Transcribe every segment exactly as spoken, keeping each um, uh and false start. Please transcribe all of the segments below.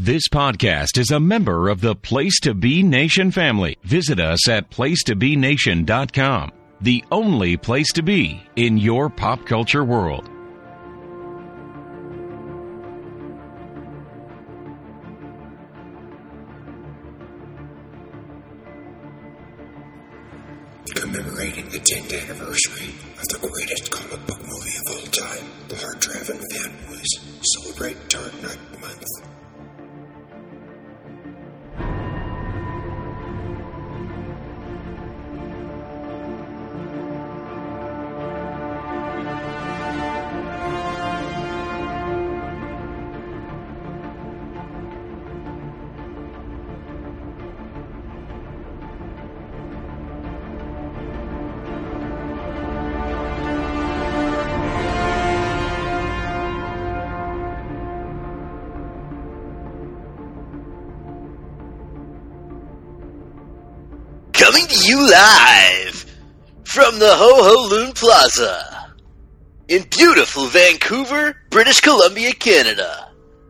This podcast is a member of the Place to Be Nation family. Visit us at place to be nation dot com, the only place to be in your pop culture world. Commemorating the tenth anniversary of the greatest comic book movie of all time, the Hard Traveling Fanboys celebrate Dark Knight Month. Coming to you live from the Ho Ho Loon Plaza in beautiful Vancouver, British Columbia, Canada.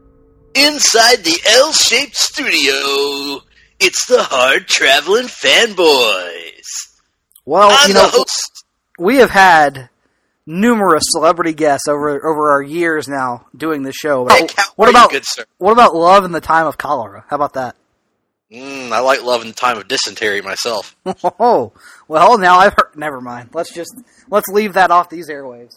Inside the L-shaped studio, it's the Hard Traveling Fanboys. Well, I'm you know, the host. We have had numerous celebrity guests over over our years now doing this show. Hey, Cal, what are about you good, sir? What about Love in the Time of Cholera? How about that? Mm, I like Love in the Time of Dysentery myself. Oh, well, now I've heard. Never mind. Let's just let's leave that off these airwaves.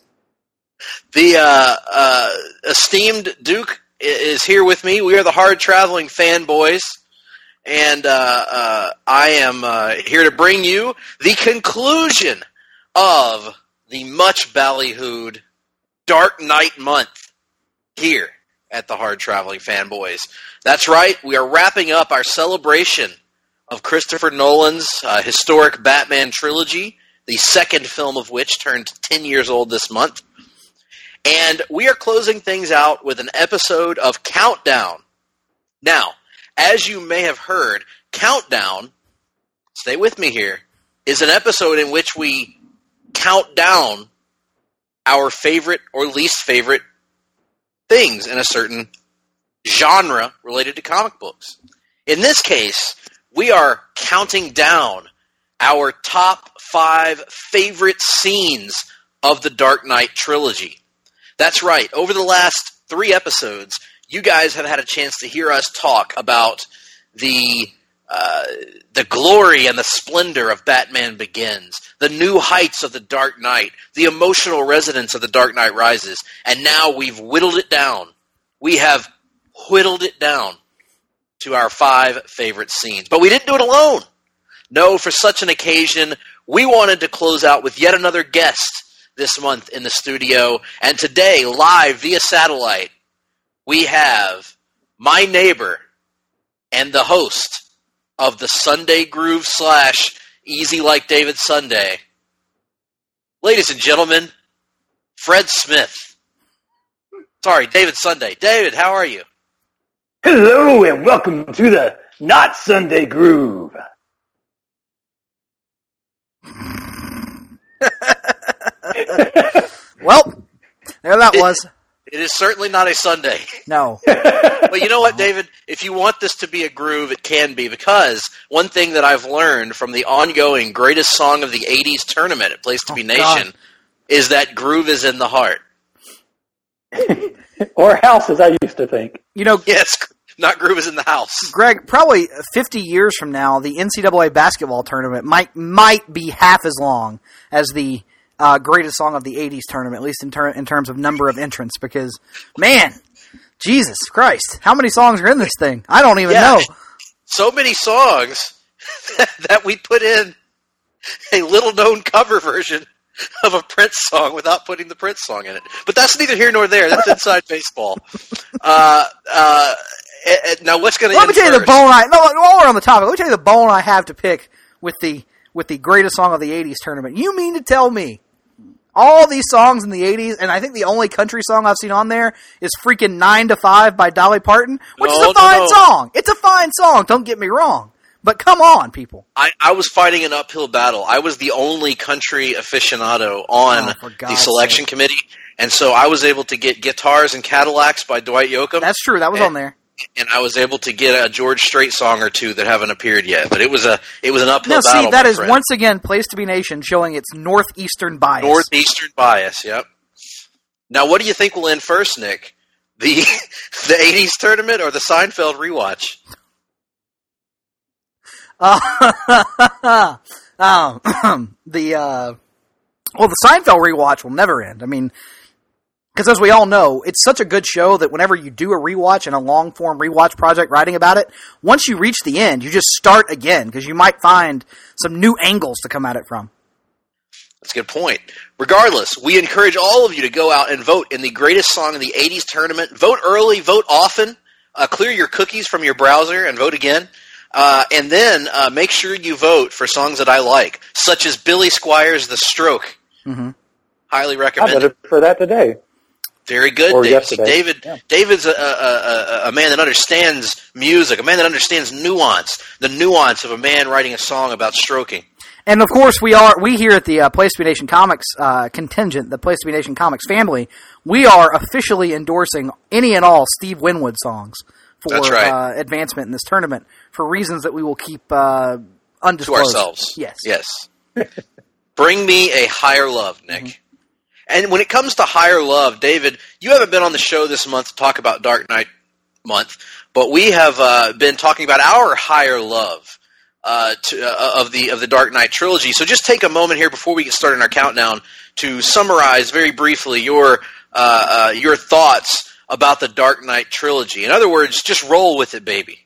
The uh, uh, esteemed Duke is here with me. We are the Hard Traveling Fanboys, and uh, uh, I am uh, here to bring you the conclusion of the much ballyhooed Dark Knight Month here at the Hard Traveling Fanboys. That's right, we are wrapping up our celebration of Christopher Nolan's uh, historic Batman trilogy, the second film of which turned ten years old this month. And we are closing things out with an episode of Countdown. Now, as you may have heard, Countdown, stay with me here, is an episode in which we count down our favorite or least favorite things in a certain genre related to comic books. In this case, we are counting down our top five favorite scenes of the Dark Knight trilogy. That's right. Over the last three episodes, you guys have had a chance to hear us talk about the uh, the glory and the splendor of Batman Begins, the new heights of the Dark Knight, the emotional resonance of the Dark Knight Rises, and now we've whittled it down. We have whittled it down to our five favorite scenes. But we didn't do it alone. No, for such an occasion, we wanted to close out with yet another guest this month in the studio. And today, live via satellite, we have my neighbor and the host of the Sunday Groove slash Easy Like David Sunday. Ladies and gentlemen, Fred Smith. Sorry, David Sunday. David, how are you? Hello, and welcome to the Not Sunday Groove. Well, there that It- was. It is certainly not a Sunday. No. But you know what, David? If you want this to be a groove, it can be, because one thing that I've learned from the ongoing greatest song of the eighties tournament at Place to Be Oh, Nation God. is that groove is in the heart. Or house, as I used to think. You know, Yes, not groove is in the house. Greg, probably fifty years from now, the N C double A basketball tournament might might be half as long as the uh, greatest song of the eighties tournament, at least in, ter- in terms of number of entrants, because, man, Jesus Christ, how many songs are in this thing? I don't even Yeah. know. So many songs that we put in a little-known cover version of a Prince song without putting the Prince song in it. But that's neither here nor there. That's inside baseball. Uh, uh, eh, eh, now, what's going to Let me tell you the bone I no, while we're on the topic, let me tell you the bone I have to pick with the with the greatest song of the eighties tournament. You mean to tell me all these songs in the eighties, and I think the only country song I've seen on there is freaking nine to five by Dolly Parton, which No, is a no, fine no. song. It's a fine song, don't get me wrong. But come on, people. I, I was fighting an uphill battle. I was the only country aficionado on Oh, for the God's selection sake. committee, and so I was able to get Guitars and Cadillacs by Dwight Yoakam. That's true, that was and, on there. and I was able to get a George Strait song or two that haven't appeared yet. But it was a it was an uphill no, battle. See, that my is friend. once again Place to Be Nation showing its northeastern bias. Northeastern bias. Yep. Now, what do you think will end first, Nick? The the eighties tournament or the Seinfeld rewatch? Uh, um, the uh, well, the Seinfeld rewatch will never end. I mean, because as we all know, it's such a good show that whenever you do a rewatch and a long form rewatch project writing about it, once you reach the end, you just start again because you might find some new angles to come at it from. That's a good point. Regardless, we encourage all of you to go out and vote in the greatest song of the eighties tournament. Vote early, vote often. Uh, clear your cookies from your browser and vote again. Uh, and then uh, make sure you vote for songs that I like, such as Billy Squires' The Stroke. Mm-hmm. Highly I recommended. voted for that today. Very good, Or Dave. yesterday. David. Yeah. David's a, a, a, a man that understands music, a man that understands nuance, the nuance of a man writing a song about stroking. And of course, we are we here at the uh, Place to Be Nation Comics uh, contingent, the Place to Be Nation Comics family, we are officially endorsing any and all Steve Winwood songs for That's right. uh, advancement in this tournament for reasons that we will keep uh, undisclosed. To ourselves. Yes. Yes. Bring me a higher love, Nick. Mm-hmm. And when it comes to higher love, David, you haven't been on the show this month to talk about Dark Knight month, but we have uh, been talking about our higher love uh, to, uh, of the of the Dark Knight trilogy. So just take a moment here before we get started in our countdown to summarize very briefly your uh, uh, your thoughts about the Dark Knight trilogy. In other words, just roll with it, baby.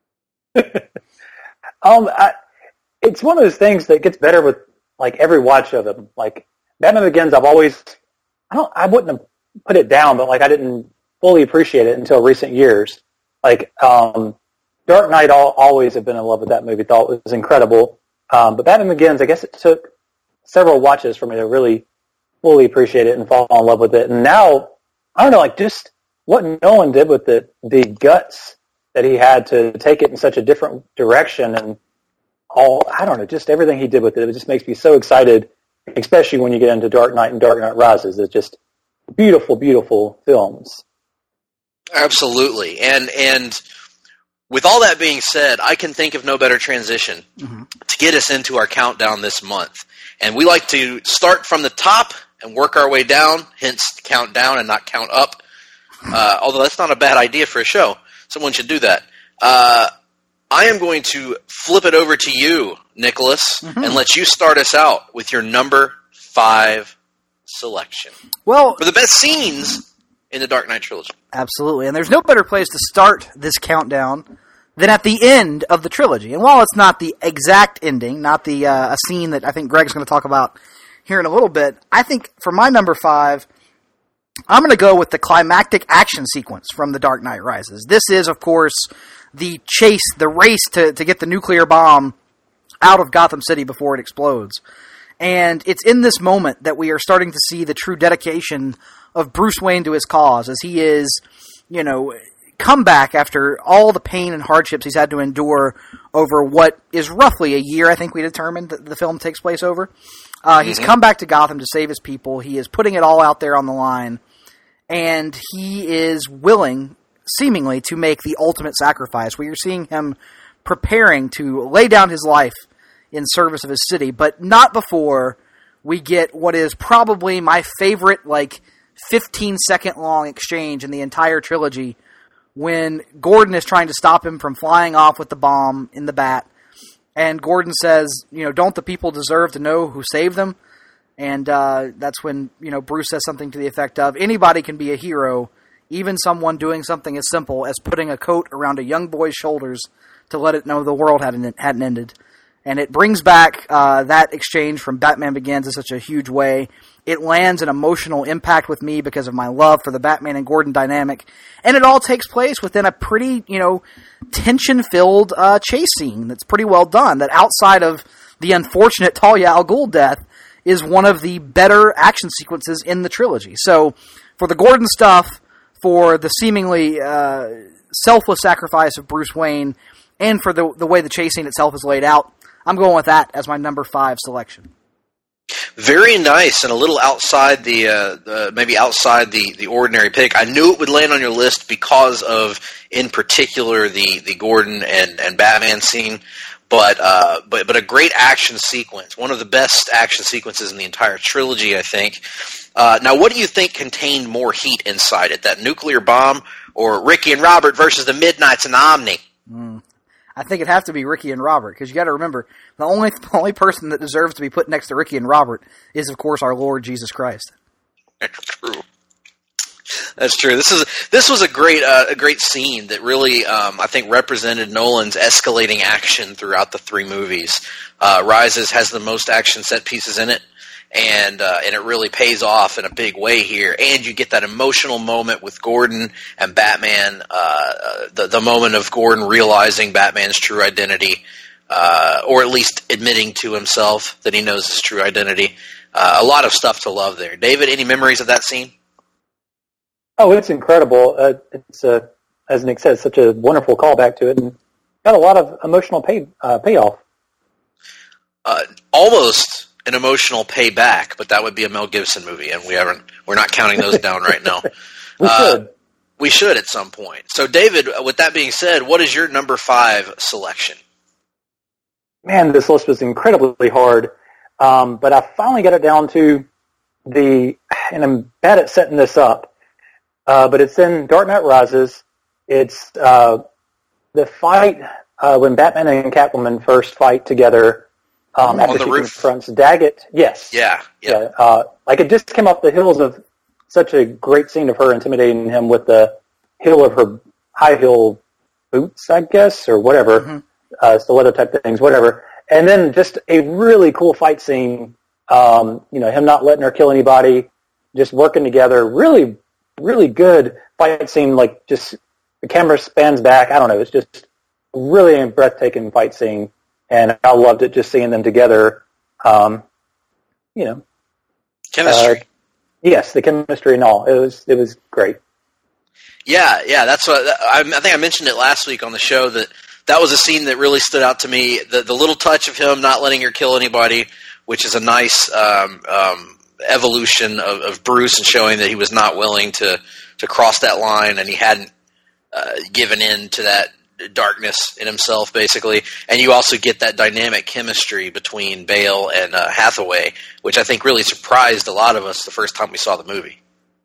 um, I, it's one of those things that gets better with like every watch of them. Like Batman Begins, I've always, I don't, I wouldn't have put it down, but like I didn't fully appreciate it until recent years. Like um, Dark Knight, I'll always have been in love with that movie. Thought it was incredible. Um, but Batman Begins, I guess it took several watches for me to really fully appreciate it and fall in love with it. And now, I don't know, like just what Nolan did with it, the guts that he had to take it in such a different direction, and all, I don't know, just everything he did with it, it just makes me so excited, especially when you get into Dark Knight and Dark Knight Rises. It's just beautiful, beautiful films. Absolutely. And and with all that being said, I can think of no better transition mm-hmm. to get us into our countdown this month. And we like to start from the top and work our way down, hence count down and not count up. Uh, although that's not a bad idea for a show. Someone should do that. Uh, I am going to flip it over to you, Nicholas, mm-hmm. and let you start us out with your number five selection. Well, for the best scenes in the Dark Knight trilogy. Absolutely. And there's no better place to start this countdown than at the end of the trilogy. And while it's not the exact ending, not the uh, a scene that I think Greg's going to talk about here in a little bit, I think for my number five, I'm going to go with the climactic action sequence from The Dark Knight Rises. This is, of course, the chase, the race to, to get the nuclear bomb out of Gotham City before it explodes. And it's in this moment that we are starting to see the true dedication of Bruce Wayne to his cause, as he is, you know, come back after all the pain and hardships he's had to endure over what is roughly a year, I think we determined that the film takes place over. Uh, mm-hmm. He's come back to Gotham to save his people. He is putting it all out there on the line. And he is willing, seemingly, to make the ultimate sacrifice, where you're seeing him preparing to lay down his life in service of his city, but not before we get what is probably my favorite, like, fifteen-second long exchange in the entire trilogy, when Gordon is trying to stop him from flying off with the bomb in the bat, and Gordon says, you know, don't the people deserve to know who saved them? And uh, that's when, you know, Bruce says something to the effect of, anybody can be a hero, even someone doing something as simple as putting a coat around a young boy's shoulders to let it know the world hadn't hadn't ended. And it brings back uh, that exchange from Batman Begins in such a huge way. It lands an emotional impact with me because of my love for the Batman and Gordon dynamic. And it all takes place within a pretty, you know, tension-filled uh, chase scene that's pretty well done. That outside of the unfortunate Talia al Ghul death is one of the better action sequences in the trilogy. So for the Gordon stuff, for the seemingly uh, selfless sacrifice of Bruce Wayne, and for the the way the chase scene itself is laid out, I'm going with that as my number five selection. Very nice, and a little outside the, uh, the maybe outside the, the ordinary pick. I knew it would land on your list because of, in particular, the, the Gordon and, and Batman scene. But uh, but but a great action sequence, one of the best action sequences in the entire trilogy, I think. Uh, now, what do you think contained more heat inside it, that nuclear bomb or Ricky and Robert versus the Midnights and the Omni? Mm. I think it'd have to be Ricky and Robert, because you got to remember, the only the only person that deserves to be put next to Ricky and Robert is, of course, our Lord Jesus Christ. That's true. That's true. This is this was a great uh, a great scene that really um, I think represented Nolan's escalating action throughout the three movies. Uh, Rises has the most action set pieces in it, and uh, and it really pays off in a big way here. And you get that emotional moment with Gordon and Batman, uh, the the moment of Gordon realizing Batman's true identity, uh, or at least admitting to himself that he knows his true identity. Uh, a lot of stuff to love there. David, any memories of that scene? Oh, it's incredible. Uh, it's, uh, as Nick said, such a wonderful callback to it, and got a lot of emotional pay uh, payoff. Uh, almost an emotional payback, but that would be a Mel Gibson movie, and we haven't. We're not counting those down right now. we uh, should. We should at some point. So, David, with that being said, what is your number five selection? Man, this list was incredibly hard, um, but I finally got it down to the, and I'm bad at setting this up. Uh, but it's in Dark Knight Rises. It's uh, the fight uh, when Batman and Catwoman first fight together um, after On the she roof. confronts Daggett. Yes. Yeah. Yeah. yeah uh, like it just came off the heels of such a great scene of her intimidating him with the heel of her high heel boots, I guess, or whatever, mm-hmm. uh, stiletto type things, whatever. And then just a really cool fight scene. Um, you know, him not letting her kill anybody, just working together. Really. Really good fight scene, like just the camera spans back. I don't know. It's just really a breathtaking fight scene, and I loved it just seeing them together. Um, you know, chemistry. Uh, yes, the chemistry and all. It was it was great. Yeah, yeah. That's what I, I think. I mentioned it last week on the show that that was a scene that really stood out to me. The the little touch of him not letting her kill anybody, which is a nice. Um, um, evolution of, of Bruce and showing that he was not willing to, to cross that line and he hadn't uh, given in to that darkness in himself, basically. And you also get that dynamic chemistry between Bale and uh, Hathaway, which I think really surprised a lot of us the first time we saw the movie.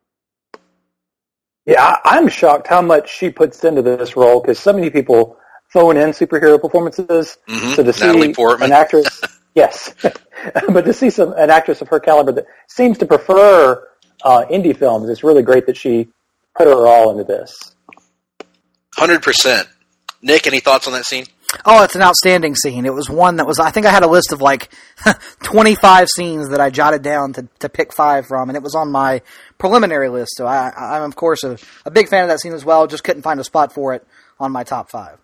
Yeah, I, I'm shocked how much she puts into this role, because so many people phone in superhero performances. Mm-hmm. So to see Natalie Portman. an actress... Yes, but to see some an actress of her caliber that seems to prefer uh, indie films, it's really great that she put her all into this. one hundred percent. Nick, any thoughts on that scene? Oh, it's an outstanding scene. It was one that was, I think I had a list of like twenty-five scenes that I jotted down to, to pick five from, and it was on my preliminary list. So I, I'm, of course, a, a big fan of that scene as well, just couldn't find a spot for it on my top five.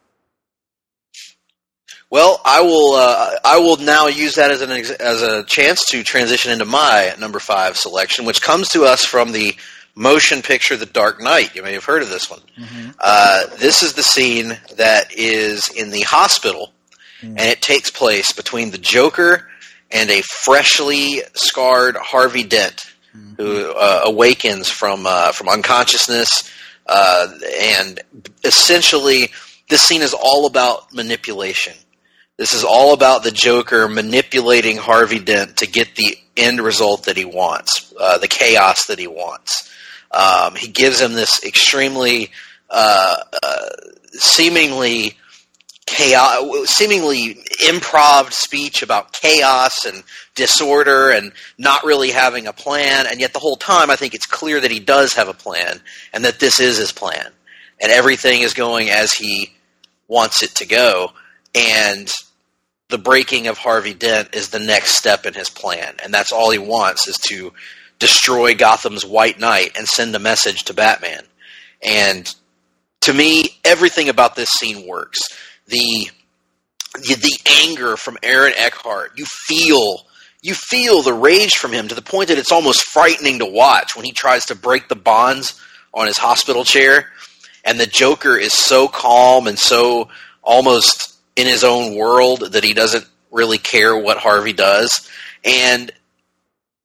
Well, I will. Uh, I will now use that as an ex- as a chance to transition into my number five selection, which comes to us from the motion picture The Dark Knight. You may have heard of this one. Mm-hmm. Uh, this is the scene that is in the hospital, mm-hmm. and it takes place between the Joker and a freshly scarred Harvey Dent, mm-hmm. who uh, awakens from uh, from unconsciousness, uh, and essentially, this scene is all about manipulation. This is all about the Joker manipulating Harvey Dent to get the end result that he wants, uh, the chaos that he wants. Um, he gives him this extremely, uh, uh, seemingly chaos, seemingly improv speech about chaos and disorder and not really having a plan. And yet the whole time I think it's clear that he does have a plan and that this is his plan. And everything is going as he wants it to go. And the breaking of Harvey Dent is the next step in his plan. And that's all he wants, is to destroy Gotham's White Knight and send a message to Batman. And to me, everything about this scene works. The the anger from Aaron Eckhart, you feel you feel the rage from him to the point that it's almost frightening to watch when he tries to break the bonds on his hospital chair. And the Joker is so calm and so almost in his own world that he doesn't really care what Harvey does. And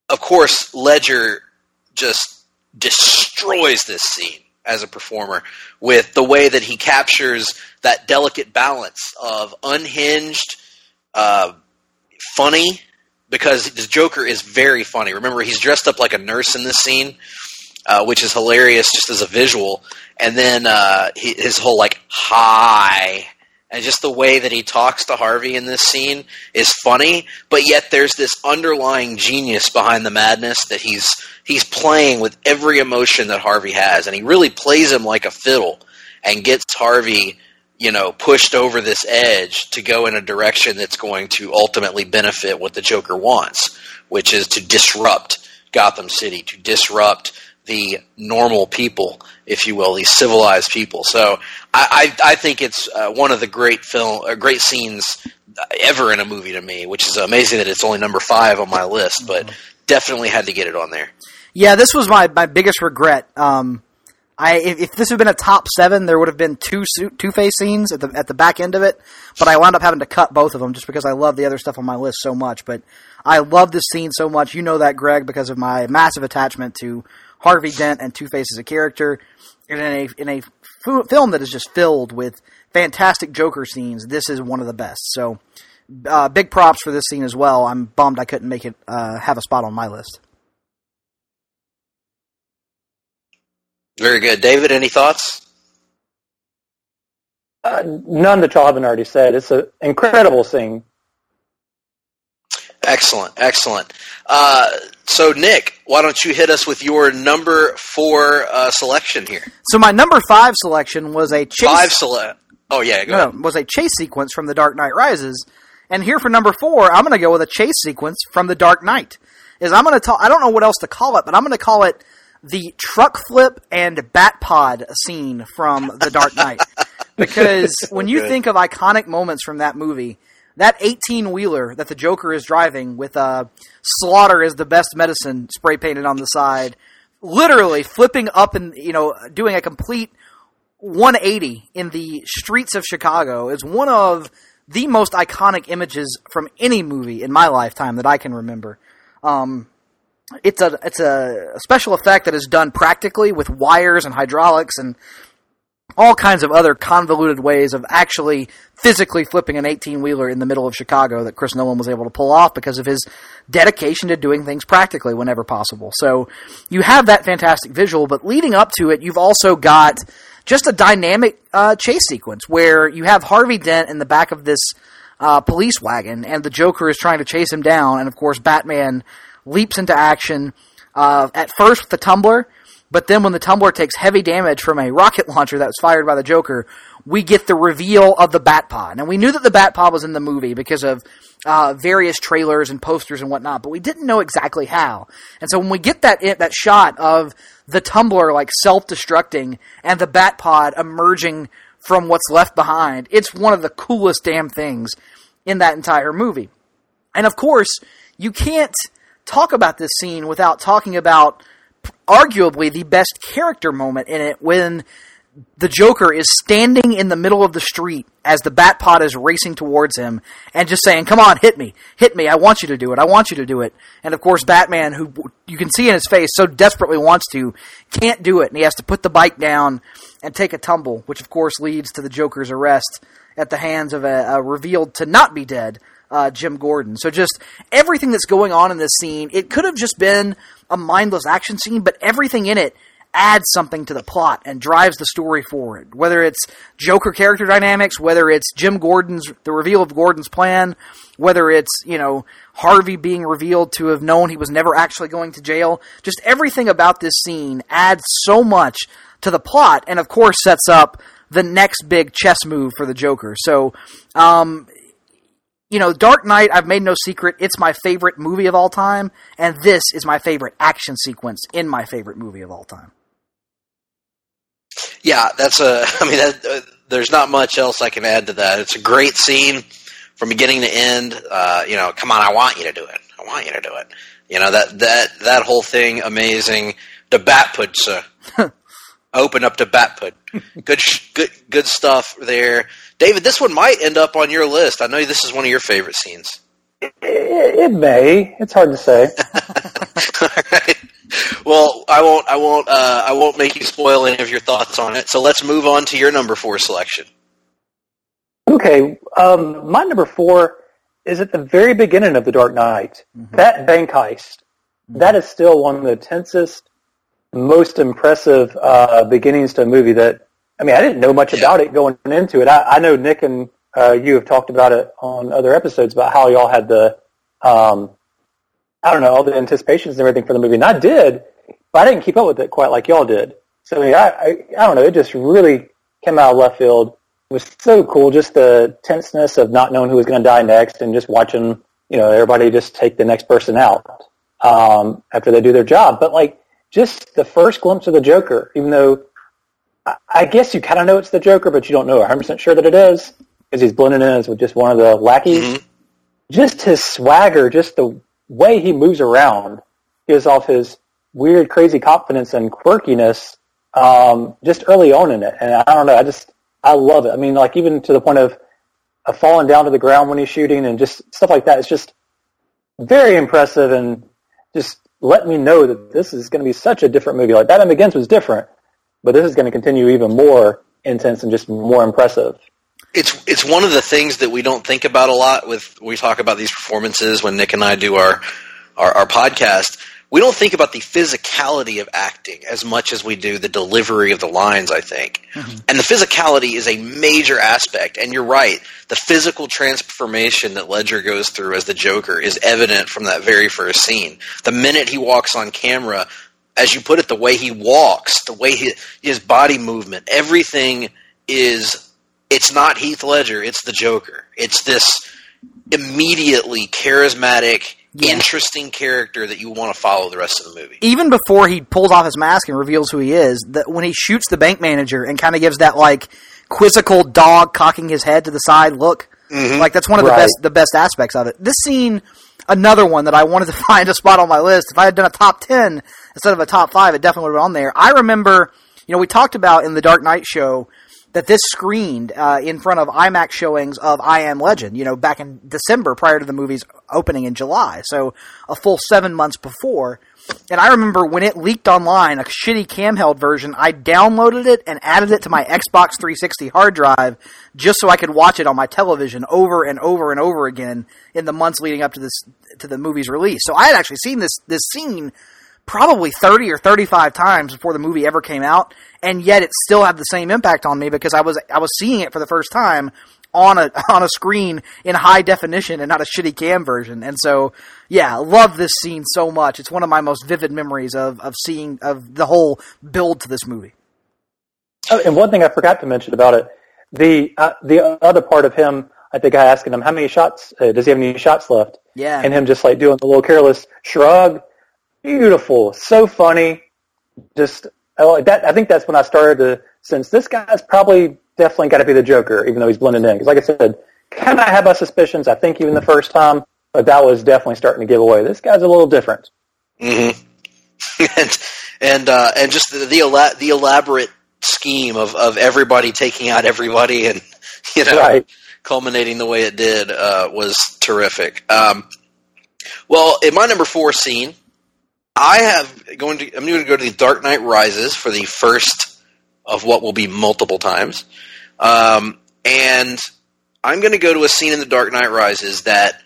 of course, Ledger just destroys this scene as a performer with the way that he captures that delicate balance of unhinged, uh, funny, because the Joker is very funny. Remember, he's dressed up like a nurse in this scene, uh, which is hilarious just as a visual. And then uh, he, his whole, like, hi, and just the way that he talks to Harvey in this scene is funny, but yet there's this underlying genius behind the madness that he's he's playing with every emotion that Harvey has, and he really plays him like a fiddle and gets Harvey, you know, pushed over this edge to go in a direction that's going to ultimately benefit what the Joker wants, which is to disrupt Gotham City, to disrupt the normal people, if you will, these civilized people. So I, I, I think it's uh, one of the great film, uh, great scenes ever in a movie to me, which is amazing that it's only number five on my list, but definitely had to get it on there. Yeah, this was my, my biggest regret. Um, I if, if this had been a top seven, there would have been two Two-Face scenes at the at the back end of it, but I wound up having to cut both of them just because I love the other stuff on my list so much. But I love this scene so much. You know that, Greg, because of my massive attachment to Harvey Dent and Two-Face as a character. And in a in a f- film that is just filled with fantastic Joker scenes, this is one of the best. So, uh, big props for this scene as well. I'm bummed I couldn't make it uh, have a spot on my list. Very good. David, any thoughts? Uh, none that y'all haven't already said. It's an incredible scene. Excellent, excellent. Uh, so, Nick, why don't you hit us with your number four uh, selection here? So, my number five selection was a chase. Five select. Oh yeah, go no, ahead. was a chase sequence from The Dark Knight Rises, and here for number four, I'm going to go with a chase sequence from The Dark Knight. Is I'm going to talk. I don't know what else to call it, but I'm going to call it the truck flip and bat pod scene from The Dark Knight. Because so when you good. think of iconic moments from that movie, that eighteen-wheeler that the Joker is driving with uh, Slaughter is the best medicine spray painted on the side, literally flipping up and, you know, doing a complete one eighty in the streets of Chicago is one of the most iconic images from any movie in my lifetime that I can remember. Um, it's a it's a special effect that is done practically with wires and hydraulics and all kinds of other convoluted ways of actually physically flipping an eighteen-wheeler in the middle of Chicago that Chris Nolan was able to pull off because of his dedication to doing things practically whenever possible. So you have that fantastic visual, but leading up to it, you've also got just a dynamic uh, chase sequence where you have Harvey Dent in the back of this uh, police wagon, and the Joker is trying to chase him down, and of course Batman leaps into action, uh, at first with the tumbler, but then when the tumbler takes heavy damage from a rocket launcher that was fired by the Joker, we get the reveal of the Batpod. And we knew that the Batpod was in the movie because of uh, various trailers and posters and whatnot, but we didn't know exactly how. And so when we get that that shot of the tumbler like self-destructing and the Batpod emerging from what's left behind, it's one of the coolest damn things in that entire movie. And of course, you can't talk about this scene without talking about arguably the best character moment in it when the Joker is standing in the middle of the street as the Batpod is racing towards him and just saying, come on, hit me, hit me, I want you to do it, I want you to do it. And of course Batman, who you can see in his face so desperately wants to, can't do it, and he has to put the bike down and take a tumble, which of course leads to the Joker's arrest at the hands of a, a revealed to not be dead Uh, Jim Gordon. So just everything that's going on in this scene, it could have just been a mindless action scene, but everything in it adds something to the plot and drives the story forward. Whether it's Joker character dynamics, whether it's Jim Gordon's, the reveal of Gordon's plan, whether it's, you know, Harvey being revealed to have known he was never actually going to jail, just everything about this scene adds so much to the plot and of course sets up the next big chess move for the Joker. So, um, you know, Dark Knight, I've made no secret, it's my favorite movie of all time, and this is my favorite action sequence in my favorite movie of all time. Yeah, that's a, I mean, that, uh, there's not much else I can add to that. It's a great scene from beginning to end. Uh, you know, come on, I want you to do it. I want you to do it. You know, that, that, that whole thing, amazing. The Batpod, sir. Open up to Batpod. Good, good, good stuff there. David, this one might end up on your list. I know this is one of your favorite scenes. It, it may. It's hard to say. All right. Well, I won't. I won't. Uh, I won't make you spoil any of your thoughts on it. So let's move on to your number four selection. Okay, um, my number four is at the very beginning of The Dark Knight. Mm-hmm. That bank heist. Mm-hmm. That is still one of the tensest, most impressive uh, beginnings to a movie. That I mean, I didn't know much yeah. about it going into it. I, I know Nick and uh, you have talked about it on other episodes about how y'all had the. Um, I don't know, all the anticipations and everything for the movie. And I did, but I didn't keep up with it quite like y'all did. So, I, I, I don't know, it just really came out of left field. It was so cool, just the tenseness of not knowing who was going to die next and just watching, you know, everybody just take the next person out um, after they do their job. But, like, just the first glimpse of the Joker, even though I, I guess you kind of know it's the Joker, but you don't know one hundred percent sure that it is because he's blending in as with just one of the lackeys. Mm-hmm. Just his swagger, just the way he moves around gives off his weird, crazy confidence and quirkiness um, just early on in it. And I don't know, I just, I love it. I mean, like, even to the point of, of falling down to the ground when he's shooting and just stuff like that. It's just very impressive and just let me know that this is going to be such a different movie. Like, Batman Begins was different, but this is going to continue even more intense and just more impressive. It's it's one of the things that we don't think about a lot with we talk about these performances when Nick and I do our, our, our podcast. We don't think about the physicality of acting as much as we do the delivery of the lines, I think. Mm-hmm. And the physicality is a major aspect. And you're right, the physical transformation that Ledger goes through as the Joker is evident from that very first scene. The minute he walks on camera, as you put it, the way he walks, the way he, his body movement, everything is... It's not Heath Ledger, it's the Joker. It's this immediately charismatic, yeah. interesting character that you want to follow the rest of the movie. Even before he pulls off his mask and reveals who he is, that when he shoots the bank manager and kind of gives that like quizzical dog cocking his head to the side look, mm-hmm. like that's one of the right. best the best aspects of it. This scene, another one that I wanted to find a spot on my list. If I had done a top ten instead of a top five, it definitely would have been on there. I remember, you know, we talked about in the Dark Knight show that this screened uh, in front of IMAX showings of I Am Legend, you know, back in December prior to the movie's opening in July. So a full seven months before. And I remember when it leaked online, a shitty cam-held version, I downloaded it and added it to my Xbox three sixty hard drive just so I could watch it on my television over and over and over again in the months leading up to this to the movie's release. So I had actually seen this this scene probably thirty or thirty-five times before the movie ever came out, and yet it still had the same impact on me because I was I was seeing it for the first time on a on a screen in high definition and not a shitty cam version. And so, yeah, love this scene so much. It's one of my most vivid memories of, of seeing of the whole build to this movie. Oh, and one thing I forgot to mention about it, the uh, the other part of him, I think I asked him, how many shots, uh, does he have any shots left? Yeah. And him just like doing the little careless shrug. Beautiful, so funny. Just I like that. I think that's when I started to sense this guy's probably definitely got to be the Joker, even though he's blending in. Because, like I said, kind of had my suspicions. I think even the first time, but that was definitely starting to give away. This guy's a little different. Mm-hmm. and and uh, and just the the, ela- the elaborate scheme of, of everybody taking out everybody, and you know, right. culminating the way it did uh, was terrific. Um, well, in my number four scene. I have going to. I'm going to go to the Dark Knight Rises for the first of what will be multiple times, um, and I'm going to go to a scene in the Dark Knight Rises that,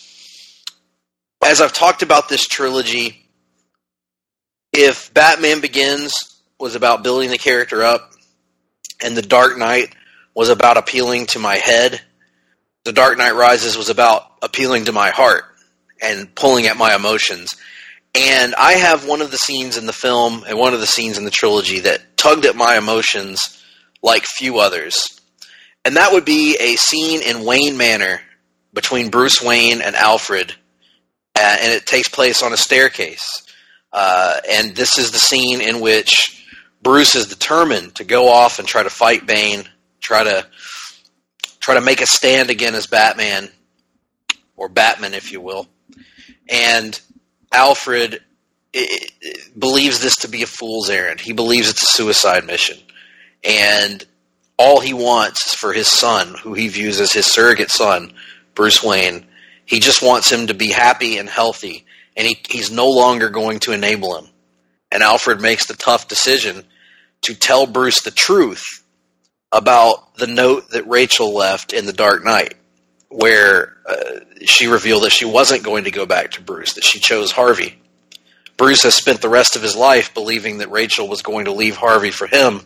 as I've talked about this trilogy, if Batman Begins was about building the character up, and the Dark Knight was about appealing to my head, the Dark Knight Rises was about appealing to my heart and pulling at my emotions. And I have one of the scenes in the film and one of the scenes in the trilogy that tugged at my emotions like few others. And that would be a scene in Wayne Manor between Bruce Wayne and Alfred. Uh, and it takes place on a staircase. Uh, and this is the scene in which Bruce is determined to go off and try to fight Bane, try to try to make a stand again as Batman, or Batman, if you will. And Alfred it, it, believes this to be a fool's errand. He believes it's a suicide mission. And all he wants is for his son, who he views as his surrogate son, Bruce Wayne, he just wants him to be happy and healthy and he, he's no longer going to enable him. And Alfred makes the tough decision to tell Bruce the truth about the note that Rachel left in The Dark Knight, where uh, she revealed that she wasn't going to go back to Bruce, that she chose Harvey. Bruce has spent the rest of his life believing that Rachel was going to leave Harvey for him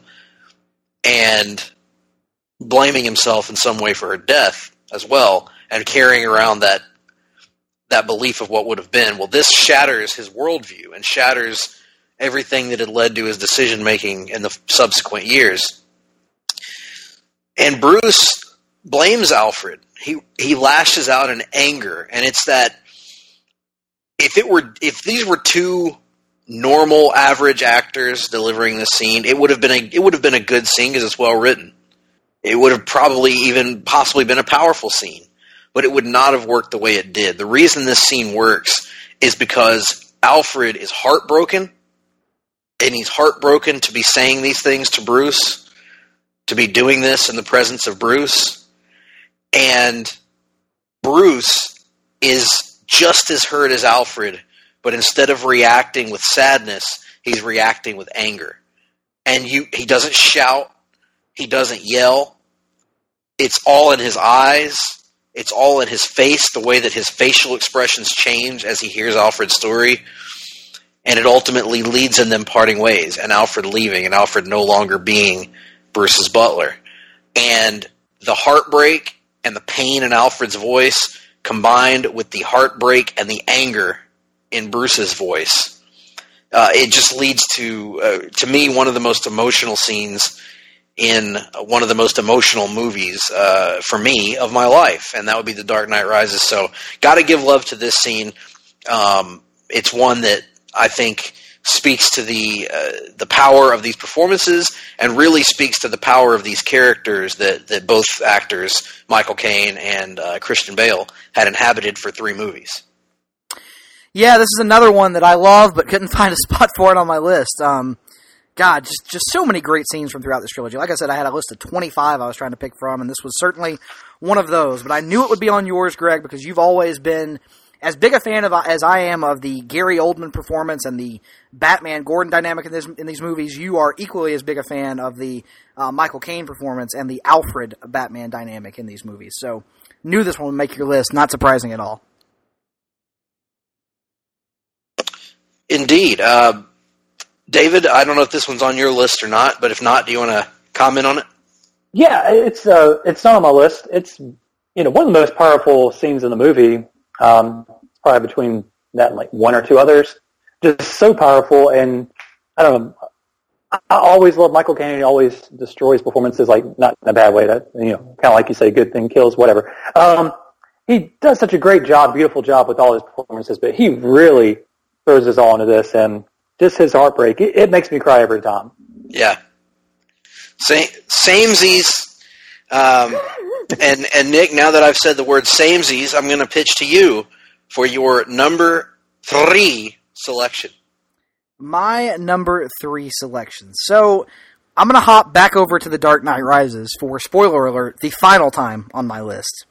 and blaming himself in some way for her death as well, and carrying around that that belief of what would have been. Well, this shatters his worldview and shatters everything that had led to his decision-making in the subsequent years. And Bruce blames Alfred. He he lashes out in anger, and it's that if it were if these were two normal, average actors delivering this scene, it would have been a it would have been a good scene because it's well written. It would have probably even possibly been a powerful scene, but it would not have worked the way it did. The reason this scene works is because Alfred is heartbroken, and he's heartbroken to be saying these things to Bruce, to be doing this in the presence of Bruce, and Bruce is just as hurt as Alfred, but instead of reacting with sadness, he's reacting with anger. And you, he doesn't shout. He doesn't yell. It's all in his eyes. It's all in his face, the way that his facial expressions change as he hears Alfred's story. And it ultimately leads in them parting ways, and Alfred leaving, and Alfred no longer being Bruce's butler. And the heartbreak and the pain in Alfred's voice combined with the heartbreak and the anger in Bruce's voice, uh, it just leads to, uh, to me, one of the most emotional scenes in one of the most emotional movies uh, for me of my life, and that would be The Dark Knight Rises. So, got to give love to this scene. Um, it's one that I think speaks to the uh, the power of these performances, and really speaks to the power of these characters that, that both actors, Michael Caine and uh, Christian Bale, had inhabited for three movies. Yeah, this is another one that I love, but couldn't find a spot for it on my list. Um, God, just just so many great scenes from throughout this trilogy. Like I said, I had a list of twenty-five I was trying to pick from, and this was certainly one of those. But I knew it would be on yours, Greg, because you've always been as big a fan of as I am of the Gary Oldman performance and the Batman Gordon dynamic in this in these movies. You are equally as big a fan of the uh, Michael Caine performance and the Alfred Batman dynamic in these movies. So, knew this one would make your list. Not surprising at all. Indeed. Uh, David, I don't know if this one's on your list or not, but if not, do you want to comment on it? Yeah, it's uh, it's not on my list. It's you know one of the most powerful scenes in the movie. Um, probably between that and like one or two others. Just so powerful, and I don't know. I, I always love Michael Caine. He always destroys performances, like not in a bad way. That you know, kind of like you say, good thing kills, whatever. Um, he does such a great job, beautiful job with all his performances, but he really throws his all into this, and just his heartbreak, it, it makes me cry every time. Yeah. Same, samesies. Um, and, and Nick, now that I've said the word samesies, I'm going to pitch to you for your number three selection. My number three selection. So, I'm going to hop back over to The Dark Knight Rises for, spoiler alert, the final time on my list.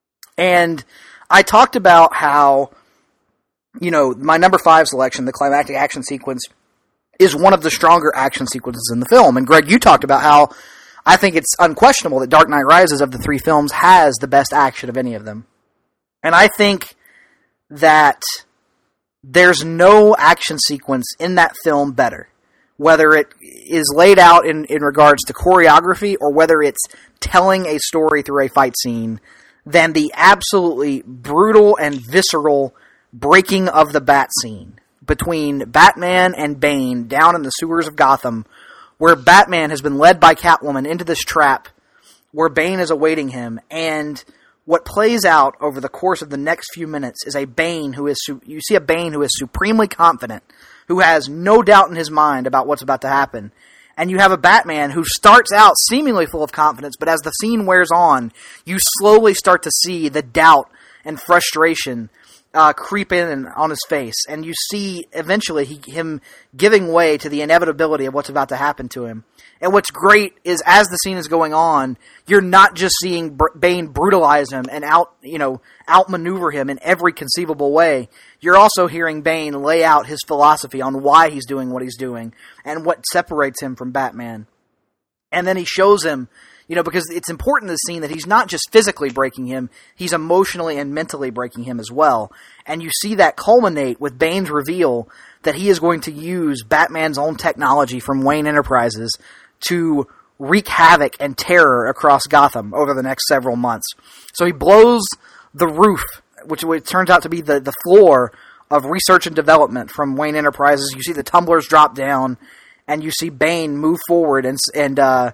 And I talked about how, you know, my number five selection, the climactic action sequence, is one of the stronger action sequences in the film. And Greg, you talked about how I think it's unquestionable that Dark Knight Rises of the three films has the best action of any of them. And I think that there's no action sequence in that film better, whether it is laid out in, in regards to choreography or whether it's telling a story through a fight scene, than the absolutely brutal and visceral breaking of the bat scene between Batman and Bane down in the sewers of Gotham, where Batman has been led by Catwoman into this trap where Bane is awaiting him, and what plays out over the course of the next few minutes is a Bane who is, su- you see a Bane who is supremely confident, who has no doubt in his mind about what's about to happen. And you have a Batman who starts out seemingly full of confidence, but as the scene wears on, you slowly start to see the doubt and frustration uh, creep in and on his face, and you see eventually he, him giving way to the inevitability of what's about to happen to him. And what's great is as the scene is going on, you're not just seeing Bane brutalize him and out, you know, outmaneuver him in every conceivable way. You're also hearing Bane lay out his philosophy on why he's doing what he's doing and what separates him from Batman. And then he shows him, you know, because it's important in the scene that he's not just physically breaking him, he's emotionally and mentally breaking him as well. And you see that culminate with Bane's reveal that he is going to use Batman's own technology from Wayne Enterprises to wreak havoc and terror across Gotham over the next several months. So he blows the roof, which turns out to be the, the floor of research and development from Wayne Enterprises. You see the tumblers drop down, and you see Bane move forward and and uh,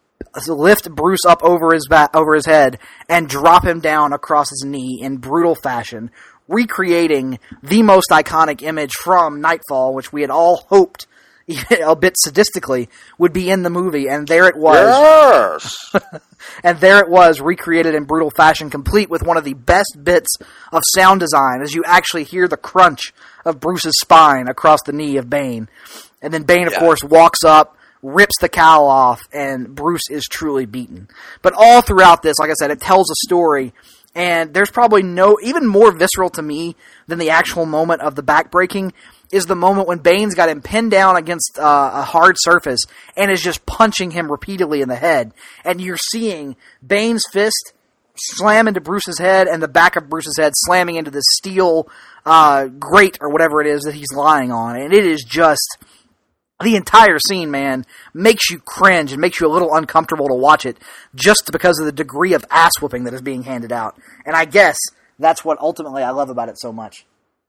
lift Bruce up over his back, over his head, and drop him down across his knee in brutal fashion, recreating the most iconic image from Nightfall, which we had all hoped, a bit sadistically, would be in the movie, and there it was. Yes! And there it was, recreated in brutal fashion, complete with one of the best bits of sound design, as you actually hear the crunch of Bruce's spine across the knee of Bane. And then Bane, of yeah. course, walks up, rips the cowl off, and Bruce is truly beaten. But all throughout this, like I said, it tells a story, and there's probably no, even more visceral to me than the actual moment of the backbreaking, is the moment when Bane's got him pinned down against uh, a hard surface and is just punching him repeatedly in the head. And you're seeing Bane's fist slam into Bruce's head and the back of Bruce's head slamming into the steel uh, grate or whatever it is that he's lying on. And it is just... the entire scene, man, makes you cringe and makes you a little uncomfortable to watch it just because of the degree of ass-whooping that is being handed out. And I guess that's what ultimately I love about it so much.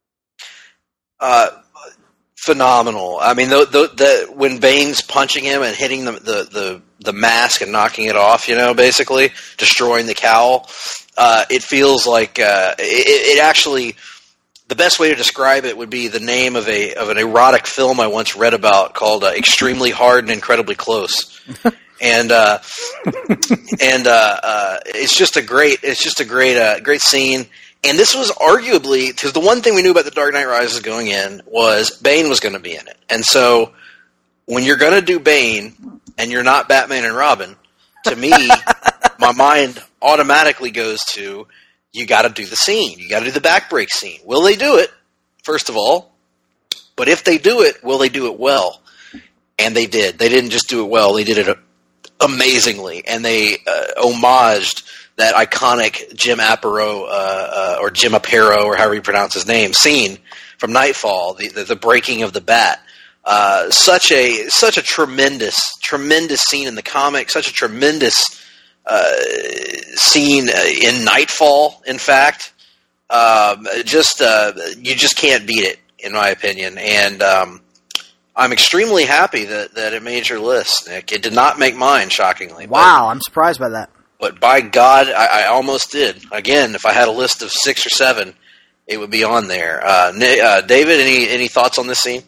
Uh, phenomenal. I mean, the, the, the, when Bane's punching him and hitting the, the, the, the mask and knocking it off, you know, basically, destroying the cowl, uh, it feels like uh, it, it actually... the best way to describe it would be the name of a of an erotic film I once read about called uh, Extremely Hard and Incredibly Close, and uh, and uh, uh, it's just a great it's just a great uh, great scene. And this was arguably, because the one thing we knew about The Dark Knight Rises going in was Bane was going to be in it, and so when you're going to do Bane and you're not Batman and Robin, to me, my mind automatically goes to, you got to do the scene. You got to do the backbreak scene. Will they do it? First of all, but if they do it, will they do it well? And they did. They didn't just do it well. They did it amazingly, and they uh, homaged that iconic Jim Aparo uh, uh, or Jim Aparo or however you pronounce his name scene from Nightfall, the the, the breaking of the bat. Uh, such a such a tremendous tremendous scene in the comic. Such a tremendous uh, scene in Nightfall. In fact, um, just uh, you just can't beat it, in my opinion. And um, I'm extremely happy that, that it made your list, Nick. It did not make mine, shockingly. Wow, but, I'm surprised by that. But by God, I, I almost did. Again, if I had a list of six or seven, it would be on there. Uh, uh, David, any any thoughts on this scene?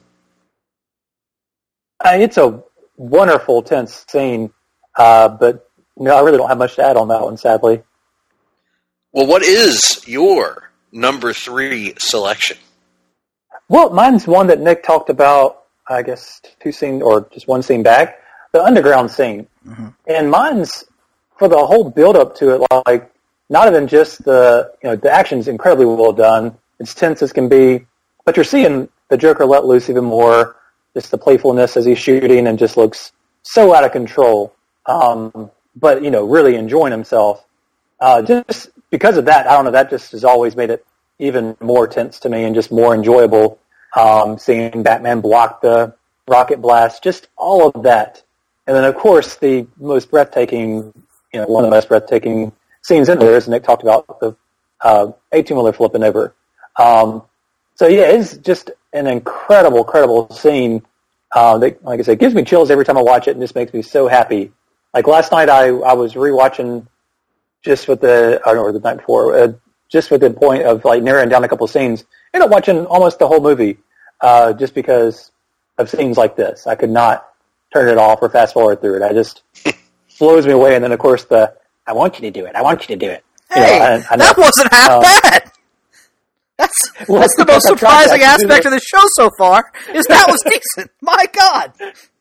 Uh, it's a wonderful, tense scene, uh, but no, I really don't have much to add on that one, sadly. Well, what is your number three selection? Well, mine's one that Nick talked about, I guess, two scene or just one scene back, the underground scene. Mm-hmm. And mine's for the whole build-up to it, like, not even just the, you know, the action's incredibly well done, it's tense as can be, but you're seeing the Joker let loose even more, just the playfulness as he's shooting and just looks so out of control, um, but, you know, really enjoying himself. Uh, just because of that, I don't know, that just has always made it even more tense to me and just more enjoyable, um, seeing Batman block the rocket blast, just all of that. And then, of course, the most breathtaking, you know, one of the most breathtaking scenes in there, as Nick talked about, the uh, eighteen-wheeler flipping over. Um, so, yeah, it's just an incredible, incredible scene. Uh, that, like I said, gives me chills every time I watch it, and just makes me so happy. Like last night, I, I was rewatching just with the, I don't know, or the night before, uh, just with the point of like narrowing down a couple of scenes. Ended up watching almost the whole movie, uh, just because of scenes like this. I could not turn it off or fast forward through it. I just blows me away. And then, of course, the I want you to do it. I want you to do it. Hey, you know, I, I know, that wasn't half um, bad. That's Well, That's the most I tried to surprising actually do aspect of the show so far, is that was decent. My God.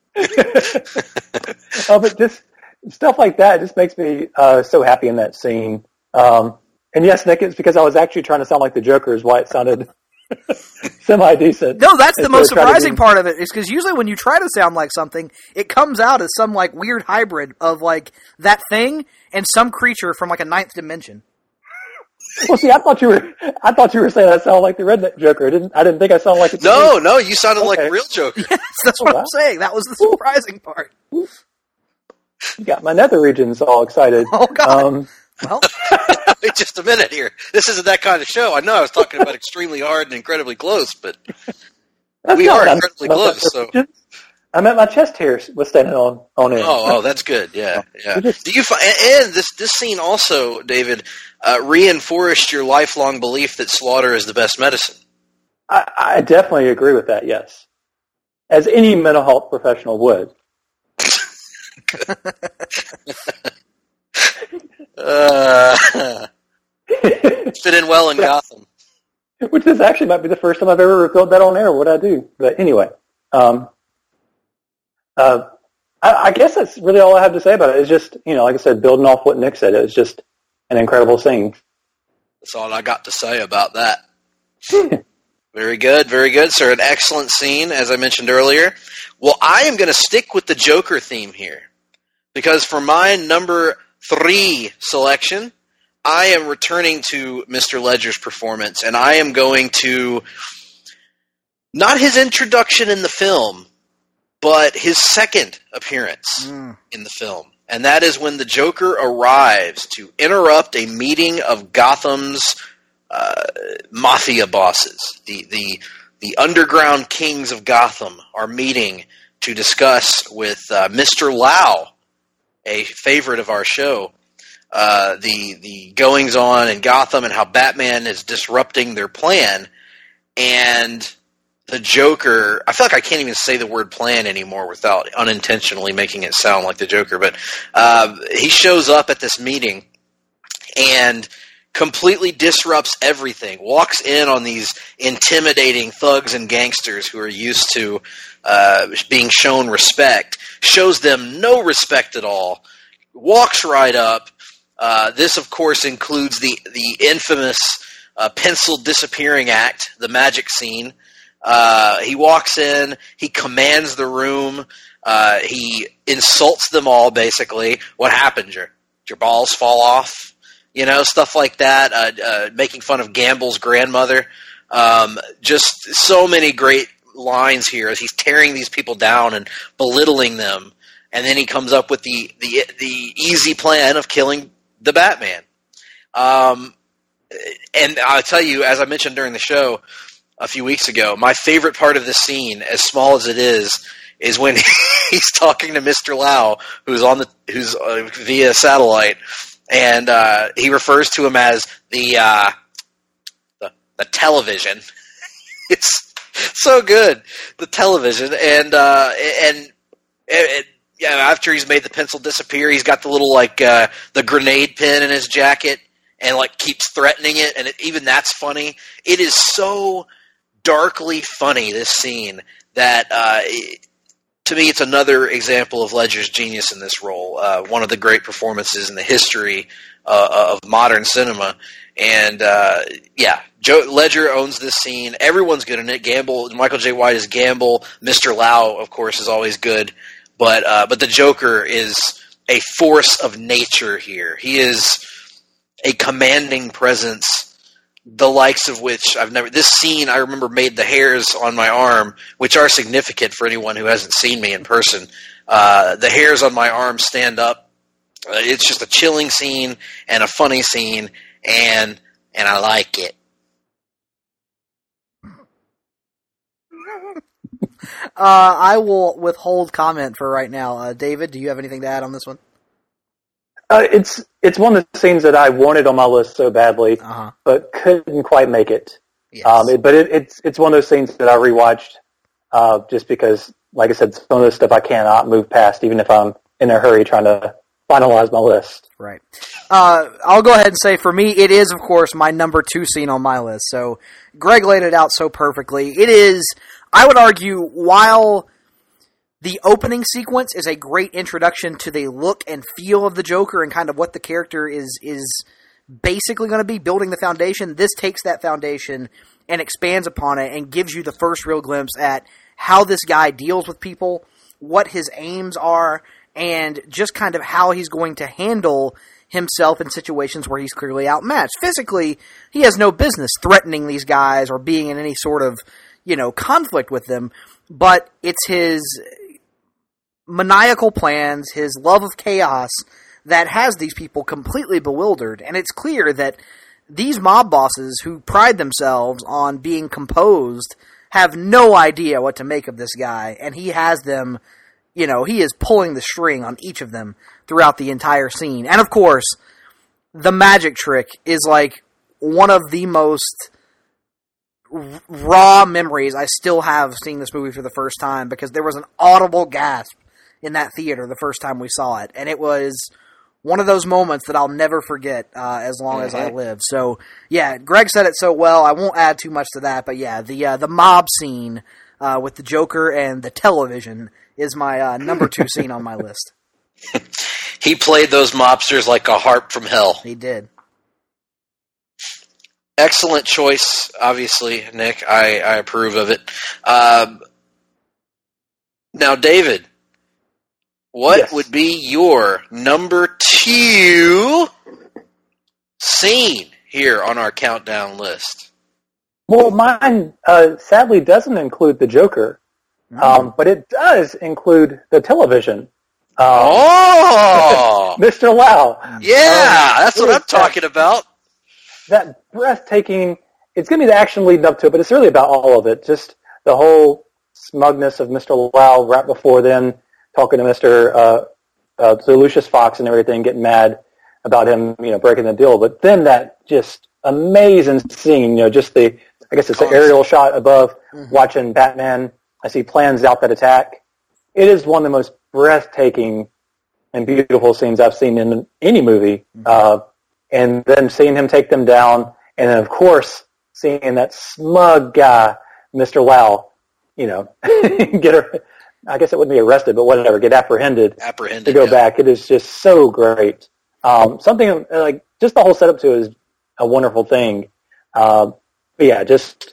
Oh, but just stuff like that just makes me uh, so happy in that scene. Um, and yes, Nick, it's because I was actually trying to sound like the Joker is why it sounded semi-decent. No, that's the Instead most of trying to surprising be- part of it, is because usually when you try to sound like something, it comes out as some like weird hybrid of like that thing and some creature from like a ninth dimension. Well, see, I thought you were, I thought you were saying I sound like the redneck Joker. I didn't, I didn't think I sounded like it. to No, me. no, you sounded like Okay. a real Joker. Yes, that's what Oh, I'm wow. saying. That was the surprising part. You got my nether regions all excited. Oh, God. Um, Well, Wait just a minute here. This isn't that kind of show. I know I was talking about extremely hard and incredibly close, but that's we not are what I incredibly meant. close. So, Just- I meant my chest hair was standing on on end. oh, oh, that's good. Yeah, yeah. You just- Do you find and and this this scene also, David, uh, reinforced your lifelong belief that slaughter is the best medicine? I, I definitely agree with that. Yes, as any mental health professional would. Uh, fit in well in Gotham. Which this actually might be the first time I've ever revealed that on air. What I do, but anyway, um, uh, I, I guess that's really all I have to say about it. It's just, you know, like I said, building off what Nick said, it was just an incredible scene. That's all I got to say about that. Very good, very good, sir. An excellent scene, as I mentioned earlier. Well, I am going to stick with the Joker theme here, because for my number three selection, I am returning to Mister Ledger's performance, and I am going to, not his introduction in the film, but his second appearance mm. in the film. And that is when the Joker arrives to interrupt a meeting of Gotham's uh, mafia bosses. The, the, the underground kings of Gotham are meeting to discuss with uh, Mister Lau, a favorite of our show, uh, the the goings on in Gotham and how Batman is disrupting their plan. And the Joker, I feel like I can't even say the word plan anymore without unintentionally making it sound like the Joker, but uh, he shows up at this meeting and completely disrupts everything, walks in on these intimidating thugs and gangsters who are used to uh, being shown respect, shows them no respect at all, walks right up. Uh, this, of course, includes the, the infamous uh, pencil disappearing act, the magic scene. Uh, he walks in, he commands the room, uh, he insults them all, basically. What happened? Your, your balls fall off? You know, stuff like that, uh, uh, making fun of Gamble's grandmother. Um, just so many great lines here as he's tearing these people down and belittling them. And then he comes up with the, the, the easy plan of killing the Batman. Um, and I'll tell you, as I mentioned during the show a few weeks ago, my favorite part of this scene, as small as it is, is when he's talking to Mister Lau, who's on the, who's uh, via satellite. And uh, he refers to him as the uh, the, the television. It's so good, the television. And uh, and, and, and yeah, after he's made the pencil disappear, he's got the little like uh, the grenade pin in his jacket, and like keeps threatening it. And it, even that's funny. It is so darkly funny, this scene, that uh, it, to me, it's another example of Ledger's genius in this role. Uh, one of the great performances in the history uh, of modern cinema. And, uh, yeah, Joe, Ledger owns this scene. Everyone's good in it. Gamble, Michael J. White is Gamble. Mister Lau, of course, is always good. But uh, but the Joker is a force of nature here. He is a commanding presence, the likes of which I've never... This scene, I remember, made the hairs on my arm, which are significant for anyone who hasn't seen me in person. Uh, the hairs on my arm stand up. Uh, it's just a chilling scene and a funny scene, and and I like it. Uh, I will withhold comment for right now. Uh, David, do you have anything to add on this one? Uh, it's it's one of the scenes that I wanted on my list so badly, Uh-huh. but couldn't quite make it. Yes. Um, it, but it, it's it's one of those scenes that I rewatched uh, just because, like I said, some of the stuff I cannot move past, even if I'm in a hurry trying to finalize my list. Right. Uh, I'll go ahead and say, for me, it is, of course, my number two scene on my list. So, Greg laid it out so perfectly. It is, I would argue, while the opening sequence is a great introduction to the look and feel of the Joker and kind of what the character is is basically going to be, building the foundation, this takes that foundation and expands upon it and gives you the first real glimpse at how this guy deals with people, what his aims are, and just kind of how he's going to handle himself in situations where he's clearly outmatched. Physically, he has no business threatening these guys or being in any sort of, you know, conflict with them, but it's his maniacal plans, his love of chaos that has these people completely bewildered, and it's clear that these mob bosses who pride themselves on being composed have no idea what to make of this guy, and he has them, you know, he is pulling the string on each of them throughout the entire scene. And of course, the magic trick is like one of the most r- raw memories I still have seeing this movie for the first time, because there was an audible gasp in that theater the first time we saw it, and it was one of those moments that I'll never forget uh, as long mm-hmm. as I live. So, yeah, Greg said it so well. I won't add too much to that, but yeah, the uh, the mob scene uh, with the Joker and the television is my uh, number two scene on my list. He played those mobsters like a harp from hell. He did. Excellent choice, obviously, Nick. I, I approve of it. Um, now, David, what yes. would be your number two scene here on our countdown list? Well, mine uh, sadly doesn't include the Joker, mm. um, but it does include the television. Um, oh! Mister Lau. Yeah, um, that's what I'm talking that, about. That breathtaking, it's going to be the action leading up to it, but it's really about all of it. Just the whole smugness of Mister Lau right before then, talking to Mister Uh, uh, so Lucius Fox and everything, getting mad about him, you know, breaking the deal. But then that just amazing scene, you know, just the, I guess it's an aerial shot above, mm-hmm. watching Batman as he plans out that attack. It is one of the most breathtaking and beautiful scenes I've seen in any movie. Mm-hmm. Uh, and then seeing him take them down, and then of course seeing that smug guy, Mister Lau, you know, get her. I guess it wouldn't be arrested, but whatever, get apprehended, apprehended to go yeah. back. It is just so great. Um, something like just the whole setup to it is a wonderful thing. Uh, but yeah, just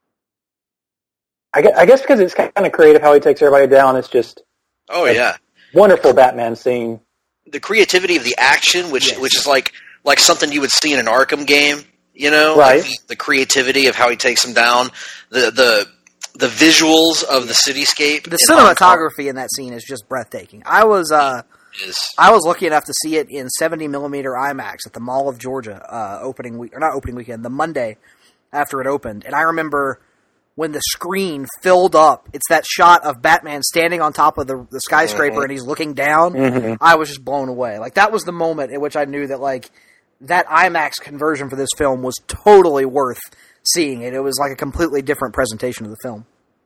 I guess, I guess because it's kind of creative how he takes everybody down. It's just oh yeah, wonderful Batman scene. The creativity of the action, which yes. which is like like something you would see in an Arkham game, you know, right? Like the, the creativity of how he takes them down, the the. The visuals of the cityscape. The cinematography in that scene is just breathtaking. I was uh, I was lucky enough to see it in seventy millimeter IMAX at the Mall of Georgia uh, opening week, or not opening weekend, the Monday after it opened. And I remember when the screen filled up. It's that shot of Batman standing on top of the, the skyscraper mm-hmm. and he's looking down. Mm-hmm. I was just blown away. Like that was the moment in which I knew that like that IMAX conversion for this film was totally worth seeing it. It was like a completely different presentation of the film.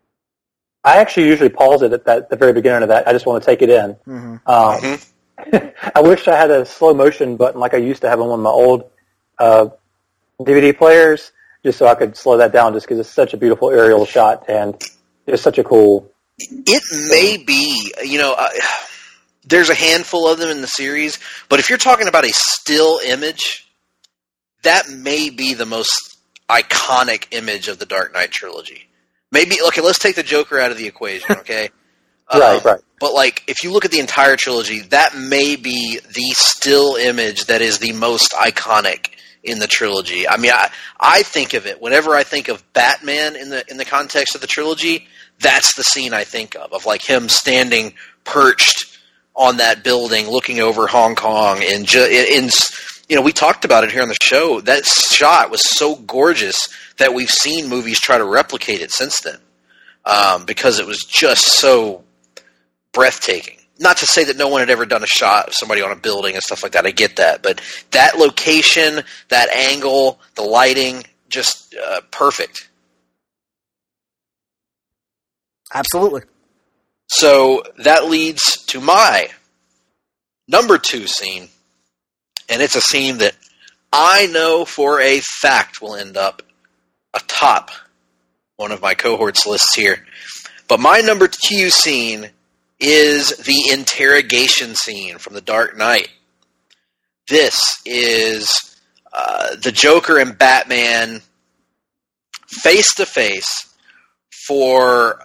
I actually usually pause it at that, the very beginning of that. I just want to take it in. Mm-hmm. Um, mm-hmm. I wish I had a slow motion button like I used to have on one of my old uh, D V D players, just so I could slow that down, just because it's such a beautiful aerial shot and it's such a cool. It may be, you know, uh, there's a handful of them in the series, but if you're talking about a still image, that may be the most iconic image of the Dark Knight trilogy. Maybe, okay, let's take the Joker out of the equation, okay? right, um, right. But, like, if you look at the entire trilogy, that may be the still image that is the most iconic in the trilogy. I mean, I, I think of it, whenever I think of Batman in the in the context of the trilogy, that's the scene I think of, of, like, him standing perched on that building, looking over Hong Kong, and ju- in, in you know, we talked about it here on the show. That shot was so gorgeous that we've seen movies try to replicate it since then, um, because it was just so breathtaking. Not to say that no one had ever done a shot of somebody on a building and stuff like that. I get that. But that location, that angle, the lighting, just uh, perfect. Absolutely. So that leads to my number two scene, and it's a scene that I know for a fact will end up atop one of my cohorts lists here. But my number two scene is the interrogation scene from The Dark Knight. This is uh, the Joker and Batman face to face for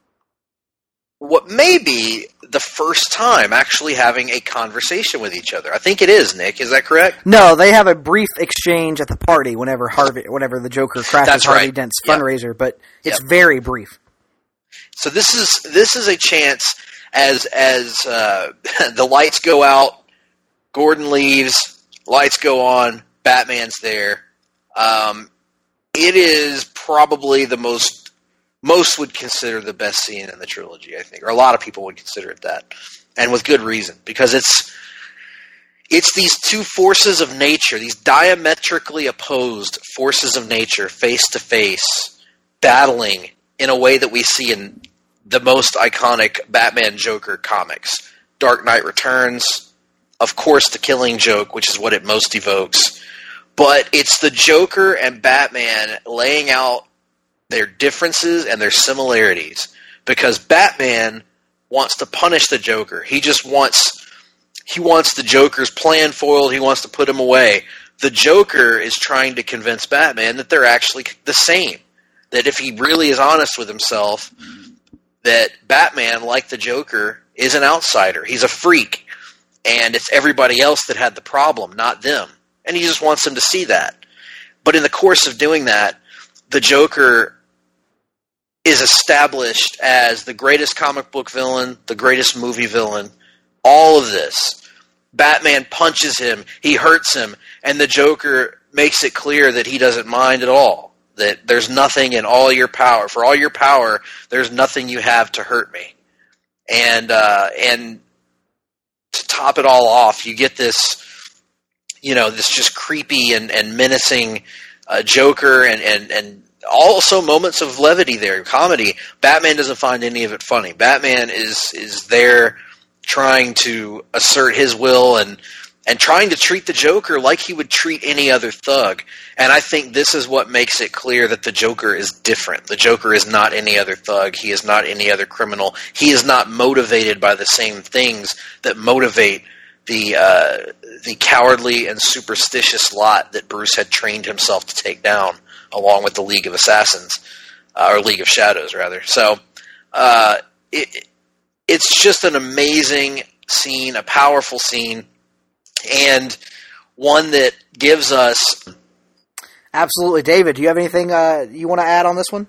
what may be the first time actually having a conversation with each other. I think it is, Nick. Is that correct? No, they have a brief exchange at the party whenever Harvey, whenever the Joker crashes That's Harvey right. Dent's Yep. fundraiser, but it's Yep. very brief. So this is this is a chance as as uh, the lights go out, Gordon leaves, lights go on, Batman's there. Um, it is probably the most most would consider the best scene in the trilogy, I think, or a lot of people would consider it that, and with good reason, because it's it's these two forces of nature, these diametrically opposed forces of nature, face to face, battling in a way that we see in the most iconic Batman Joker comics. Dark Knight Returns, of course, The Killing Joke, which is what it most evokes. But it's the Joker and Batman laying out their differences and their similarities. Because Batman wants to punish the Joker. He just wants he wants the Joker's plan foiled. He wants to put him away. The Joker is trying to convince Batman that they're actually the same. That if he really is honest with himself, that Batman, like the Joker, is an outsider. He's a freak. And it's everybody else that had the problem, not them. And he just wants them to see that. But in the course of doing that, the Joker is established as the greatest comic book villain, the greatest movie villain, all of this. Batman punches him, he hurts him, and the Joker makes it clear that he doesn't mind at all. That there's nothing in all your power. For all your power, there's nothing you have to hurt me. And uh, and to top it all off, you get this, you know, this just creepy and, and menacing uh, Joker, and, and, and also moments of levity there, comedy. Batman doesn't find any of it funny. Batman is is there trying to assert his will and and trying to treat the Joker like he would treat any other thug. And I think this is what makes it clear that the Joker is different. The Joker is not any other thug. He is not any other criminal. He is not motivated by the same things that motivate the uh, the cowardly and superstitious lot that Bruce had trained himself to take down, along with the League of Assassins, uh, or League of Shadows, rather. So uh, it, it's just an amazing scene, a powerful scene, and one that gives us... Absolutely. David, do you have anything uh, you want to add on this one?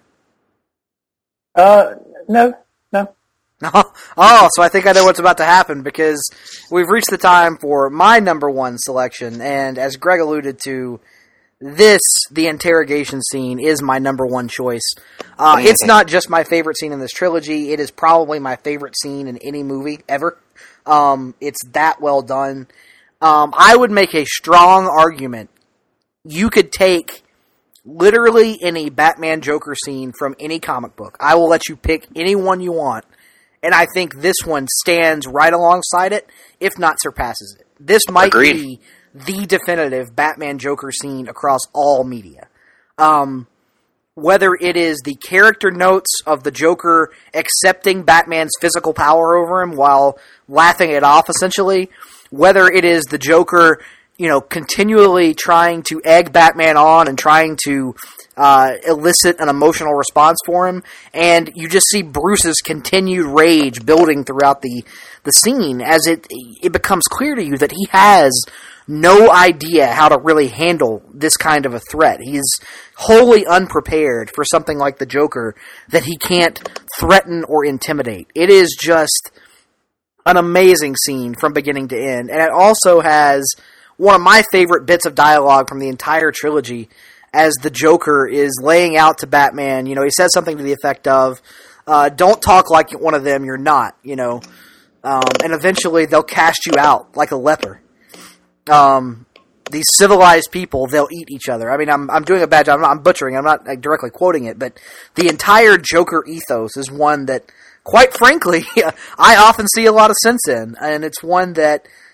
Uh, no, no. Oh, so I think I know what's about to happen, because we've reached the time for my number one selection, and as Greg alluded to, this, the interrogation scene, is my number one choice. Uh, it's not just my favorite scene in this trilogy, it is probably my favorite scene in any movie ever. Um, it's that well done. Um, I would make a strong argument. You could take literally any Batman Joker scene from any comic book. I will let you pick any one you want. And I think this one stands right alongside it, if not surpasses it. This might Agreed. be the definitive Batman Joker scene across all media. Um, whether it is the character notes of the Joker accepting Batman's physical power over him while laughing it off, essentially, whether it is the Joker, you know, continually trying to egg Batman on and trying to uh, elicit an emotional response for him, and you just see Bruce's continued rage building throughout the, the scene as it it becomes clear to you that he has no idea how to really handle this kind of a threat. He's wholly unprepared for something like the Joker that he can't threaten or intimidate. It is just an amazing scene from beginning to end, and it also has one of my favorite bits of dialogue from the entire trilogy as the Joker is laying out to Batman. You know, he says something to the effect of, uh, don't talk like one of them, you're not, you know, um, and eventually they'll cast you out like a leper. Um, these civilized people, they'll eat each other. I mean, I'm I'm doing a bad job. I'm, not, I'm butchering. I'm not like, directly quoting it, but the entire Joker ethos is one that, quite frankly, I often see a lot of sense in, and it's one that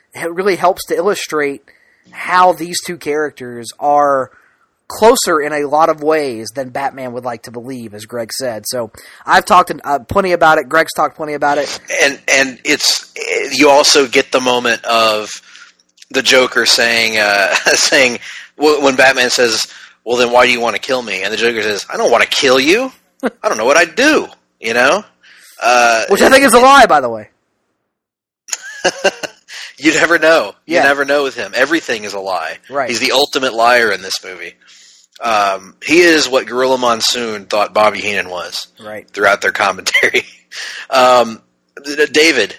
it really helps to illustrate how these two characters are closer in a lot of ways than Batman would like to believe, as Greg said. So I've talked uh, plenty about it. Greg's talked plenty about it. And and it's you also get the moment of the Joker saying uh, saying when Batman says, "Well, then why do you want to kill me?" And the Joker says, "I don't want to kill you. I don't know what I'd do." You know, uh, which I think is a lie, by the way. You never know. You yeah. never know with him. Everything is a lie. Right. He's the ultimate liar in this movie. Um, he is what Gorilla Monsoon thought Bobby Heenan was. Right. Throughout their commentary. um, David,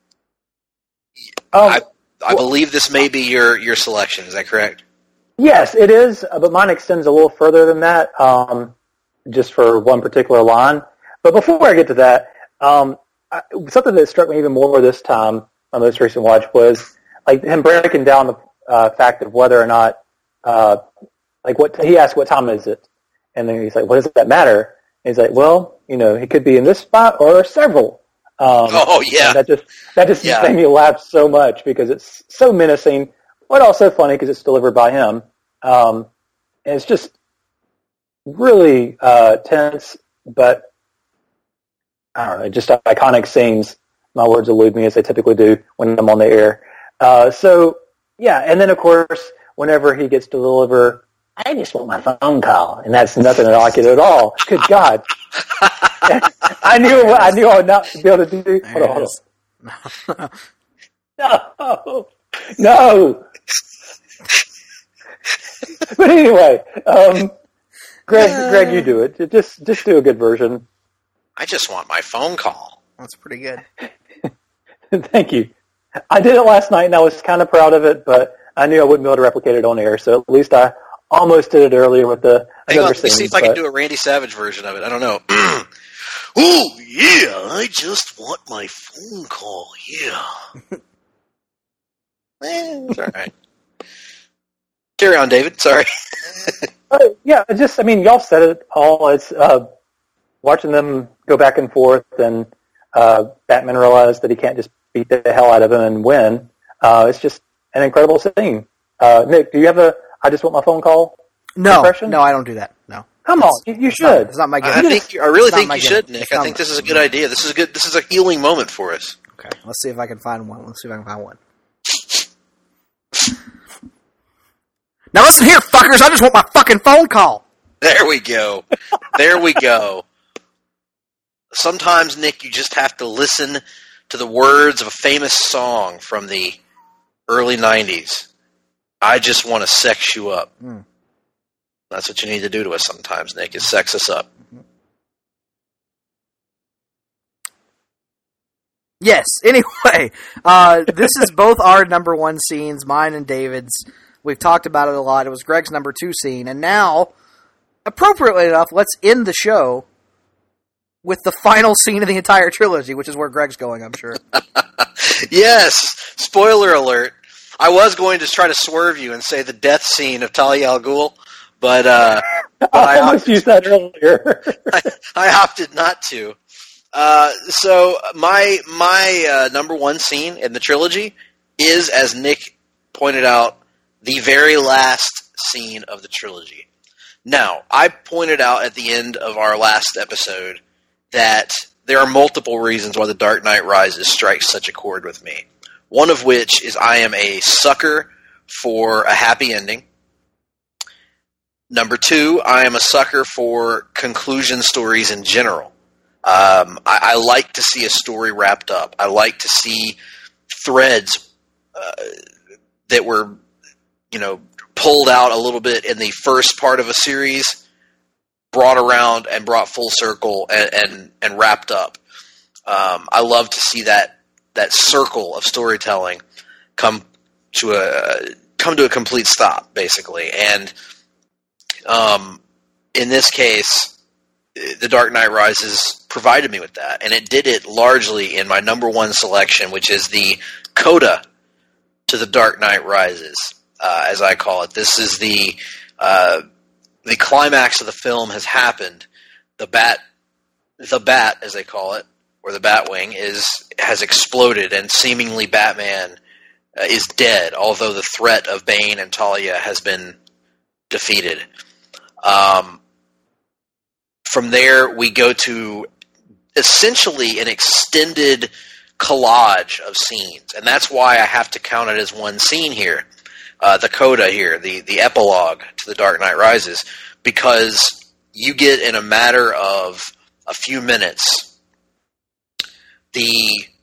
Um, I, I believe this may be your, your selection. Is that correct? Yes, it is, but mine extends a little further than that, um, just for one particular line. But before I get to that, um, I, something that struck me even more this time, my most recent watch, was like him breaking down the uh, fact of whether or not, uh, like what he asked, what time is it? And then he's like, what does that matter? And he's like, well, you know, he could be in this spot or several. Um, oh yeah, that just that just yeah. made me laugh so much because it's so menacing, but also funny because it's delivered by him. Um, and it's just really uh, tense, but I don't know, just iconic scenes. My words elude me as they typically do when I'm on the air. Uh, so yeah, and then of course, whenever he gets to deliver, I just want my phone call, and that's nothing like it at all. Good God. I knew I knew I would not be able to do. Hold on, hold on. No, no. But anyway, um, Greg, uh, Greg, you do it. Just, just do a good version. I just want my phone call. That's pretty good. Thank you. I did it last night, and I was kind of proud of it, but I knew I wouldn't be able to replicate it on air. So at least I almost did it earlier with the. Hang on, let me see if I can do a Randy Savage version of it. I don't know. Oh, yeah, I just want my phone call, yeah. eh, it's all right. Carry on, David. Sorry. uh, yeah, just, I mean, y'all said it all. It's uh, watching them go back and forth, and uh, Batman realized that he can't just beat the hell out of him and win. Uh, it's just an incredible scene. Uh, Nick, do you have a I just want my phone call no, impression? No, I don't do that. No. Come on, you, you it's should. Not, it's not my game. I, think, I really it's think you should, Nick. It's I think this is a good idea. This is a good. This is a healing moment for us. Okay, let's see if I can find one. Let's see if I can find one. Now listen here, fuckers. I just want my fucking phone call. There we go. There we go. Sometimes, Nick, you just have to listen to the words of a famous song from the early nineties. I just want to sex you up. Mm. That's what you need to do to us sometimes, Nick, is sex us up. Yes, anyway, uh, this is both our number one scenes, mine and David's. We've talked about it a lot. It was Greg's number two scene. And now, appropriately enough, let's end the show with the final scene of the entire trilogy, which is where Greg's going, I'm sure. Yes! Spoiler alert. I was going to try to swerve you and say the death scene of Talia al Ghul, but, uh, but I almost used that earlier. I, I opted not to. Uh, so my my uh, number one scene in the trilogy is, as Nick pointed out, the very last scene of the trilogy. Now, I pointed out at the end of our last episode that there are multiple reasons why The Dark Knight Rises strikes such a chord with me. One of which is I am a sucker for a happy ending. Number two, I am a sucker for conclusion stories in general. Um, I, I like to see a story wrapped up. I like to see threads uh, that were, you know, pulled out a little bit in the first part of a series, brought around and brought full circle and and, and wrapped up. Um, I love to see that that circle of storytelling come to a come to a complete stop, basically. And um, in this case, The Dark Knight Rises provided me with that, and it did it largely in my number one selection, which is the coda to The Dark Knight Rises, uh, as I call it. This is the uh, the climax of the film has happened. The bat, the bat, as they call it, or the Batwing, is has exploded, and seemingly Batman uh, is dead, although the threat of Bane and Talia has been defeated. Um, from there, we go to essentially an extended collage of scenes, and that's why I have to count it as one scene here, uh, the coda here, the, the epilogue to The Dark Knight Rises, because you get in a matter of a few minutes the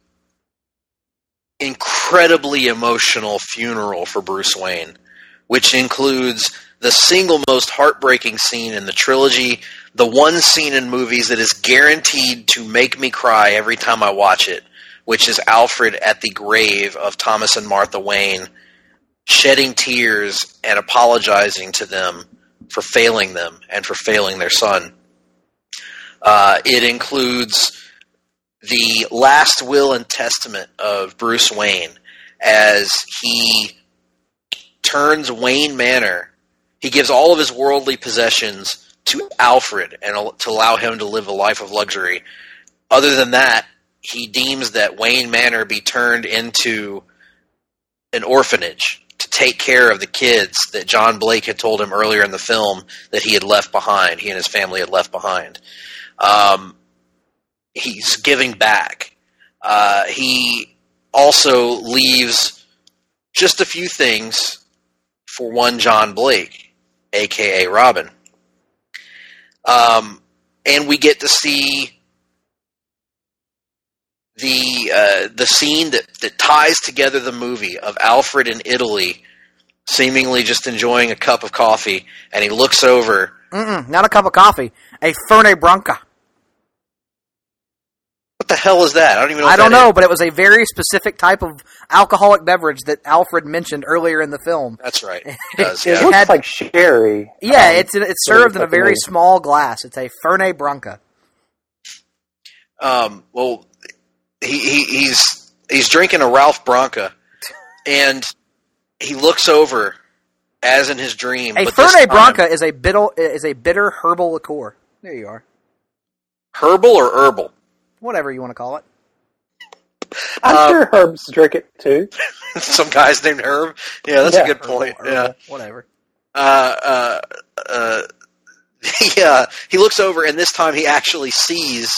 incredibly emotional funeral for Bruce Wayne, which includes the single most heartbreaking scene in the trilogy, the one scene in movies that is guaranteed to make me cry every time I watch it, which is Alfred at the grave of Thomas and Martha Wayne, shedding tears and apologizing to them for failing them and for failing their son. Uh, it includes the last will and testament of Bruce Wayne as he turns Wayne Manor. He gives all of his worldly possessions to Alfred and to allow him to live a life of luxury. Other than that, he deems that Wayne Manor be turned into an orphanage to take care of the kids that John Blake had told him earlier in the film that he had left behind, he and his family had left behind. Um, he's giving back. Uh, he also leaves just a few things for one John Blake, a k a. Robin. Um, and we get to see the uh, the scene that, that ties together the movie of Alfred in Italy, seemingly just enjoying a cup of coffee, and he looks over. Mm-mm, not a cup of coffee, a Fernet Branca. What the hell is that? I don't even know what I don't that know, is. but it was a very specific type of alcoholic beverage that Alfred mentioned earlier in the film. That's right. It does, It yeah. looks had- like sherry. Yeah, Um, it's it's served in a like very me. small glass. It's a Fernet Branca. Um, well, he, he he's he's drinking a Ralph Branca, and he looks over, as in his dream. A but this Fernet time- Branca is a bitter is a bitter herbal liqueur. There you are. Herbal or herbal? Whatever you want to call it. I'm Uh, sure Herbs drink it too. Some guy's named Herb. Yeah, that's Yeah, a good point. Herbal, Yeah. herbal, whatever. Uh, uh, uh, he, uh, he looks over, and this time he actually sees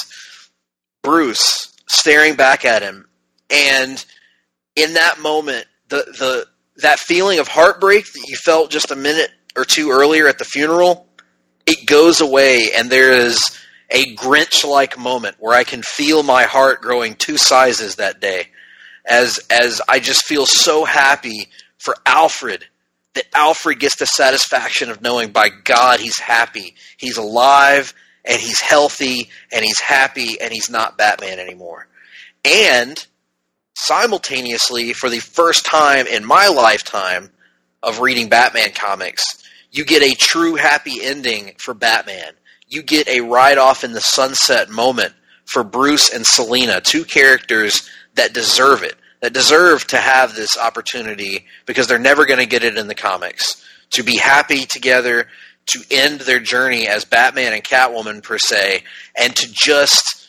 Bruce staring back at him. And in that moment, the, the that feeling of heartbreak that you felt just a minute or two earlier at the funeral, it goes away, and there is a Grinch-like moment where I can feel my heart growing two sizes that day, as as I just feel so happy for Alfred, that Alfred gets the satisfaction of knowing, by God, he's happy. He's alive, and he's healthy, and he's happy, and he's not Batman anymore. And simultaneously, for the first time in my lifetime of reading Batman comics, you get a true happy ending for Batman. You get a ride-off in the sunset moment for Bruce and Selina, two characters that deserve it, that deserve to have this opportunity because they're never going to get it in the comics, to be happy together, to end their journey as Batman and Catwoman, per se, and to just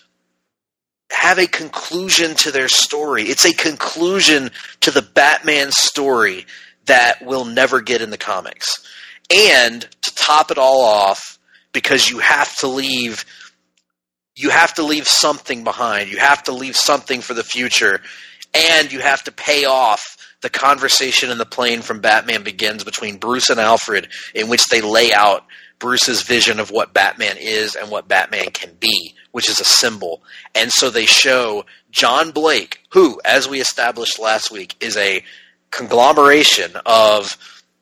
have a conclusion to their story. It's a conclusion to the Batman story that we'll never get in the comics. And to top it all off, because you have to leave you have to leave something behind. You have to leave something for the future. And you have to pay off the conversation in the plane from Batman Begins between Bruce and Alfred, in which they lay out Bruce's vision of what Batman is and what Batman can be, which is a symbol. And so they show John Blake, who, as we established last week, is a conglomeration of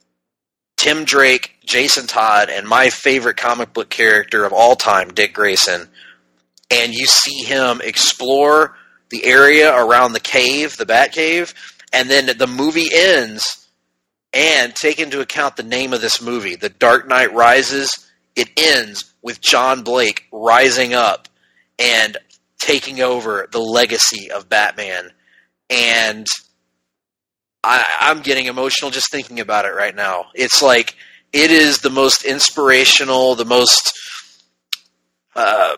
Tim Drake, Jason Todd, and my favorite comic book character of all time, Dick Grayson. And you see him explore the area around the cave, the Batcave, and then the movie ends, and take into account the name of this movie, The Dark Knight Rises, it ends with John Blake rising up and taking over the legacy of Batman. And I, I'm getting emotional just thinking about it right now. It's like, it is the most inspirational, the most uh,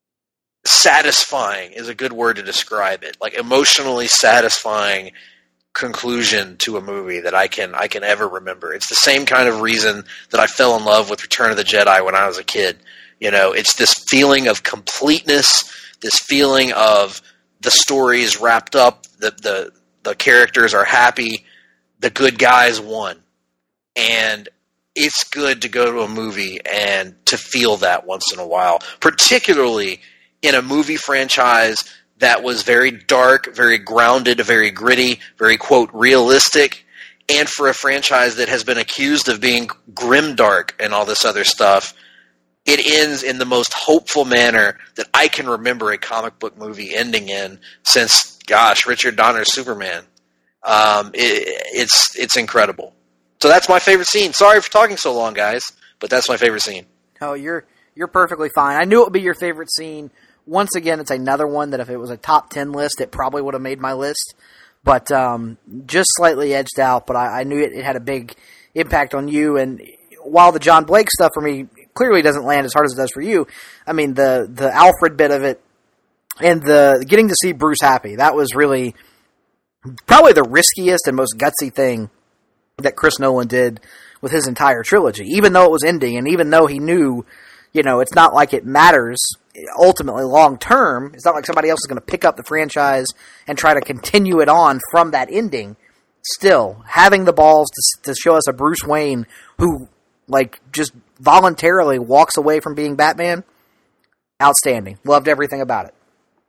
satisfying is a good word to describe it. Like, emotionally satisfying conclusion to a movie that I can I can ever remember. It's the same kind of reason that I fell in love with Return of the Jedi when I was a kid. You know, it's this feeling of completeness, this feeling of the story is wrapped up, the the the characters are happy, the good guys won. And it's good to go to a movie and to feel that once in a while, particularly in a movie franchise that was very dark, very grounded, very gritty, very, quote, realistic, and for a franchise that has been accused of being grimdark and all this other stuff. It ends in the most hopeful manner that I can remember a comic book movie ending in since, gosh, Richard Donner's Superman. Um, it, it's it's incredible. So that's my favorite scene. Sorry for talking so long, guys, but that's my favorite scene. Oh, you're you're perfectly fine. I knew it would be your favorite scene. Once again, it's another one that if it was a top ten list, it probably would have made my list. But um, just slightly edged out, but I, I knew it, it had a big impact on you. And while the John Blake stuff for me clearly doesn't land as hard as it does for you, I mean, the, the Alfred bit of it and the getting to see Bruce happy, that was really probably the riskiest and most gutsy thing that Chris Nolan did with his entire trilogy. Even though it was ending, and even though he knew, you know, it's not like it matters ultimately long term, it's not like somebody else is going to pick up the franchise and try to continue it on from that ending. Still, having the balls to, to show us a Bruce Wayne who, like, just voluntarily walks away from being Batman, outstanding. Loved everything about it.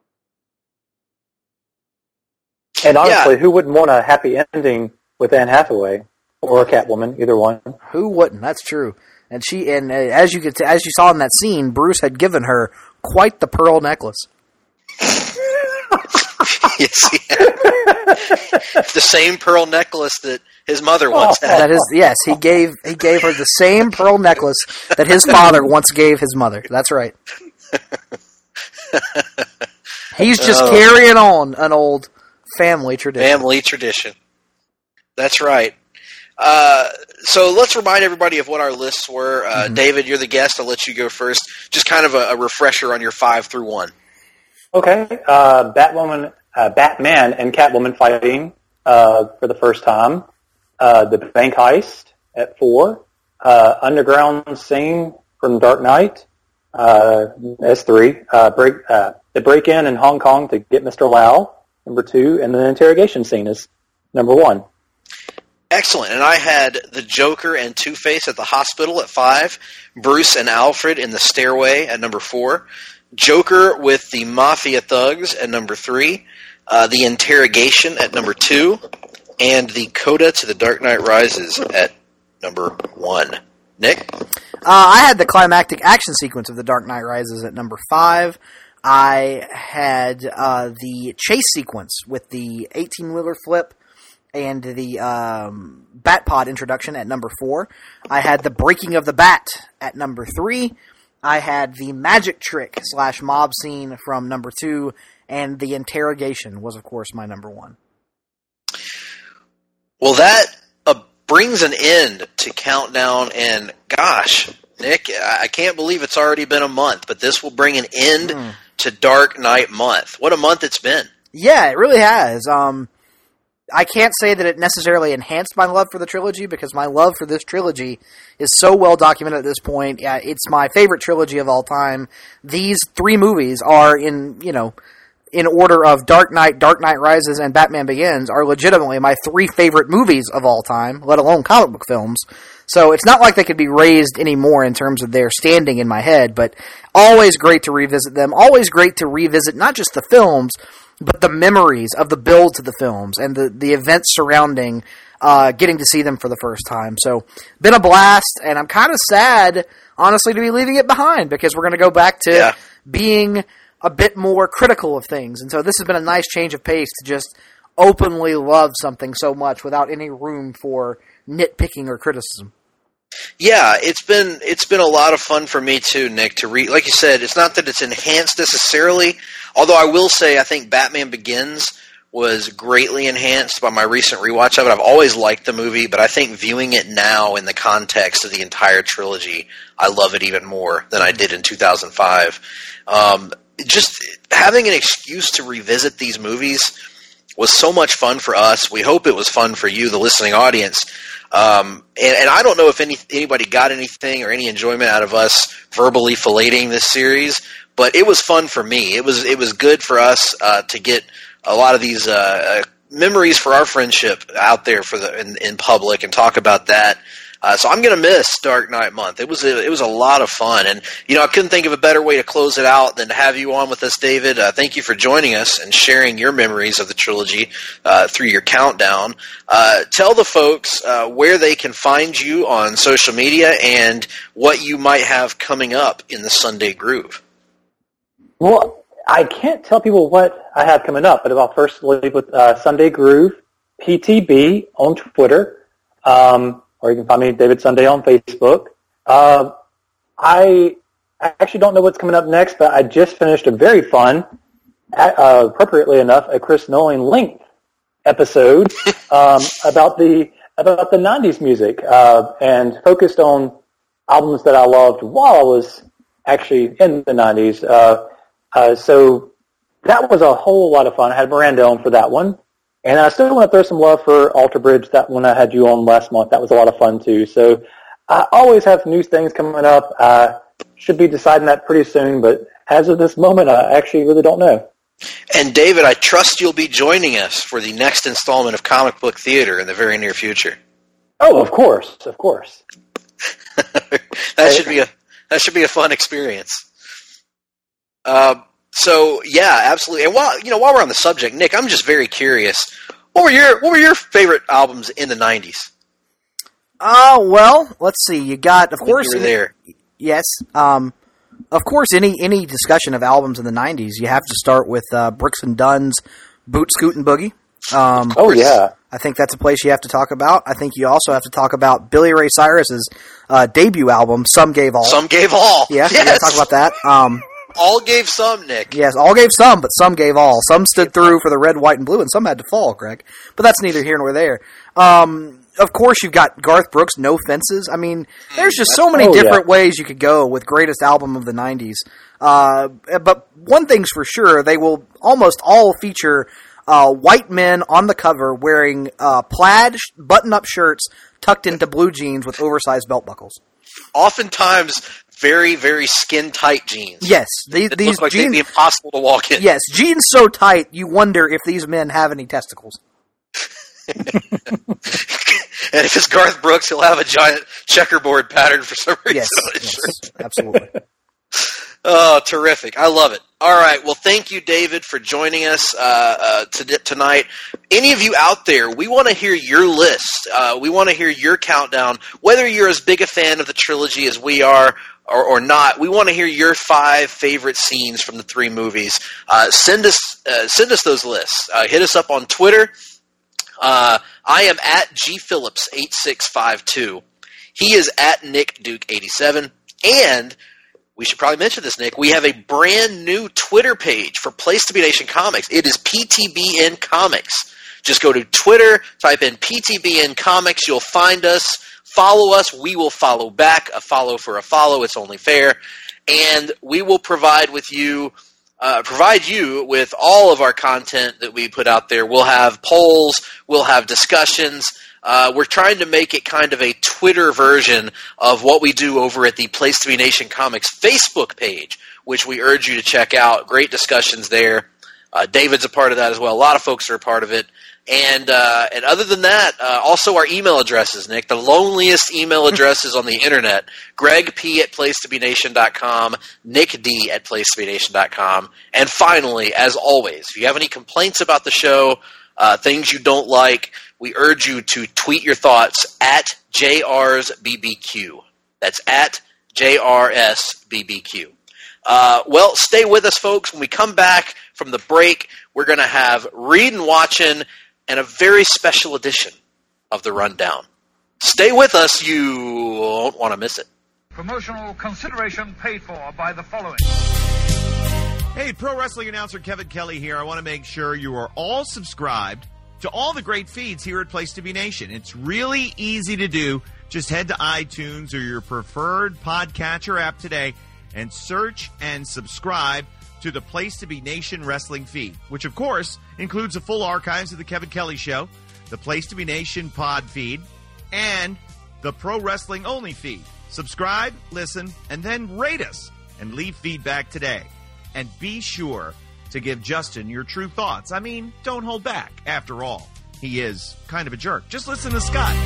And honestly, Yeah. who wouldn't want a happy ending with Anne Hathaway or Catwoman, either one? Who wouldn't? That's true. And she, and uh, as you could, t- as you saw in that scene, Bruce had given her quite the pearl necklace. Yes, yeah. The same pearl necklace that his mother once had. That is, yes, he gave he gave her the same pearl necklace that his father once gave his mother. That's right. He's just Oh. carrying on an old family tradition. Family tradition. That's right. Uh, so let's remind everybody of what our lists were. Uh, Mm-hmm. David, you're the guest. I'll let you go first. Just kind of a, a refresher on your five through one. Okay, uh, Batwoman, uh, Batman and Catwoman fighting uh, for the first time. Uh, the bank heist at four. Uh, underground scene from Dark Knight. Uh, that's three. Uh, break uh, the break-in in Hong Kong to get Mister Lau. Number two, and the interrogation scene is number one. Excellent. And I had the Joker and Two-Face at the hospital at five. Bruce and Alfred in the stairway at number four. Joker with the Mafia Thugs at number three. Uh, the Interrogation at number two. And the Coda to the Dark Knight Rises at number one. Nick? Uh, I had the climactic action sequence of The Dark Knight Rises at number five. I had uh, the chase sequence with the eighteen-wheeler flip and the um, Batpod introduction at number four. I had the breaking of the bat at number three. I had the magic trick slash mob scene from number two, and the interrogation was, of course, my number one. Well, that uh, brings an end to Countdown, and gosh, Nick, I can't believe it's already been a month, but this will bring an end mm. to Dark Knight month. What a month it's been. Yeah, it really has. Um, I can't say that it necessarily enhanced my love for the trilogy, because my love for this trilogy is so well documented at this point. Yeah, it's my favorite trilogy of all time. These three movies are in, you know, in order of Dark Knight, Dark Knight Rises, and Batman Begins, are legitimately my three favorite movies of all time, let alone comic book films. So it's not like they could be raised anymore in terms of their standing in my head, but always great to revisit them. Always great to revisit not just the films, but the memories of the build to the films and the, the events surrounding uh, getting to see them for the first time. So, been a blast, and I'm kind of sad, honestly, to be leaving it behind, because we're going to go back to yeah. being a bit more critical of things. And so this has been a nice change of pace to just openly love something so much without any room for nitpicking or criticism. Yeah, it's been it's been a lot of fun for me too, Nick, to read. Like you said, it's not that it's enhanced necessarily, although I will say I think Batman Begins was greatly enhanced by my recent rewatch of it. I've always liked the movie, but I think viewing it now in the context of the entire trilogy, I love it even more than I did in two thousand five. Um, just having an excuse to revisit these movies was so much fun for us. We hope it was fun for you, the listening audience. Um, and, and I don't know if any anybody got anything or any enjoyment out of us verbally filleting this series, but it was fun for me. It was it was good for us uh, to get a lot of these uh, memories for our friendship out there for the in, in public and talk about that. Uh, so I'm going to miss Dark Knight Month. It was a, it was a lot of fun, and you know I couldn't think of a better way to close it out than to have you on with us, David. Uh, thank you for joining us and sharing your memories of the trilogy uh, through your countdown. Uh, tell the folks uh, where they can find you on social media and what you might have coming up in the Sunday Groove. Well, I can't tell people what I have coming up, but I'll first leave with uh, Sunday Groove P T B on Twitter. Um, Or you can find me, David Sunday, on Facebook. Uh, I actually don't know what's coming up next, but I just finished a very fun, uh, appropriately enough, a Chris Nolan linked episode um, about the about the nineties music uh, and focused on albums that I loved while I was actually in the nineties. Uh, uh, so that was a whole lot of fun. I had Miranda on for that one. And I still want to throw some love for Alter Bridge. That one I had you on last month. That was a lot of fun, too. So I always have new things coming up. I should be deciding that pretty soon, but as of this moment, I actually really don't know. And, David, I trust you'll be joining us for the next installment of Comic Book Theater in the very near future. Oh, of course, of course. that should be a that should be a fun experience. Uh, So yeah, absolutely. And while you know, while we're on the subject, Nick, I'm just very curious. What were your what were your favorite albums in the nineties? Uh, well, let's see. You got, of When course, you were there. Yes. Um, of course, any any discussion of albums in the nineties, you have to start with uh, Brooks and Dunn's "Boot Scootin' Boogie." Um, oh yeah, I think that's a place you have to talk about. I think you also have to talk about Billy Ray Cyrus's uh, debut album, "Some Gave All." Some Gave All. Yeah, yes. you got to talk about that. Um, All gave some, Nick. Yes, all gave some, but some gave all. Some stood through for the red, white, and blue, and some had to fall, Greg. But that's neither here nor there. Um, of course, you've got Garth Brooks' No Fences. I mean, there's just so many oh, different yeah. ways you could go with greatest album of the nineties. Uh, but one thing's for sure, they will almost all feature uh, white men on the cover wearing uh, plaid button-up shirts tucked into blue jeans with oversized belt buckles. Oftentimes, very, very skin-tight jeans. Yes. The, It these look like jeans, they'd be impossible to walk in. Yes, jeans so tight, you wonder if these men have any testicles. And if it's Garth Brooks, he'll have a giant checkerboard pattern for some reason Yes, on his yes, shirt. absolutely. Oh, terrific. I love it. All right. Well, thank you, David, for joining us uh, uh, to, tonight. Any of you out there, we want to hear your list. Uh, we want to hear your countdown, whether you're as big a fan of the trilogy as we are or, or not. We want to hear your five favorite scenes from the three movies. Uh, send us uh, send us those lists. Uh, hit us up on Twitter. Uh, I am at G Phillips eight six five two. He is at Nick Duke eighty-seven. And we should probably mention this, Nick. We have a brand new Twitter page for Place to Be Nation Comics. It is P T B N Comics. Just go to Twitter, type in P T B N Comics. You'll find us. Follow us. We will follow back. A follow for a follow. It's only fair. And we will provide with you, uh, provide you with all of our content that we put out there. We'll have polls. We'll have discussions. Uh, we're trying to make it kind of a Twitter version of what we do over at the Place to Be Nation Comics Facebook page, which we urge you to check out. Great discussions there. Uh, David's a part of that as well. A lot of folks are a part of it. And uh, and other than that, uh, also our email addresses, Nick, the loneliest email addresses on the internet, Greg P at place to be nation dot com, Nick D at place to be nation dot com. And finally, as always, if you have any complaints about the show, uh, things you don't like, we urge you to tweet your thoughts at J R's B B Q. That's at J R S B B Q. Uh, well, stay with us, folks. When we come back from the break, we're going to have Reading, Watching, and a very special edition of The Rundown. Stay with us. You won't want to miss it. Promotional consideration paid for by the following. Hey, pro wrestling announcer Kevin Kelly here. I want to make sure you are all subscribed to all the great feeds here at Place to Be Nation. It's really easy to do. Just head to iTunes or your preferred podcatcher app today and search and subscribe to the Place to Be Nation Wrestling feed, which of course includes the full archives of the Kevin Kelly Show, the Place to Be Nation pod feed, and the Pro Wrestling Only feed. Subscribe, listen, and then rate us and leave feedback today. And be sure to give Justin your true thoughts. I mean, don't hold back. After all, he is kind of a jerk. Just listen to Scott.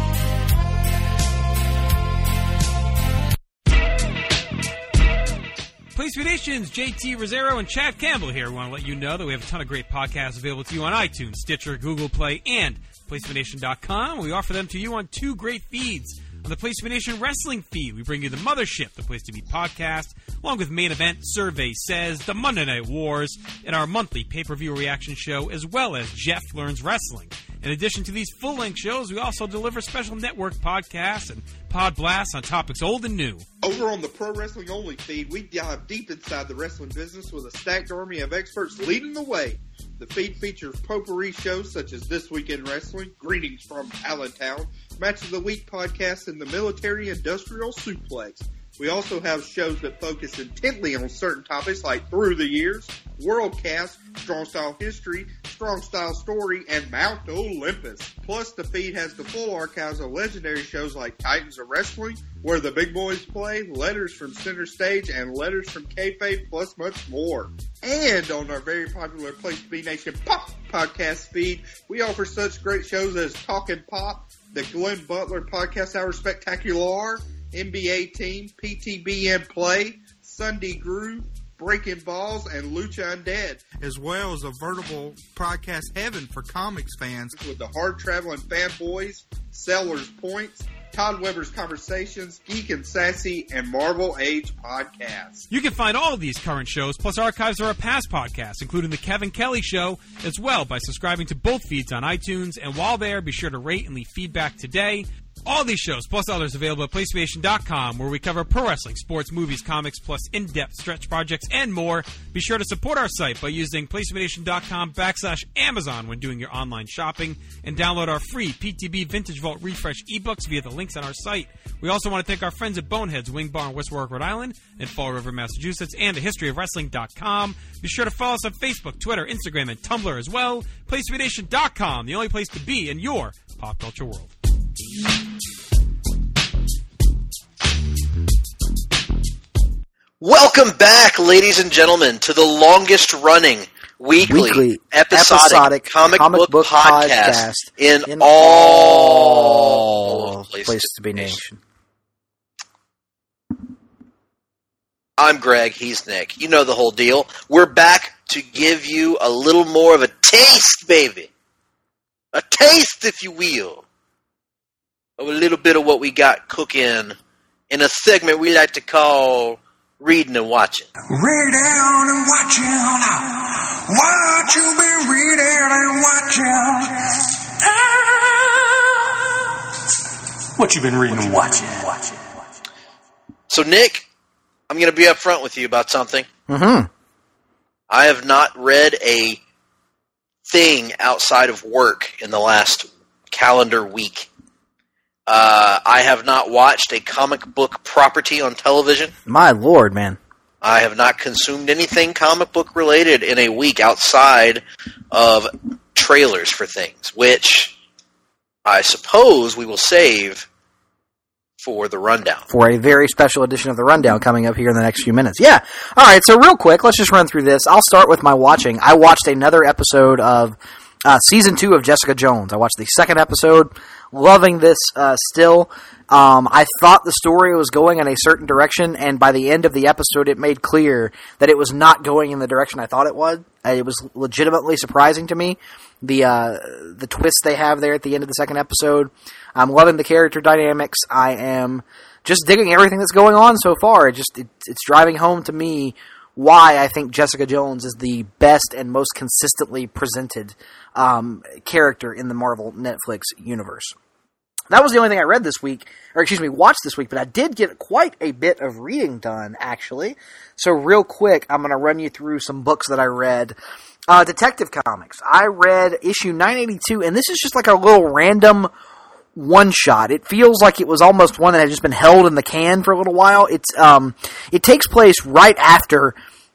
Place to Be Nation's J T Rosero and Chad Campbell here. We want to let you know that we have a ton of great podcasts available to you on iTunes, Stitcher, Google Play, and place to be nation dot com. We offer them to you on two great feeds. On the Place to Be Nation Wrestling feed, we bring you the Mothership, the Place to Be podcast, along with Main Event, Survey Says, the Monday Night Wars, and our monthly pay-per-view reaction show, as well as Jeff Learns Wrestling. In addition to these full-length shows, we also deliver special network podcasts and pod blasts on topics old and new. Over on the Pro Wrestling Only feed, we dive deep inside the wrestling business with a stacked army of experts leading the way. The feed features potpourri shows such as This Week in Wrestling, Greetings from Allentown, Match of the Week podcast, and the Military Industrial Suplex. We also have shows that focus intently on certain topics like Through the Years, Worldcast, Strong Style History, Strong Style Story, and Mount Olympus. Plus, the feed has the full archives of legendary shows like Titans of Wrestling, Where the Big Boys Play, Letters from Center Stage, and Letters from Kayfabe, plus much more. And on our very popular Place to Be Nation Pop podcast feed, we offer such great shows as Talkin' Pop, the Glenn Butler Podcast Hour Spectacular, N B A Team, P T B N Play, Sunday Groove, Breaking Balls, and Lucha Undead. As well as a veritable podcast heaven for comics fans. With the Hard Traveling Fanboys, Sellers Points, Todd Weber's Conversations, Geek and Sassy, and Marvel Age Podcasts. You can find all of these current shows, plus archives of our past podcasts, including The Kevin Kelly Show, as well by subscribing to both feeds on iTunes. And while there, be sure to rate and leave feedback today. All these shows, plus others, available at place to be nation dot com, where we cover pro wrestling, sports, movies, comics, plus in-depth stretch projects and more. Be sure to support our site by using place to be nation dot com backslash Amazon when doing your online shopping, and download our free P T B Vintage Vault Refresh ebooks via the links on our site. We also want to thank our friends at Boneheads Wing Bar in West Warwick, Rhode Island, and Fall River, Massachusetts, and a history of wrestling dot com. Be sure to follow us on Facebook, Twitter, Instagram, and Tumblr as well. place to be nation dot com, the only place to be in your pop culture world. Welcome back, ladies and gentlemen, to the longest running weekly, Weekly episodic, episodic comic, comic book, book podcast, podcast in, in all, all places to be nation. I'm Greg, he's Nick. You know the whole deal. We're back to give you a little more of a taste, baby. A taste, if you will, of a little bit of what we got cooking in a segment we like to call Reading and Watching. Read down and watching. What you been reading and watching? What you been reading and watching? So, Nick, I'm going to be up front with you about something. Mm-hmm. I have not read a thing outside of work in the last calendar week. Uh, I have not watched a comic book property on television. My lord, man. I have not consumed anything comic book related in a week outside of trailers for things, which I suppose we will save for the rundown. For a very special edition of the rundown coming up here in the next few minutes. Yeah. All right, so real quick, let's just run through this. I'll start with my watching. I watched another episode of uh, Season two of Jessica Jones. I watched the second episode. Loving this uh, still. Um, I thought the story was going in a certain direction, and by the end of the episode, it made clear that it was not going in the direction I thought it would. It was legitimately surprising to me, the uh, the twist they have there at the end of the second episode. I'm loving the character dynamics. I am just digging everything that's going on so far. It just it, it's driving home to me why I think Jessica Jones is the best and most consistently presented um, character in the Marvel Netflix universe. That was the only thing I read this week, or excuse me, watched this week, but I did get quite a bit of reading done, actually. So real quick, I'm going to run you through some books that I read. Uh, Detective Comics. I read issue nine eighty-two, and this is just like a little random one-shot. It feels like it was almost one that had just been held in the can for a little while. It's um, it takes place right after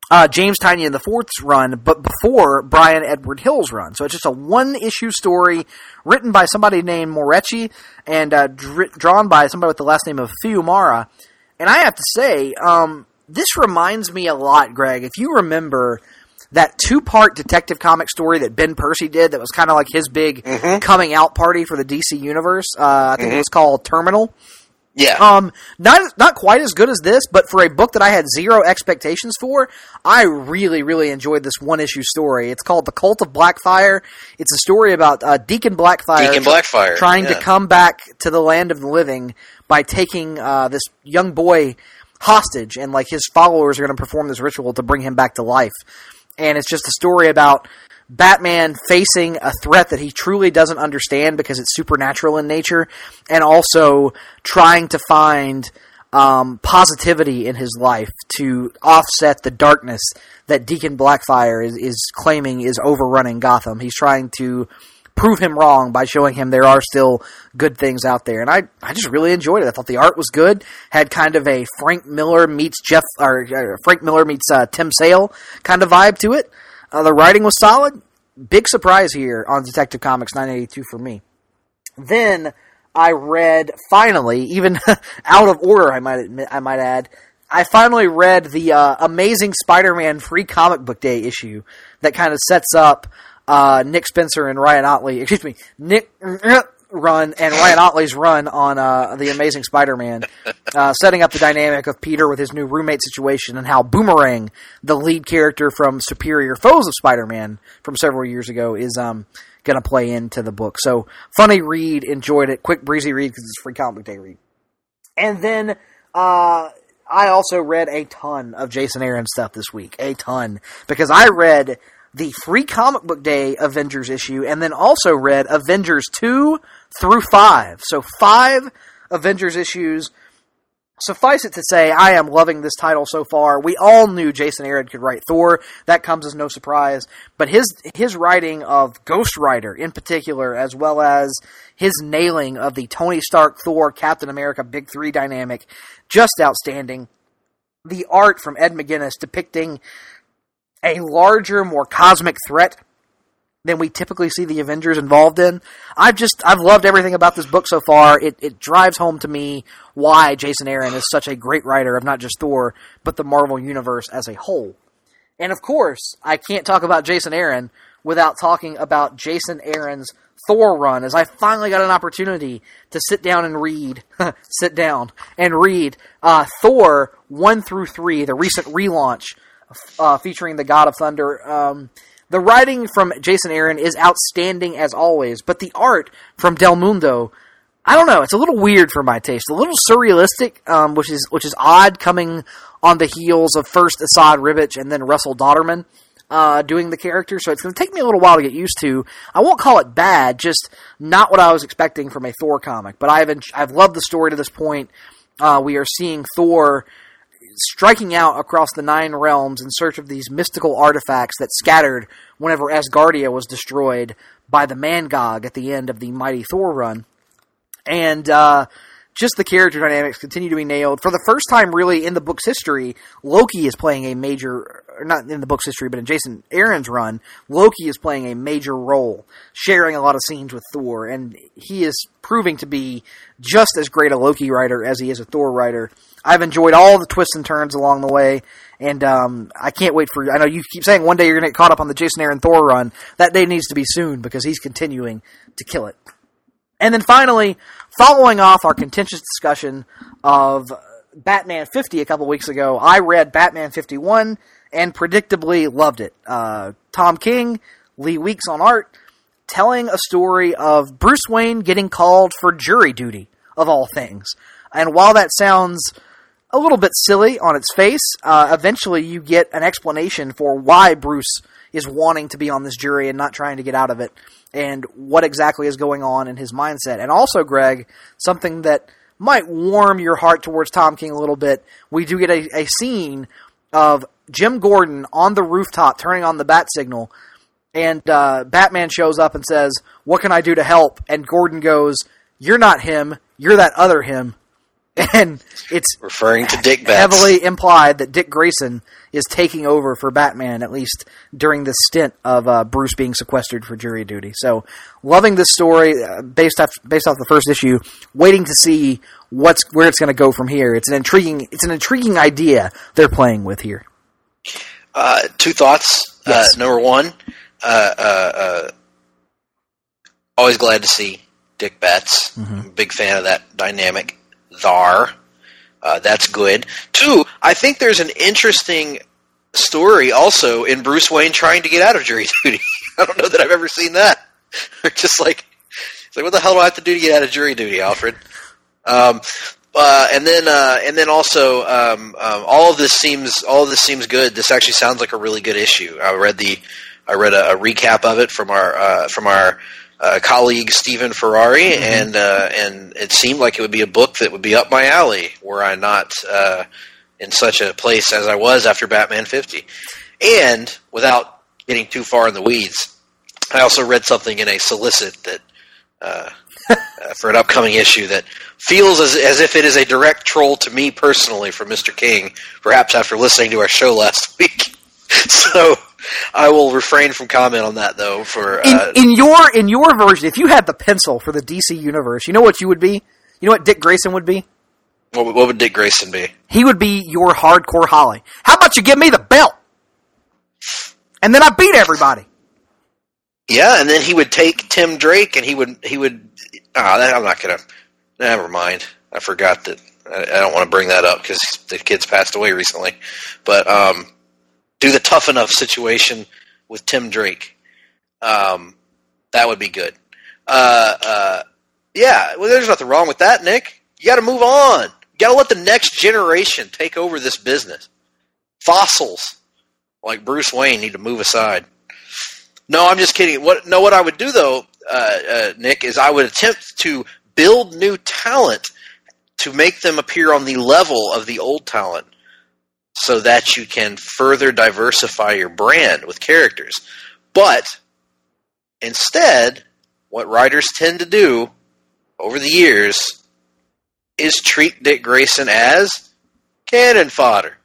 uh, James Tynion the Fourth's run, but before Brian Edward Hill's run. So it's just a one-issue story written by somebody named Moretti and uh, dr- drawn by somebody with the last name of Fiumara. And I have to say, um, this reminds me a lot, Greg. If you remember that two-part Detective Comics story that Ben Percy did that was kind of like his big mm-hmm. coming-out party for the D C Universe, uh, I think mm-hmm. it was called Terminal. Yeah. Um, not not quite as good as this, but for a book that I had zero expectations for, I really, really enjoyed this one-issue story. It's called The Cult of Blackfire. It's a story about uh, Deacon Blackfire, Deacon Blackfire. trying yeah. to come back to the land of the living by taking uh, this young boy hostage, and like his followers are going to perform this ritual to bring him back to life. And it's just a story about Batman facing a threat that he truly doesn't understand because it's supernatural in nature, and also trying to find um, positivity in his life to offset the darkness that Deacon Blackfire is, is claiming is overrunning Gotham. He's trying to prove him wrong by showing him there are still good things out there. And I, I just really enjoyed it. I thought the art was good, had kind of a Frank Miller meets Jeff, or uh, Frank Miller meets uh, Tim Sale kind of vibe to it. Uh, the writing was solid. Big surprise here on Detective Comics nine eighty-two for me. Then I read, finally, even out of order, I might admit, I might add, I finally read the uh, Amazing Spider-Man Free Comic Book Day issue that kind of sets up uh, Nick Spencer and Ryan Ottley, excuse me, Nick run and Ryan Ottley's run on uh, the Amazing Spider-Man, uh, setting up the dynamic of Peter with his new roommate situation and how Boomerang, the lead character from Superior Foes of Spider-Man from several years ago, is um, going to play into the book. So, funny read, enjoyed it, quick, breezy read because it's a free comic book day read. And then uh, I also read a ton of Jason Aaron stuff this week, a ton, because I read the Free Comic Book Day Avengers issue, and then also read Avengers two through five. So five Avengers issues. Suffice it to say, I am loving this title so far. We all knew Jason Aaron could write Thor. That comes as no surprise. But his his writing of Ghost Rider in particular, as well as his nailing of the Tony Stark, Thor, Captain America Big Three dynamic, just outstanding. The art from Ed McGuinness depicting a larger, more cosmic threat than we typically see the Avengers involved in. I've just, I've loved everything about this book so far. It, it drives home to me why Jason Aaron is such a great writer of not just Thor, but the Marvel Universe as a whole. And of course, I can't talk about Jason Aaron without talking about Jason Aaron's Thor run, as I finally got an opportunity to sit down and read, sit down and read uh, Thor one through three, the recent relaunch Uh, featuring the God of Thunder. Um, the writing from Jason Aaron is outstanding as always, but the art from Del Mundo, I don't know, it's a little weird for my taste, a little surrealistic, um, which is which is odd coming on the heels of first Assad Ribic and then Russell Dodderman uh, doing the character, so it's going to take me a little while to get used to. I won't call it bad, just not what I was expecting from a Thor comic, but I've I've loved the story to this point. Uh, we are seeing Thor striking out across the nine realms in search of these mystical artifacts that scattered whenever Asgardia was destroyed by the Mangog at the end of the Mighty Thor run. And uh, just the character dynamics continue to be nailed. For the first time, really, in the book's history, Loki is playing a major, not in the book's history, but in Jason Aaron's run, Loki is playing a major role, sharing a lot of scenes with Thor, and he is proving to be just as great a Loki writer as he is a Thor writer. I've enjoyed all the twists and turns along the way, and um, I can't wait for... I know you keep saying one day you're going to get caught up on the Jason Aaron Thor run. That day needs to be soon, because he's continuing to kill it. And then finally, following off our contentious discussion of Batman fifty a couple weeks ago, I read Batman fifty-one and predictably loved it. Uh, Tom King, Lee Weeks on art, telling a story of Bruce Wayne getting called for jury duty, of all things. And while that sounds a little bit silly on its face, uh, eventually you get an explanation for why Bruce is wanting to be on this jury and not trying to get out of it, and what exactly is going on in his mindset. And also, Greg, something that might warm your heart towards Tom King a little bit, we do get a, a scene of Jim Gordon on the rooftop turning on the bat signal, and uh, Batman shows up and says, "What can I do to help?" And Gordon goes, "You're not him, you're that other him." And it's referring to Dick Betts. Heavily implied that Dick Grayson is taking over for Batman, at least during the stint of uh, Bruce being sequestered for jury duty. So, loving this story uh, based off based off the first issue. Waiting to see what's where it's going to go from here. It's an intriguing it's an intriguing idea they're playing with here. Uh, two thoughts. Yes. Uh, number one, uh, uh, uh, always glad to see Dick Betts. Mm-hmm. I'm a big fan of that dynamic. Thar. Uh, that's good. Two, I think there's an interesting story also in Bruce Wayne trying to get out of jury duty. I don't know that I've ever seen that. Just like, it's like, what the hell do I have to do to get out of jury duty, Alfred? Um, uh, and then, uh, and then also, um, um, all of this seems, all of this seems good. This actually sounds like a really good issue. I read the, I read a, a recap of it from our, uh, from our, Uh, colleague Stephen Ferrari, mm-hmm. and uh, and it seemed like it would be a book that would be up my alley were I not uh, in such a place as I was after Batman fifty. And without getting too far in the weeds, I also read something in a solicit that uh, uh, for an upcoming issue that feels as as if it is a direct troll to me personally from Mister King, perhaps after listening to our show last week. So I will refrain from comment on that, though. For uh, in, in your in your version, if you had the pencil for the D C universe, you know what you would be? You know what Dick Grayson would be? What, what would Dick Grayson be? He would be your hardcore Holly. How about you give me the belt? And then I beat everybody. Yeah, and then he would take Tim Drake, and he would he would. Oh, that, I'm not gonna. Never mind. I forgot that. I, I don't want to bring that up because the kid's passed away recently. But um, do the Tough Enough situation with Tim Drake. Um, that would be good. Uh, uh, yeah, well, there's nothing wrong with that, Nick. You got to move on. You got to let the next generation take over this business. Fossils like Bruce Wayne need to move aside. No, I'm just kidding. What? No, what I would do though, uh, uh, Nick, is I would attempt to build new talent to make them appear on the level of the old talent, so that you can further diversify your brand with characters. But instead, what writers tend to do over the years is treat Dick Grayson as cannon fodder.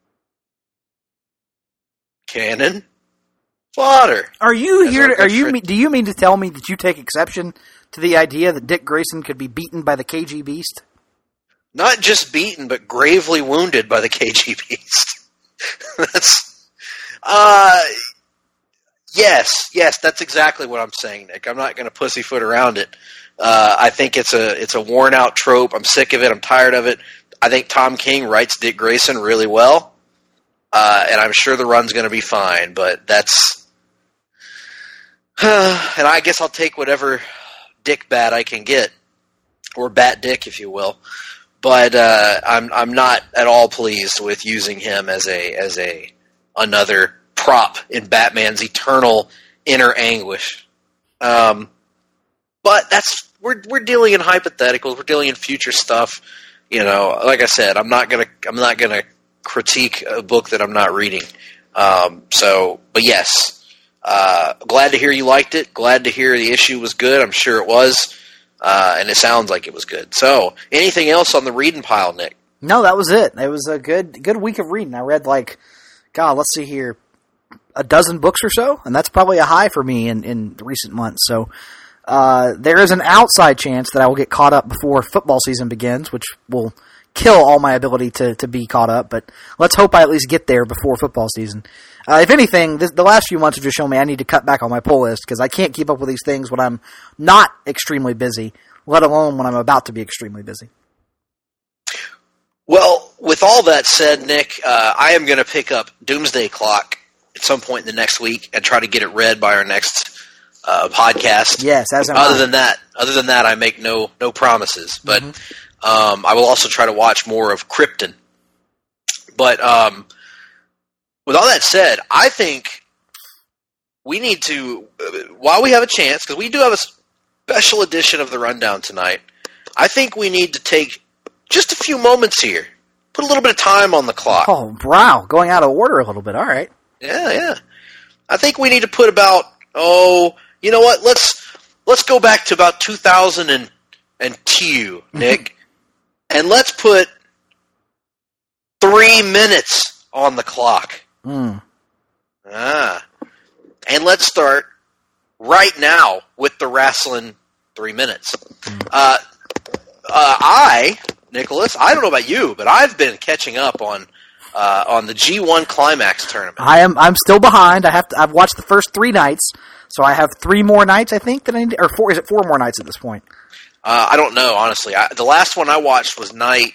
Cannon fodder. Are you As here? our To, are good you? friend- mean- Do you mean to tell me that you take exception to the idea that Dick Grayson could be beaten by the K G Beast? Not just beaten, but gravely wounded by the K G Beast. That's, uh, yes, yes, that's exactly what I'm saying, Nick. I'm not going to pussyfoot around it. Uh, I think it's a it's a worn out trope. I'm sick of it. I'm tired of it. I think Tom King writes Dick Grayson really well, uh, and I'm sure the run's going to be fine. But that's, and I guess I'll take whatever Dick Bat I can get, or Bat Dick, if you will. But uh, I'm I'm not at all pleased with using him as a as a another prop in Batman's eternal inner anguish. Um, but that's we're we're dealing in hypotheticals. We're dealing in future stuff. You know, like I said, I'm not gonna I'm not gonna critique a book that I'm not reading. Um, so, but yes, uh, glad to hear you liked it. Glad to hear the issue was good. I'm sure it was. Uh, and it sounds like it was good. So, anything else on the reading pile, Nick? No, that was it. It was a good good week of reading. I read like, God, let's see here, a dozen books or so, and that's probably a high for me in, in recent months. So, uh, there is an outside chance that I will get caught up before football season begins, which will kill all my ability to, to be caught up. But let's hope I at least get there before football season. Uh, if anything, this, the last few months have just shown me I need to cut back on my pull list because I can't keep up with these things when I'm not extremely busy, let alone when I'm about to be extremely busy. Well, with all that said, Nick, uh, I am going to pick up Doomsday Clock at some point in the next week and try to get it read by our next uh, podcast. Yes, as am other I. than that, other than that, I make no no promises. But Mm-hmm. um, I will also try to watch more of Krypton. But um, with all that said, I think we need to, while we have a chance, because we do have a special edition of the Rundown tonight, I think we need to take just a few moments here. Put a little bit of time on the clock. Oh, wow. Going out of order a little bit. All right. Yeah, yeah. I think we need to put about, oh, you know what? Let's let's go back to about two thousand two, Nick. and let's put three minutes on the clock. Mm. Ah. And let's start right now with the wrestling three minutes. Uh, uh, I, Nicholas, I don't know about you, but I've been catching up on uh, on the G one Climax tournament. I am. I'm still behind. I have to. I've watched the first three nights, so I have three more nights. I think that I need, or four. Is it four more nights at this point? Uh, I don't know, honestly. I, the last one I watched was night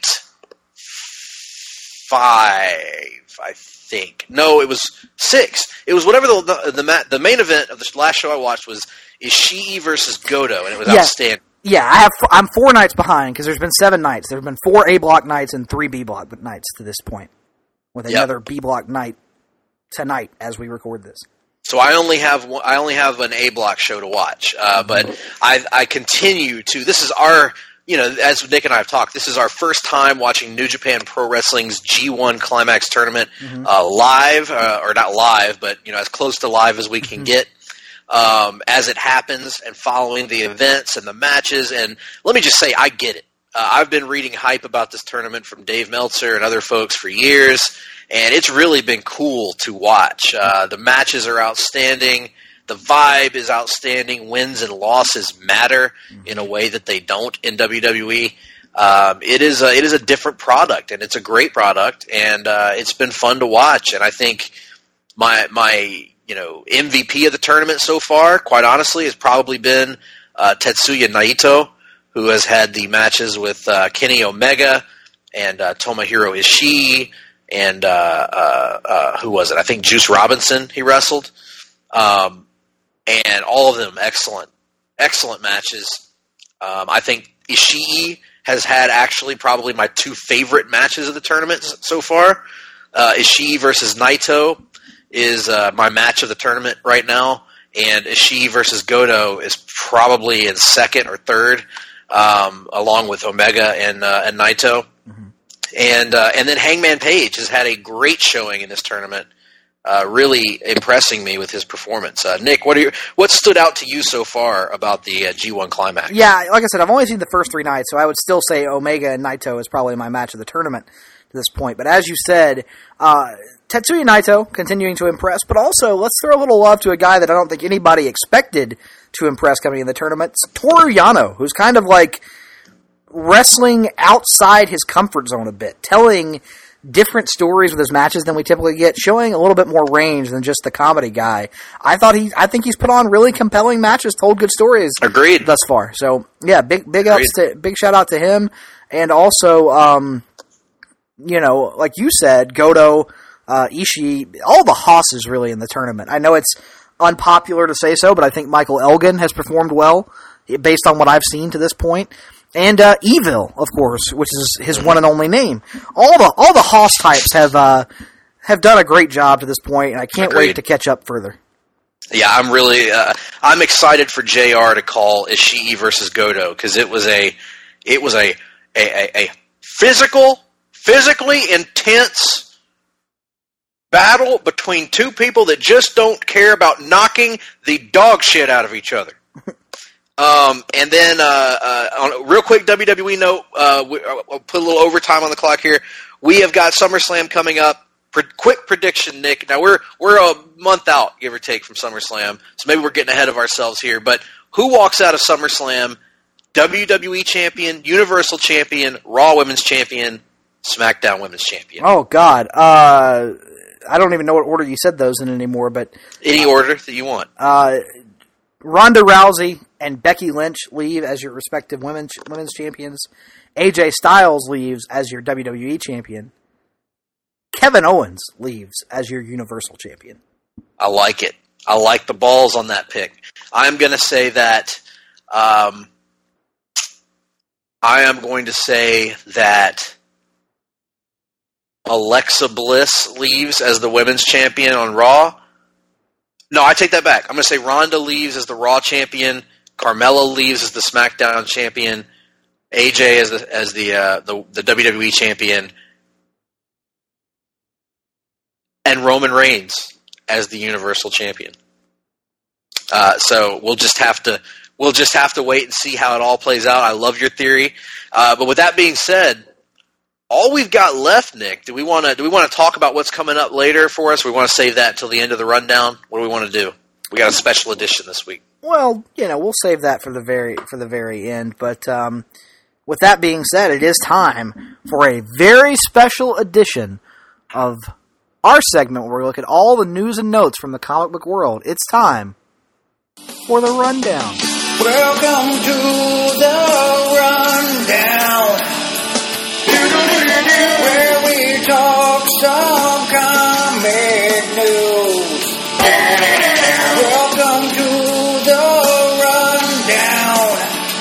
five, I think. No, it was six. It was whatever the the, the, ma- the main event of the last show I watched was Ishii versus Goto, and it was yeah. outstanding. Yeah, I have. I'm four nights behind because there's been seven nights. There have been four A block nights and three B block nights to this point, with another yep. B block night tonight as we record this. So I only have one, I only have an A block show to watch, uh, but I, I continue to. This is our, you know, as Nick and I have talked, this is our first time watching New Japan Pro Wrestling's G one Climax tournament mm-hmm. uh, live, uh, or not live, but you know, as close to live as we can mm-hmm. get. Um, as it happens, and following the events and the matches, and let me just say, I get it. Uh, I've been reading hype about this tournament from Dave Meltzer and other folks for years, and it's really been cool to watch. Uh, the matches are outstanding. The vibe is outstanding. Wins and losses matter in a way that they don't in W W E. Um, it is a, it is a different product, and it's a great product, and uh, it's been fun to watch. And I think my my you know M V P of the tournament so far, quite honestly, has probably been uh, Tetsuya Naito, who has had the matches with uh, Kenny Omega and uh, Tomohiro Ishii, and uh, uh, uh, who was it? I think Juice Robinson he wrestled. Um, and all of them excellent, excellent matches. Um, I think Ishii has had actually probably my two favorite matches of the tournament so far. Uh, Ishii versus Naito is uh, my match of the tournament right now, and Ishii versus Goto is probably in second or third, um, along with Omega and uh, and Naito. Mm-hmm. And uh, and then Hangman Page has had a great showing in this tournament, uh, really impressing me with his performance. Uh, Nick, what are your, what stood out to you so far about the uh, G one Climax? Yeah, like I said, I've only seen the first three nights, so I would still say Omega and Naito is probably my match of the tournament to this point. But as you said, uh, Tetsuya Naito continuing to impress, but also let's throw a little love to a guy that I don't think anybody expected to impress coming in the tournament. It's Toru Yano, who's kind of like wrestling outside his comfort zone a bit, telling different stories with his matches than we typically get, showing a little bit more range than just the comedy guy. I thought he, I think he's put on really compelling matches, told good stories. Agreed. Thus far. So yeah, big, big ups to, big shout out to him. And also, um, you know, like you said, Goto, uh, Ishii, all the Hosses really in the tournament. I know it's unpopular to say so, but I think Michael Elgin has performed well based on what I've seen to this point. And uh, Evil, of course, which is his one and only name. All the all the Hoss types have uh, have done a great job to this point, and I can't Agreed. wait to catch up further. Yeah, I'm really uh, I'm excited for J R to call Ishii versus Goto, because it was a it was a a, a a physical, physically intense battle between two people that just don't care about knocking the dog shit out of each other. Um, and then, uh, uh, on a real quick W W E note, uh, we, I'll put a little overtime on the clock here. We have got SummerSlam coming up. Pre- quick prediction, Nick. Now we're, we're a month out, give or take, from SummerSlam, so maybe we're getting ahead of ourselves here, but who walks out of SummerSlam? W W E champion, Universal champion, Raw Women's champion, SmackDown Women's champion. Oh, God. Uh, I don't even know what order you said those in anymore, but... Any uh, order that you want. Uh, Ronda Rousey and Becky Lynch leave as your respective women's women's champions. A J Styles leaves as your W W E champion. Kevin Owens leaves as your Universal champion. I like it. I like the balls on that pick. I'm going to say that... Um, I am going to say that Alexa Bliss leaves as the women's champion on Raw. No, I take that back. I'm going to say Ronda leaves as the Raw champion. Carmella leaves as the SmackDown champion. A J as the as the uh, the, the W W E champion, and Roman Reigns as the Universal champion. Uh, so we'll just have to we'll just have to wait and see how it all plays out. I love your theory, uh, but with that being said, all we've got left, Nick, do we want to do we want to talk about what's coming up later for us? We want to save that until the end of the rundown. What do we want to do? We got a special edition this week. Well, you know, we'll save that for the very for the very end. But um, with that being said, it is time for a very special edition of our segment where we look at all the news and notes from the comic book world. It's time for the rundown. Welcome to the rundown, where we talk some comic news. Welcome to the rundown,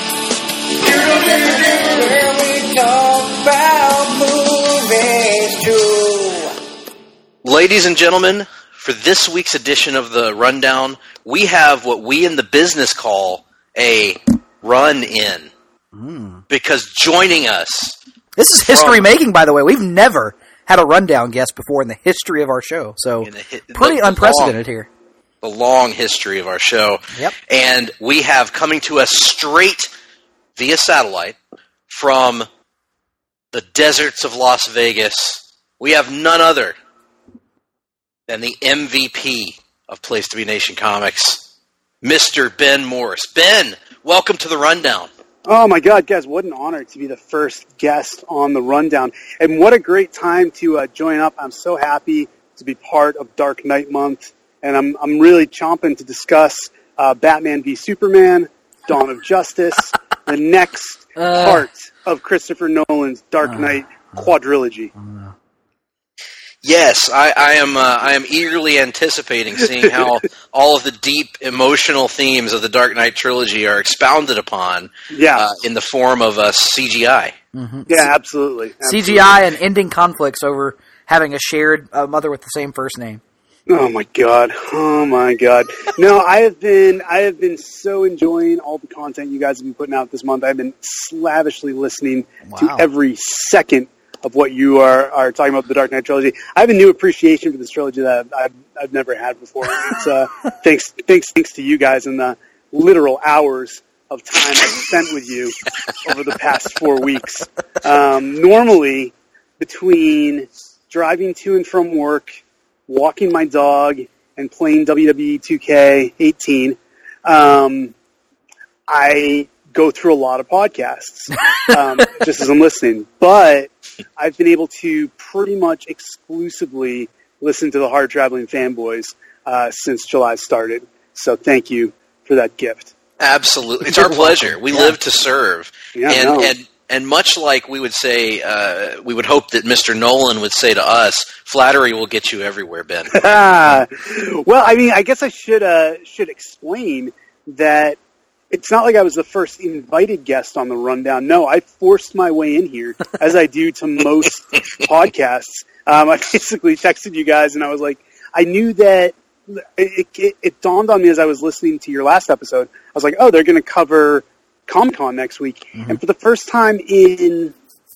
where we talk about movies too. Ladies and gentlemen, for this week's edition of the rundown, we have what we in the business call a run-in. Mm. Because joining us... This is history making, by the way. We've never had a rundown guest before in the history of our show. So, hi- pretty the, unprecedented the long, here. The long history of our show. Yep. And we have coming to us straight via satellite from the deserts of Las Vegas, we have none other than the M V P of Place to Be Nation Comics, Mister Ben Morse. Ben, welcome to the rundown. Oh my God, guys, what an honor to be the first guest on the rundown. And what a great time to uh, join up. I'm so happy to be part of Dark Knight Month. And I'm I'm really chomping to discuss uh, Batman v Superman, Dawn of Justice, the next uh, part of Christopher Nolan's Dark uh, Knight quadrilogy. Uh, Yes, I, I am. Uh, I am eagerly anticipating seeing how all of the deep emotional themes of the Dark Knight trilogy are expounded upon. Yeah. Uh, in the form of a C G I. Mm-hmm. Yeah, absolutely. absolutely. C G I and ending conflicts over having a shared uh, mother with the same first name. Oh my God! Oh my God! No, I have been. I have been so enjoying all the content you guys have been putting out this month. I've been slavishly listening wow. to every second of what you are, are talking about the Dark Knight trilogy. I have a new appreciation for this trilogy that I've, I've never had before. It's, uh, thanks, thanks, thanks to you guys and the literal hours of time I've spent with you over the past four weeks. Um, normally, between driving to and from work, walking my dog, and playing W W E two K eighteen, um, I go through a lot of podcasts um, just as I'm listening. But I've been able to pretty much exclusively listen to the Hard Traveling Fanboys uh, since July started. So thank you for that gift. Absolutely. It's our pleasure. We yeah. live to serve. Yeah, and, no. and and much like we would say, uh, we would hope that Mister Nolan would say to us, flattery will get you everywhere, Ben. Well, I mean, I guess I should uh, should explain that it's not like I was the first invited guest on the rundown. No, I forced my way in here, as I do to most podcasts. Um, I basically texted you guys, and I was like, I knew that it, it, it dawned on me as I was listening to your last episode. I was like, oh, they're going to cover Comic-Con next week. Mm-hmm. And for the first time in,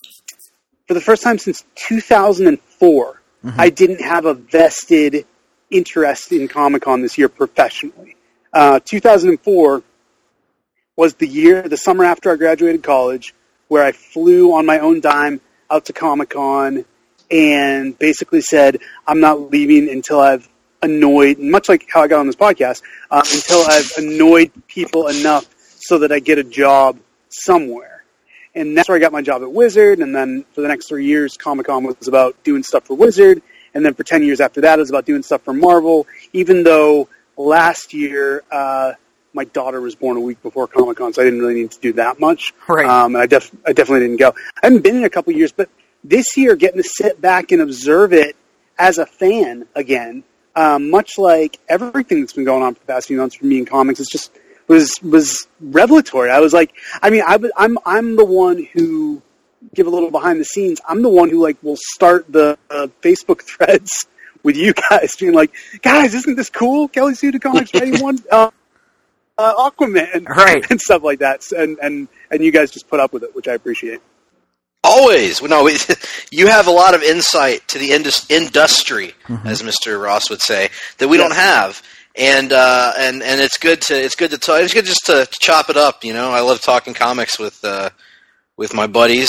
for the first time since two thousand four, mm-hmm. I didn't have a vested interest in Comic-Con this year professionally. Uh, two thousand four was the year, the summer after I graduated college, where I flew on my own dime out to Comic-Con and basically said, I'm not leaving until I've annoyed, much like how I got on this podcast, uh, until I've annoyed people enough so that I get a job somewhere. And that's where I got my job at Wizard, and then for the next three years, Comic-Con was about doing stuff for Wizard, and then for ten years after that, it was about doing stuff for Marvel, even though last year, uh, my daughter was born a week before Comic-Con, so I didn't really need to do that much. Right. Um, and I, def- I definitely didn't go. I haven't been in a couple of years, but this year, getting to sit back and observe it as a fan again, um, much like everything that's been going on for the past few months for me in comics, it's just was was revelatory. I was like, I mean, I, I'm I'm the one who, give a little behind the scenes, I'm the one who like will start the uh, Facebook threads with you guys, being like, guys, isn't this cool? Kelly Sue Comics Ready One. Uh, Uh, Aquaman, right, and stuff like that, and and and you guys just put up with it, which I appreciate. Always, no, you have a lot of insight to the indus- industry, mm-hmm. as Mister Ross would say, that we yes. don't have, and uh, and and it's good to it's good to talk. It's good just to chop it up. You know, I love talking comics with uh, with my buddies,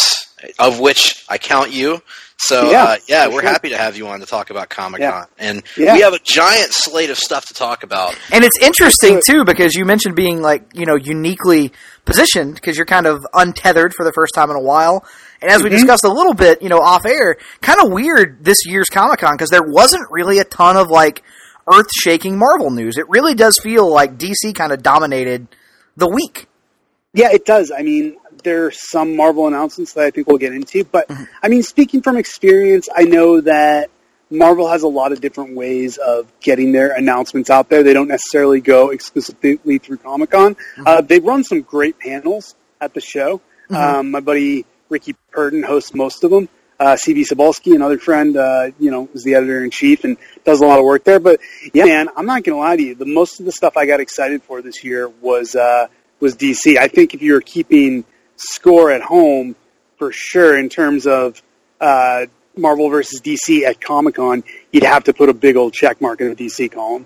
of which I count you. So, yeah, uh, yeah we're sure. happy to have you on to talk about Comic-Con. Yeah. And yeah. we have a giant slate of stuff to talk about. And it's interesting, too, because you mentioned being, like, you know, uniquely positioned, because you're kind of untethered for the first time in a while. And as we mm-hmm. discussed a little bit, you know, off air, kind of weird this year's Comic-Con, because there wasn't really a ton of, like, earth-shaking Marvel news. It really does feel like D C kind of dominated the week. Yeah, it does. I mean, there are some Marvel announcements that I think we'll get into, but, mm-hmm. I mean, speaking from experience, I know that Marvel has a lot of different ways of getting their announcements out there. They don't necessarily go exclusively through Comic-Con. Mm-hmm. Uh, they run some great panels at the show. Mm-hmm. Um, my buddy Ricky Purden hosts most of them. Uh, C B Cebulski, another friend, uh, you know, is the editor-in-chief and does a lot of work there. But, yeah, man, I'm not going to lie to you. The most of the stuff I got excited for this year was uh, was D C. I think if you were keeping score at home, for sure, in terms of uh, Marvel versus D C at Comic-Con, you'd have to put a big old check mark in the D C column.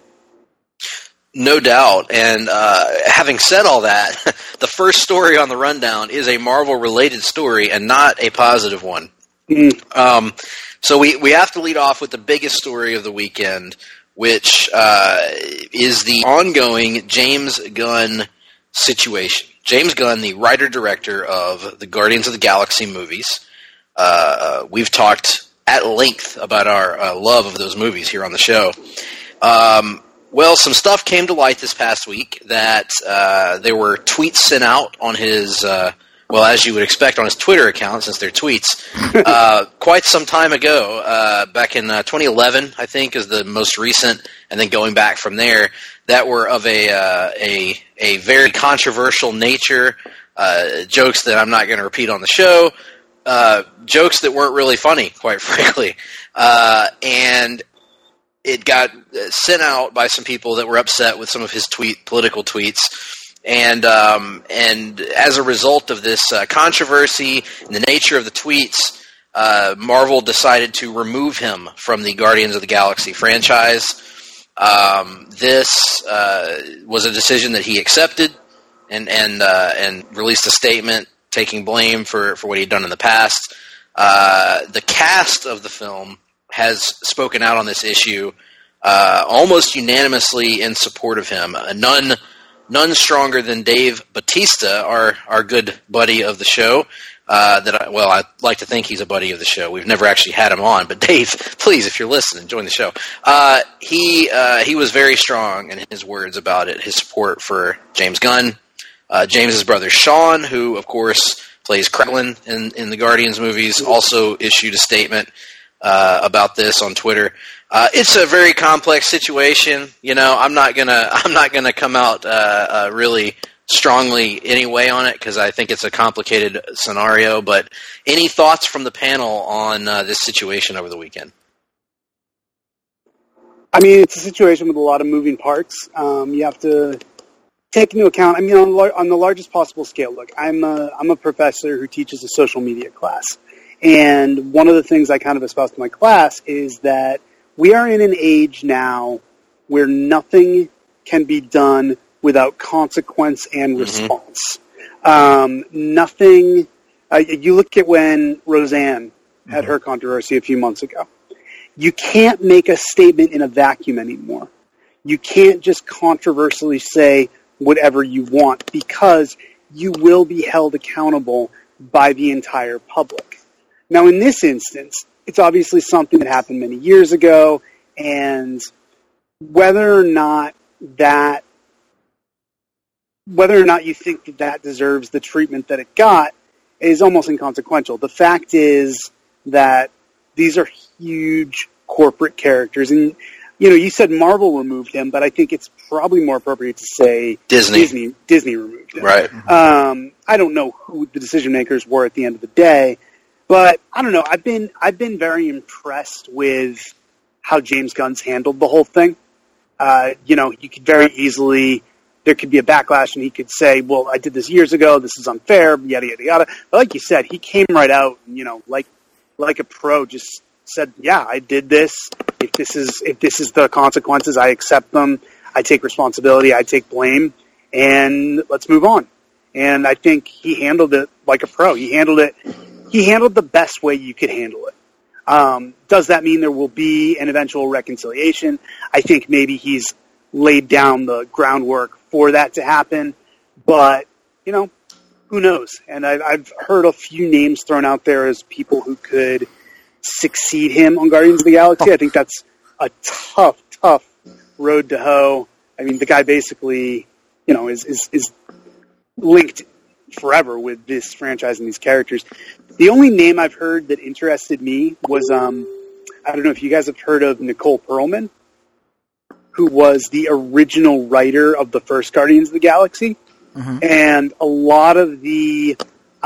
No doubt. And uh, having said all that, the first story on the rundown is a Marvel-related story and not a positive one. Mm. Um, so we, we have to lead off with the biggest story of the weekend, which uh, is the ongoing James Gunn situation. James Gunn, the writer-director of the Guardians of the Galaxy movies. Uh, we've talked at length about our uh, love of those movies here on the show. Um, well, some stuff came to light this past week that uh, there were tweets sent out on his, uh, well, as you would expect, on his Twitter account, since they're tweets, uh, quite some time ago, uh, back in uh, twenty eleven, I think, is the most recent, and then going back from there, that were of a uh, a a very controversial nature, uh, jokes that I'm not going to repeat on the show, uh, jokes that weren't really funny, quite frankly, uh, and it got sent out by some people that were upset with some of his tweet political tweets, and um, and as a result of this uh, controversy and the nature of the tweets, uh, Marvel decided to remove him from the Guardians of the Galaxy franchise. Um, this uh, was a decision that he accepted and and uh, and released a statement taking blame for, for what he'd done in the past. Uh, the cast of the film has spoken out on this issue uh, almost unanimously in support of him. Uh, none none stronger than Dave Bautista, our our good buddy of the show. Uh, that I, well, I like to think he's a buddy of the show. We've never actually had him on, but Dave, please, if you're listening, join the show. Uh, he uh, he was very strong in his words about it, his support for James Gunn. Uh, James's brother Sean, who of course plays Kraglin in in the Guardians movies, also issued a statement uh, about this on Twitter. Uh, it's a very complex situation. You know, I'm not gonna I'm not gonna come out uh, uh, really strongly anyway on it because I think it's a complicated scenario. But any thoughts from the panel on uh, this situation over the weekend? I mean, it's a situation with a lot of moving parts. Um, you have to take into account. I mean, on, on the largest possible scale. Look, I'm a, I'm a professor who teaches a social media class, and one of the things I kind of espouse to my class is that we are in an age now where nothing can be done without consequence and response. Mm-hmm. Um, nothing. Uh, you look at when Roseanne had mm-hmm. her controversy a few months ago. You can't make a statement in a vacuum anymore. You can't just controversially say whatever you want because you will be held accountable by the entire public. Now, in this instance, it's obviously something that happened many years ago, and whether or not that whether or not you think that that deserves the treatment that it got is almost inconsequential. The fact is that these are huge corporate characters. And, you know, you said Marvel removed him, but I think it's probably more appropriate to say Disney. Disney, Disney removed him. Right. Um, I don't know who the decision makers were at the end of the day, but I don't know. I've been, I've been very impressed with how James Gunn's handled the whole thing. Uh, you know, you could very easily, there could be a backlash and he could say, well, I did this years ago, this is unfair, yada, yada, yada. But like you said, he came right out, and, you know, like, like a pro, just said, yeah, I did this. If this is, if this is the consequences, I accept them. I take responsibility. I take blame, and let's move on. And I think he handled it like a pro. He handled it he handled the best way you could handle it. Um, does that mean there will be an eventual reconciliation? I think maybe he's laid down the groundwork for that to happen, but, you know, who knows? And I, I've heard a few names thrown out there as people who could succeed him on Guardians of the Galaxy. I think that's a tough, tough road to hoe. I mean, the guy basically, you know, is, is, is linked forever with this franchise and these characters. The only name I've heard that interested me was, um, I don't know if you guys have heard of Nicole Perlman, who was the original writer of the first Guardians of the Galaxy. Mm-hmm. And a lot of the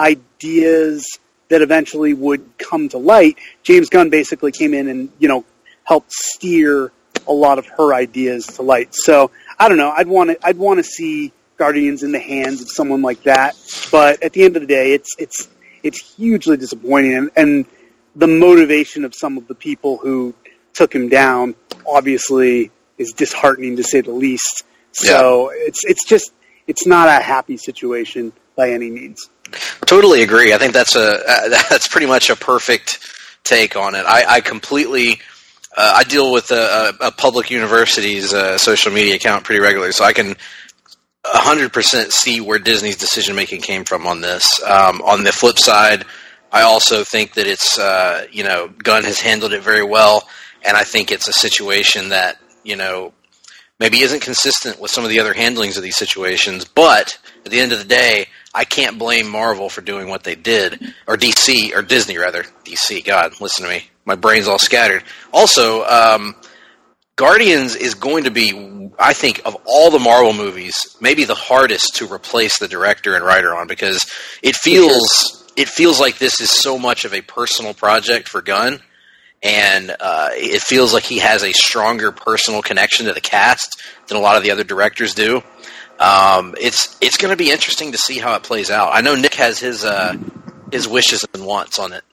ideas that eventually would come to light, James Gunn basically came in and, you know, helped steer a lot of her ideas to light. So, I don't know, I'd want to, I'd want to see Guardians in the hands of someone like that. But at the end of the day, it's, it's, it's hugely disappointing. And, and the motivation of some of the people who took him down obviously is disheartening, to say the least. So yeah. it's, it's just, it's not a happy situation by any means. Totally agree. I think that's a uh, that's pretty much a perfect take on it. I, I completely uh, I deal with a, a public university's uh, social media account pretty regularly, so I can one hundred percent see where Disney's decision making came from on this. Um, on the flip side, I also think that it's uh, you know Gunn has handled it very well, and I think it's a situation that you know. maybe isn't consistent with some of the other handlings of these situations, but at the end of the day, I can't blame Marvel for doing what they did, or D C, or Disney rather. D C, God, listen to me. My brain's all scattered. Also, um, Guardians is going to be, I think, of all the Marvel movies, maybe the hardest to replace the director and writer on, because it feels it feels like this is so much of a personal project for Gunn. And uh, it feels like he has a stronger personal connection to the cast than a lot of the other directors do. Um, it's it's going to be interesting to see how it plays out. I know Nick has his uh, his wishes and wants on it.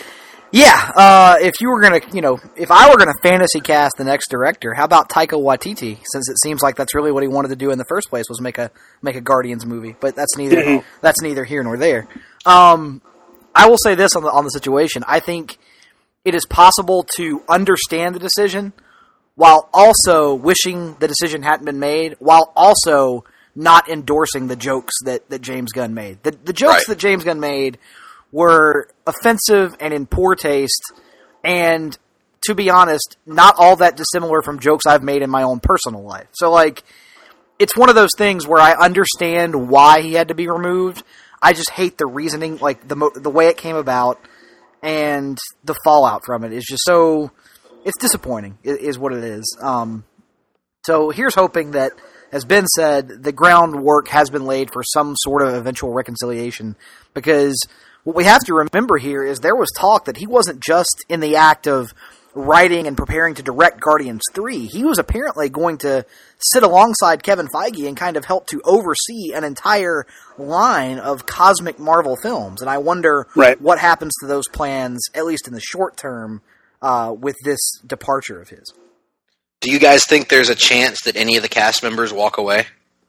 Yeah, uh, if you were going to, you know, if I were going to fantasy cast the next director, how about Taika Waititi? Since it seems like that's really what he wanted to do in the first place, was make a make a Guardians movie. But that's neither that's neither here nor there. Um, I will say this on the on the situation. I think it is possible to understand the decision while also wishing the decision hadn't been made, while also not endorsing the jokes that, that James Gunn made. The, the jokes right. that James Gunn made were offensive and in poor taste, and to be honest, not all that dissimilar from jokes I've made in my own personal life. So, like, it's one of those things where I understand why he had to be removed. I just hate the reasoning, like, the mo- the way it came about. And the fallout from it is just so, it's disappointing, is what it is. Um, so here's hoping that, as Ben said, the groundwork has been laid for some sort of eventual reconciliation. Because what we have to remember here is there was talk that he wasn't just in the act of writing and preparing to direct Guardians three. He was apparently going to sit alongside Kevin Feige and kind of help to oversee an entire line of cosmic Marvel films. And I wonder right. what happens to those plans, at least in the short term, uh, with this departure of his. Do you guys think there's a chance that any of the cast members walk away?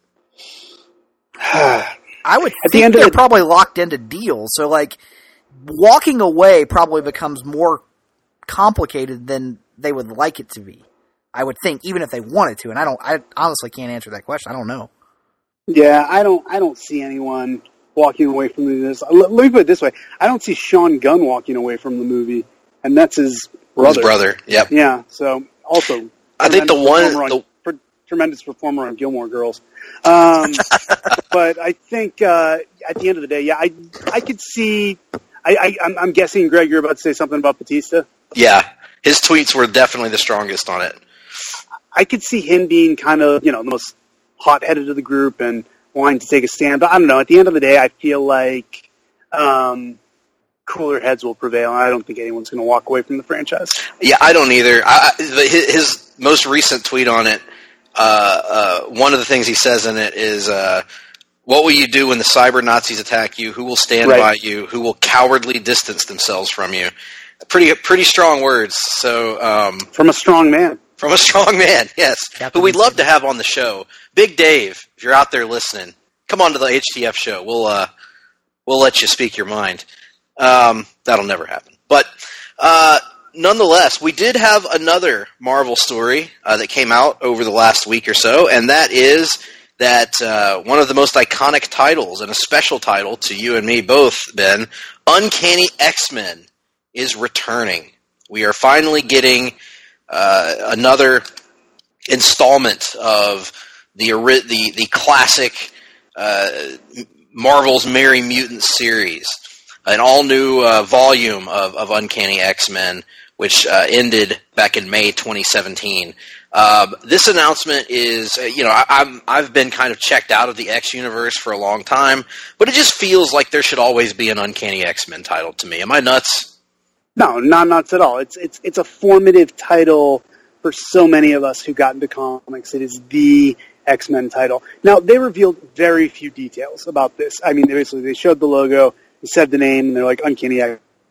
I would At think the end they're of the- probably locked into deals. So, like, walking away probably becomes more complicated than they would like it to be. I would think, even if they wanted to, and I don't. I honestly can't answer that question. I don't know. Yeah, I don't. I don't see anyone walking away from this. Let, let me put it this way: I don't see Sean Gunn walking away from the movie, and that's his brother. His brother. Yep. Yeah. So also, I think the one on, the, for, tremendous performer on Gilmore Girls. Um, but I think uh, at the end of the day, yeah, I I could see. I, I I'm, I'm guessing, Greg, you're about to say something about Batista. Yeah, his tweets were definitely the strongest on it. I could see him being kind of, you know, the most hot-headed of the group and wanting to take a stand. But I don't know. At the end of the day, I feel like um, cooler heads will prevail, and I don't think anyone's going to walk away from the franchise. Yeah, I don't either. I, his, his most recent tweet on it, uh, uh, one of the things he says in it is, uh, what will you do when the cyber Nazis attack you? Who will stand right. by you? Who will cowardly distance themselves from you? Pretty pretty strong words. So um, From a strong man. From a strong man, yes. Captain who we'd love to have on the show. Big Dave, if you're out there listening, come on to the H T F show. We'll uh, we'll let you speak your mind. Um, that'll never happen. But uh, nonetheless, we did have another Marvel story uh, that came out over the last week or so, and that is that uh, one of the most iconic titles, and a special title to you and me both, Ben, Uncanny X-Men is returning. We are finally getting uh, another installment of the the, the classic uh, Marvel's Merry Mutants series. An all-new uh, volume of, of Uncanny X-Men, which uh, ended back in May twenty seventeen. Um, this announcement is, uh, you know, I, I'm, I've been kind of checked out of the X universe for a long time, but it just feels like there should always be an Uncanny X-Men title to me. Am I nuts? No, not nuts at all. It's it's it's a formative title for so many of us who got into comics. It is the X-Men title. Now, they revealed very few details about this. I mean, they basically they showed the logo, they said the name, and they're like, Uncanny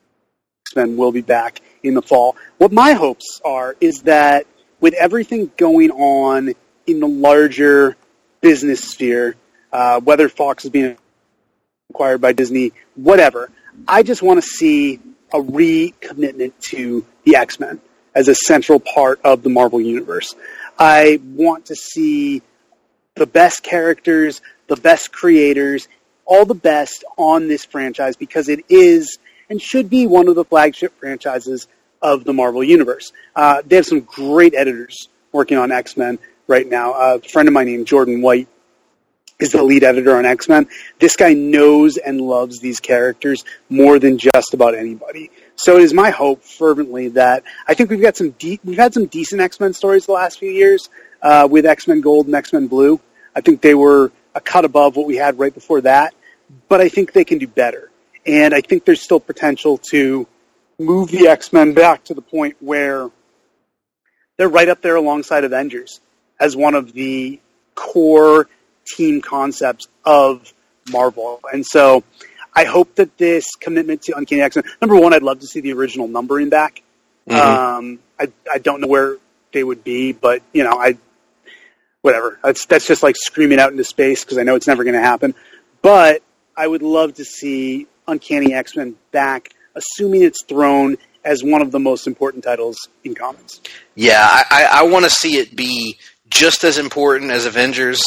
X-Men will be back in the fall. What my hopes are is that with everything going on in the larger business sphere, uh, whether Fox is being acquired by Disney, whatever, I just want to see a recommitment to the X-Men as a central part of the Marvel Universe. I want to see the best characters, the best creators, all the best on this franchise because it is and should be one of the flagship franchises of the Marvel Universe. Uh, they have some great editors working on X-Men right now. Uh, a friend of mine named Jordan White is the lead editor on X-Men. This guy knows and loves these characters more than just about anybody. So it is my hope fervently that I think we've got some de- we've had some decent X-Men stories the last few years uh, with X-Men Gold and X-Men Blue. I think they were a cut above what we had right before that, but I think they can do better. And I think there's still potential to move the X-Men back to the point where they're right up there alongside Avengers as one of the core team concepts of Marvel. And so I hope that this commitment to Uncanny X-Men, number one, I'd love to see the original numbering back. Mm-hmm. Um, I, I don't know where they would be, but, you know, I, whatever. That's, that's just like screaming out into space because I know it's never going to happen. But I would love to see Uncanny X-Men back, assuming it's thrown as one of the most important titles in comics. Yeah, I, I want to see it be just as important as Avengers,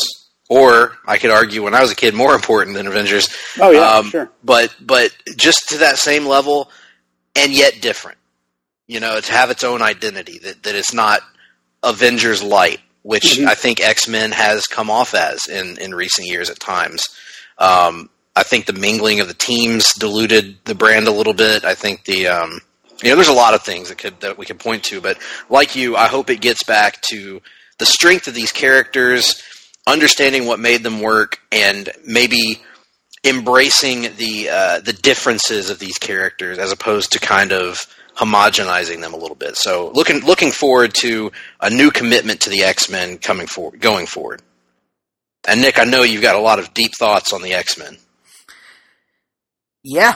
or I could argue when I was a kid, more important than Avengers. Oh, yeah, um, sure. But, but just to that same level, and yet different. You know, to have its own identity, that, that it's not Avengers light, which mm-hmm. I think X-Men has come off as in, in recent years at times. Um, I think the mingling of the teams diluted the brand a little bit. I think the, um, you know, there's a lot of things that could that we could point to, but like you, I hope it gets back to the strength of these characters, understanding what made them work, and maybe embracing the uh, the differences of these characters as opposed to kind of homogenizing them a little bit. So looking looking forward to a new commitment to the X-Men coming forward, going forward. And Nick, I know you've got a lot of deep thoughts on the X-Men. Yeah.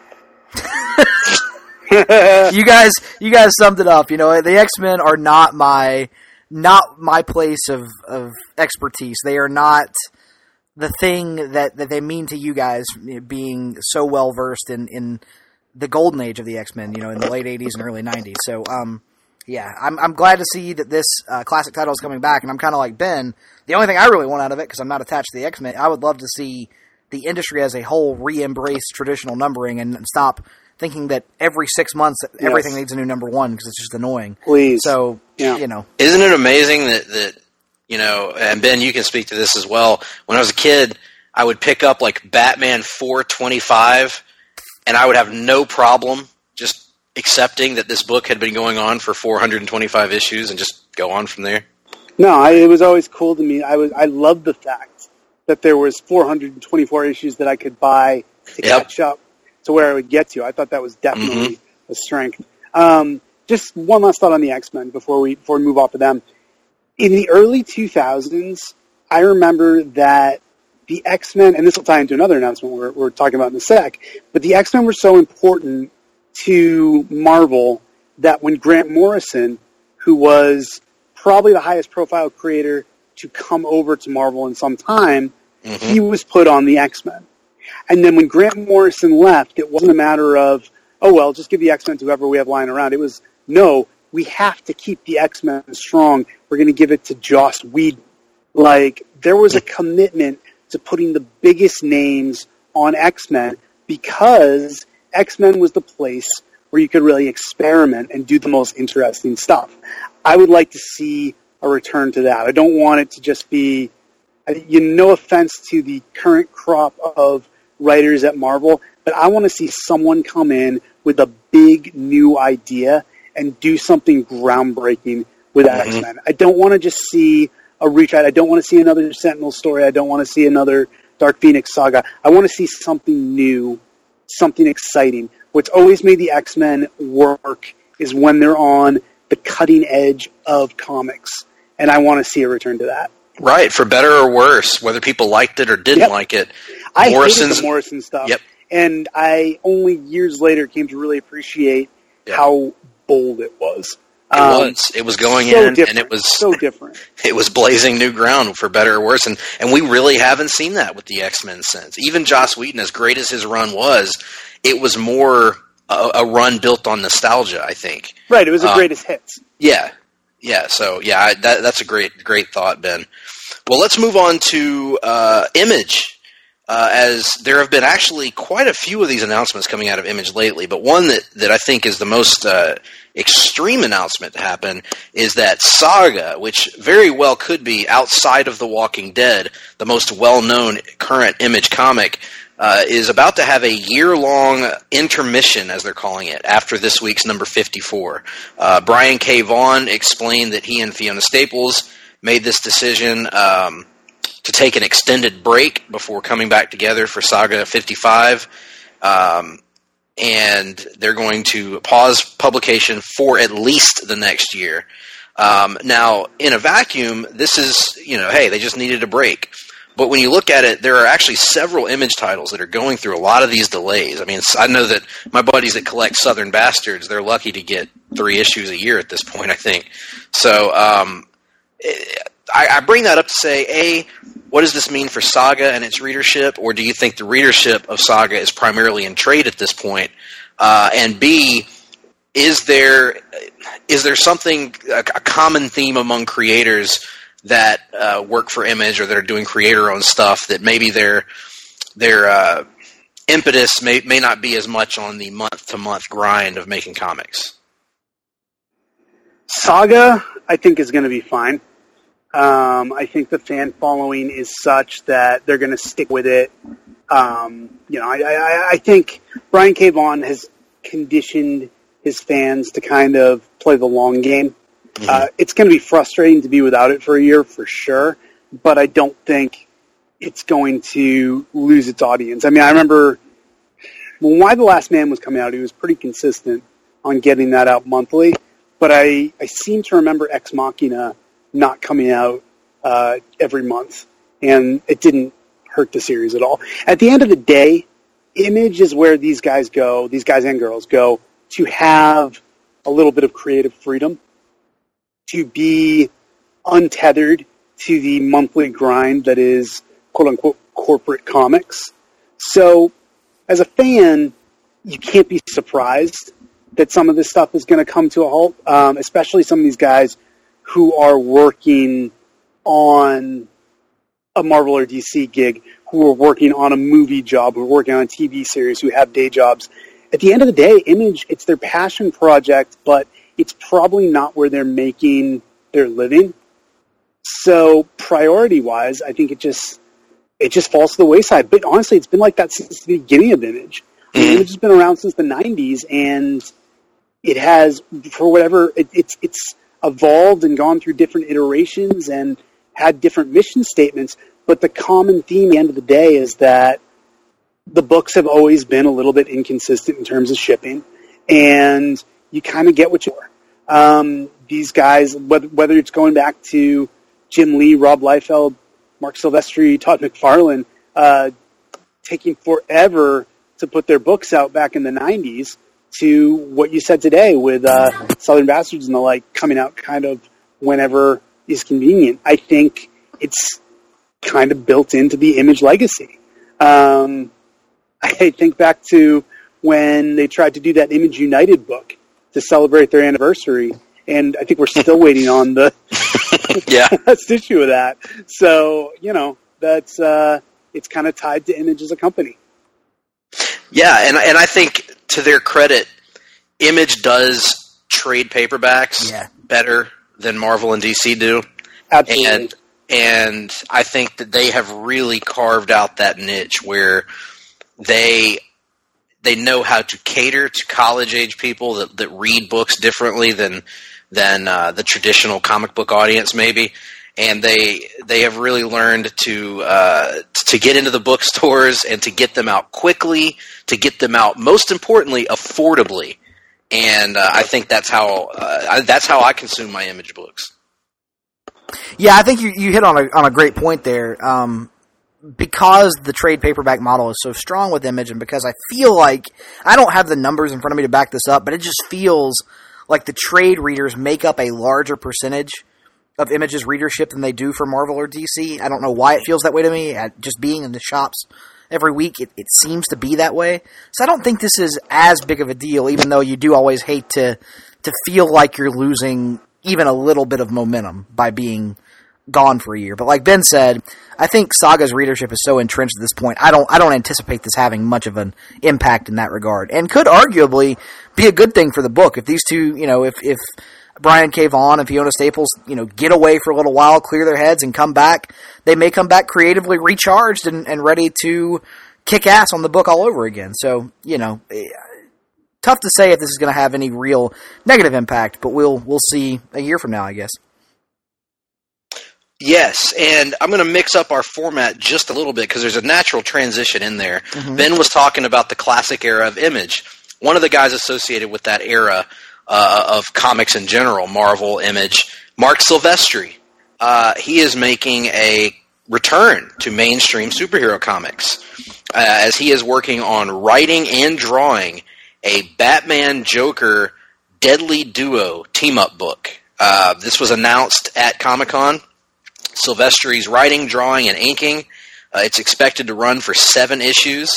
you guys you guys summed it up. You know, the X-Men are not my not my place of, of expertise. They are not the thing that, that they mean to you guys, being so well versed in, in the golden age of the X-Men, you know, in the late eighties and early nineties. So, um, yeah, I'm I'm glad to see that this uh, classic title is coming back, and I'm kind of like Ben. The only thing I really want out of it, because I'm not attached to the X-Men, I would love to see the industry as a whole re-embrace traditional numbering and stop thinking that every six months yes. everything needs a new number one because it's just annoying. Please. So, yeah. you know. Isn't it amazing that, that, you know, and Ben, you can speak to this as well. When I was a kid, I would pick up like Batman four twenty-five, and I would have no problem just accepting that this book had been going on for four hundred twenty-five issues and just go on from there. No, I, it was always cool to me. I was I loved the fact that there was four hundred twenty-four issues that I could buy to yep. catch up to where I would get to. I thought that was definitely mm-hmm. a strength. Um, just one last thought on the X-Men before we before we move off of them. In the early two thousands, I remember that the X-Men, and this will tie into another announcement we're, we're talking about in a sec, but the X-Men were so important to Marvel that when Grant Morrison, who was probably the highest profile creator to come over to Marvel in some time, mm-hmm. he was put on the X-Men. And then when Grant Morrison left, it wasn't a matter of, oh, well, just give the X-Men to whoever we have lying around. It was, no, we have to keep the X-Men strong. We're going to give it to Joss Whedon. Like, there was a commitment to putting the biggest names on X-Men because X-Men was the place where you could really experiment and do the most interesting stuff. I would like to see a return to that. I don't want it to just be, you know, no offense to the current crop of writers at Marvel, but I want to see someone come in with a big new idea and do something groundbreaking with mm-hmm. X-Men. I don't want to just see a retread. I don't want to see another Sentinel story. I don't want to see another Dark Phoenix saga. I want to see something new, something exciting. What's always made the X-Men work is when they're on the cutting edge of comics, and I want to see a return to that. Right, for better or worse, whether people liked it or didn't yep. like it. I hated the Morrison stuff, yep. and I only years later came to really appreciate yep. how bold it was. It um, was. It was going so in, different. and it was so different. It was blazing new ground, for better or worse, and and we really haven't seen that with the X-Men since. Even Joss Whedon, as great as his run was, it was more a, a run built on nostalgia, I think. Right. It was the um, greatest hits. Yeah. Yeah. So yeah, I, that, that's a great great thought, Ben. Well, let's move on to uh, Image. Uh, as there have been actually quite a few of these announcements coming out of Image lately, but one that, that I think is the most uh, extreme announcement to happen is that Saga, which very well could be outside of The Walking Dead, the most well-known current Image comic, uh, is about to have a year-long intermission, as they're calling it, after this week's number fifty-four. Uh, Brian K. Vaughan explained that he and Fiona Staples made this decision um, to take an extended break before coming back together for Saga fifty-five, um, and they're going to pause publication for at least the next year. Um, now, in a vacuum, this is, you know, hey, they just needed a break. But when you look at it, there are actually several Image titles that are going through a lot of these delays. I mean, I know that my buddies that collect Southern Bastards, they're lucky to get three issues a year at this point, I think. So, um, I, I bring that up to say, A, what does this mean for Saga and its readership, or do you think the readership of Saga is primarily in trade at this point? Uh, and B, is there is there something, a, a common theme among creators that uh, work for Image or that are doing creator-owned stuff that maybe their their uh, impetus may may not be as much on the month-to-month grind of making comics? Saga, I think, is going to be fine. Um, I think the fan following is such that they're going to stick with it. Um, you know, I, I, I think Brian K. Vaughan has conditioned his fans to kind of play the long game. Mm-hmm. Uh, it's going to be frustrating to be without it for a year, for sure, but I don't think it's going to lose its audience. I mean, I remember when Y the Last Man was coming out, he was pretty consistent on getting that out monthly, but I, I seem to remember Ex Machina not coming out uh, every month, and it didn't hurt the series at all. At the end of the day, Image is where these guys go, these guys and girls go, to have a little bit of creative freedom, to be untethered to the monthly grind that is quote-unquote corporate comics. So, as a fan, you can't be surprised that some of this stuff is going to come to a halt, um, especially some of these guys who are working on a Marvel or D C gig, who are working on a movie job, who are working on a T V series, who have day jobs. At the end of the day, Image, it's their passion project, but it's probably not where they're making their living. So priority-wise, I think it just it just falls to the wayside. But honestly, it's been like that since the beginning of Image. I mean, Image has been around since the nineties, and it has, for whatever, it, it's it's evolved and gone through different iterations and had different mission statements. But the common theme at the end of the day is that the books have always been a little bit inconsistent in terms of shipping, and you kind of get what you are. Um, these guys, whether, whether it's going back to Jim Lee, Rob Liefeld, Mark Silvestri, Todd McFarlane, uh, taking forever to put their books out back in the nineties, to what you said today with uh, Southern Bastards and the like coming out kind of whenever is convenient. I think it's kind of built into the Image legacy. Um, I think back to when they tried to do that Image United book to celebrate their anniversary, and I think we're still waiting on the yeah. last issue of that. So, you know, that's uh, it's kind of tied to Image as a company. Yeah, and and I think to their credit, Image does trade paperbacks yeah. better than Marvel and D C do. Absolutely. And and I think that they have really carved out that niche where they they know how to cater to college age people that, that read books differently than than uh, the traditional comic book audience maybe. And they they have really learned to uh, to get into the bookstores and to get them out quickly, to get them out, most importantly, affordably. And uh, I think that's how uh, I, that's how I consume my Image books. Yeah, I think you, you hit on a on a great point there. Um, because the trade paperback model is so strong with Image, and because I feel like I don't have the numbers in front of me to back this up, but it just feels like the trade readers make up a larger percentage of Image's readership than they do for Marvel or D C. I don't know why it feels that way to me. At just being in the shops every week, it, it seems to be that way. So I don't think this is as big of a deal, even though you do always hate to to feel like you're losing even a little bit of momentum by being gone for a year. But like Ben said, I think Saga's readership is so entrenched at this point, I don't I don't anticipate this having much of an impact in that regard. And could arguably be a good thing for the book if these two, you know, if if Brian K. Vaughan and Fiona Staples, you know, get away for a little while, clear their heads, and come back. They may come back creatively recharged and, and ready to kick ass on the book all over again. So, you know, tough to say if this is going to have any real negative impact, but we'll we'll see a year from now, I guess. Yes, and I'm going to mix up our format just a little bit because there's a natural transition in there. Mm-hmm. Ben was talking about the classic era of Image. One of the guys associated with that era Uh, of comics in general, Marvel, Image, Mark Silvestri. Uh, he is making a return to mainstream superhero comics uh, as he is working on writing and drawing a Batman-Joker Deadly Duo team-up book. Uh, this was announced at Comic-Con. Silvestri's writing, drawing, and inking. Uh, it's expected to run for seven issues.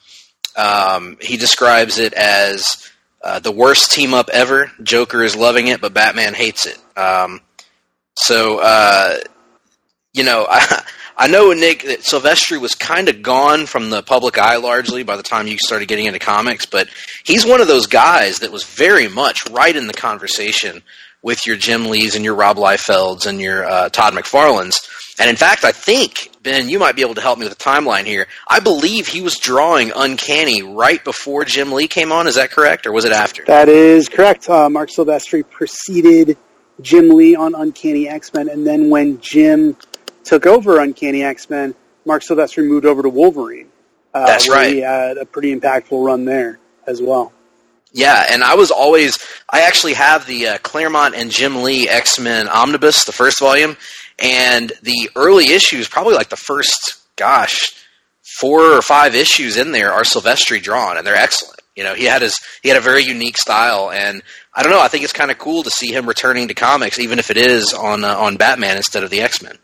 Um, he describes it as Uh, the worst team-up ever. Joker is loving it, but Batman hates it. Um, so, uh, you know, I, I know, Nick, that Silvestri was kind of gone from the public eye largely by the time you started getting into comics, but he's one of those guys that was very much right in the conversation with your Jim Lees and your Rob Liefelds and your uh, Todd McFarlanes. And in fact, I think, Ben, you might be able to help me with the timeline here. I believe he was drawing Uncanny right before Jim Lee came on. Is that correct, or was it after? That is correct. Uh, Mark Silvestri preceded Jim Lee on Uncanny X-Men, and then when Jim took over Uncanny X-Men, Mark Silvestri moved over to Wolverine. Uh, That's where right. He had a pretty impactful run there as well. Yeah, and I was always, I actually have the uh, Claremont and Jim Lee X-Men Omnibus, the first volume, and the early issues, probably like the first, gosh, four or five issues in there are Silvestri drawn, and they're excellent. You know, he had his, he had a very unique style, and I don't know, I think it's kind of cool to see him returning to comics, even if it is on uh, on Batman instead of the X-Men.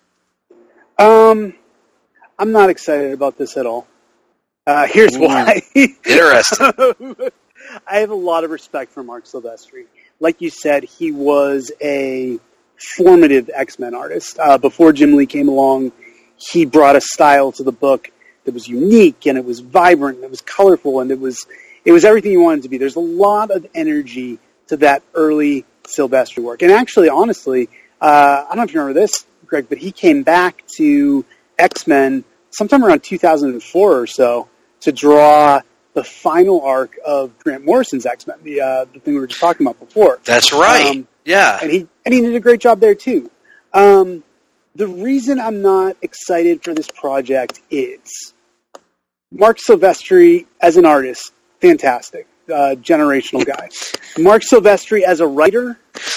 Um, I'm not excited about this at all. Uh, here's Ooh, why. Interesting. I have a lot of respect for Mark Silvestri. Like you said, he was a formative X-Men artist. Uh, before Jim Lee came along, he brought a style to the book that was unique, and it was vibrant, and it was colorful, and it was it was everything you wanted it to be. There's a lot of energy to that early Silvestri work. And actually, honestly, uh, I don't know if you remember this, Greg, but he came back to X-Men sometime around two thousand four or so to draw the final arc of Grant Morrison's X-Men, the uh, the thing we were just talking about before. That's right. Um, yeah, and he and he did a great job there too. Um, the reason I'm not excited for this project is Mark Silvestri as an artist, fantastic, uh, generational guy. Mark Silvestri as a writer,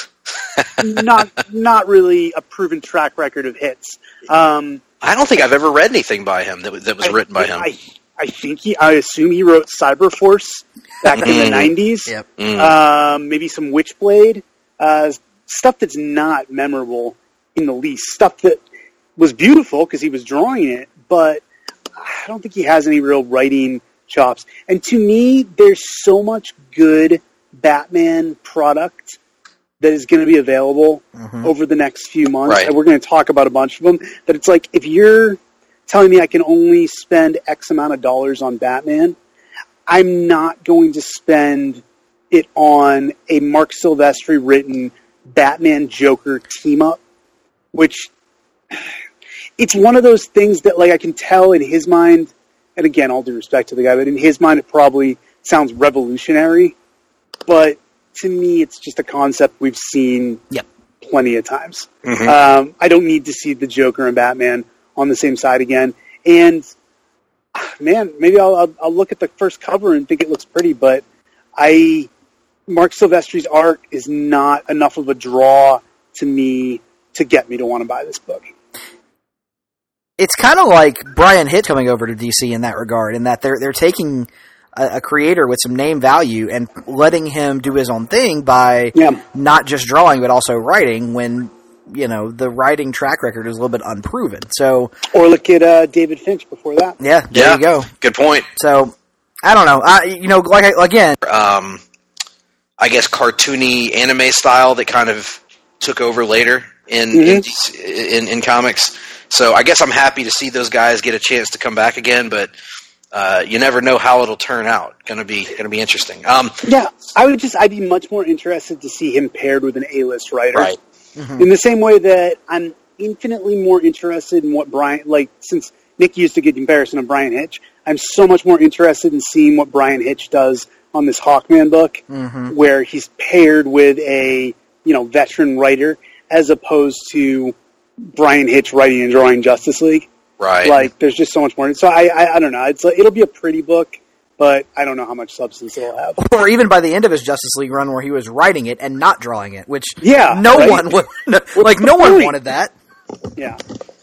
not not really a proven track record of hits. Um, I don't think I've ever read anything by him that was, that was I, written by him. I, I think he, I assume he wrote Cyberforce back in the nineties. Yep. Mm. Um, maybe some Witchblade. Uh, stuff that's not memorable in the least. Stuff that was beautiful because he was drawing it, but I don't think he has any real writing chops. And to me, there's so much good Batman product that is going to be available mm-hmm. over the next few months, right. and we're going to talk about a bunch of them, that it's like, if you're telling me I can only spend X amount of dollars on Batman, I'm not going to spend it on a Mark Silvestri written Batman Joker team up, which it's one of those things that, like, I can tell in his mind, and again, all due respect to the guy, but in his mind it probably sounds revolutionary, but to me it's just a concept we've seen yep. plenty of times. Mm-hmm. Um, I don't need to see the Joker and Batman on the same side again. And man, maybe I'll, I'll, I'll look at the first cover and think it looks pretty, but I, Mark Silvestri's art is not enough of a draw to me to get me to want to buy this book. It's kind of like Brian Hitt coming over to D C in that regard, in that they're they're taking a, a creator with some name value and letting him do his own thing by yeah. not just drawing but also writing, when, you know, the writing track record is a little bit unproven. So, or look at uh, David Finch before that. Yeah, there yeah, you go. Good point. So, I don't know. I, you know, like I, again, um, I guess cartoony anime style that kind of took over later in, mm-hmm. in in in comics. So I guess I'm happy to see those guys get a chance to come back again, but uh, you never know how it'll turn out. Going to be going to be interesting. Um, yeah, I would just I'd be much more interested to see him paired with an A-list writer, right? Mm-hmm. In the same way that I'm infinitely more interested in what Brian, like, since Nick used a good comparison of Brian Hitch, I'm so much more interested in seeing what Brian Hitch does on this Hawkman book, mm-hmm. where he's paired with a, you know, veteran writer, as opposed to Brian Hitch writing and drawing Justice League. Right. Like, there's just so much more. So I, I, I don't know. It's like, it'll be a pretty book, but I don't know how much substance it'll have. Or even by the end of his Justice League run, where he was writing it and not drawing it, which yeah, no right? one would, no, like no one wanted that. Yeah.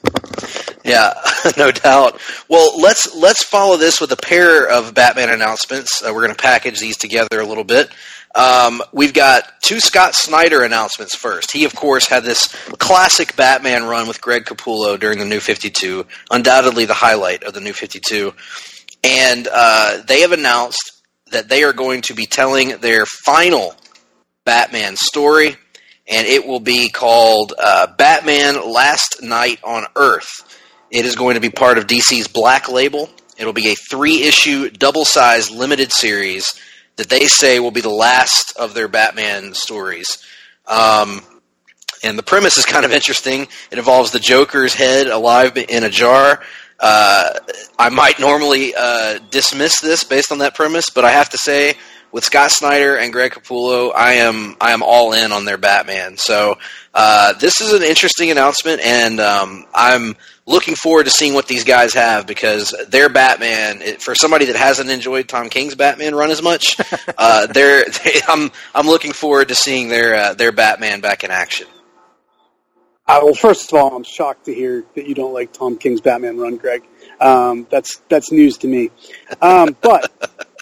Yeah, no doubt. Well, let's let's follow this with a pair of Batman announcements. Uh, we're going to package these together a little bit. Um, we've got two Scott Snyder announcements first. He, of course, had this classic Batman run with Greg Capullo during the New fifty-two, undoubtedly the highlight of the New fifty-two. And uh, they have announced that they are going to be telling their final Batman story, and it will be called uh, Batman Last Night on Earth. It is going to be part of D C's Black Label. It'll be a three-issue, double-sized, limited series that they say will be the last of their Batman stories. Um, and the premise is kind of interesting. It involves the Joker's head alive in a jar. Uh, I might normally uh, dismiss this based on that premise, but I have to say, with Scott Snyder and Greg Capullo, I am I am all in on their Batman. So uh, this is an interesting announcement, and um, I'm looking forward to seeing what these guys have, because their Batman, for somebody that hasn't enjoyed Tom King's Batman run as much, uh, they're, they, I'm I'm looking forward to seeing their uh, their Batman back in action. Uh, well, first of all, I'm shocked to hear that you don't like Tom King's Batman run, Greg. Um, that's that's news to me. Um, but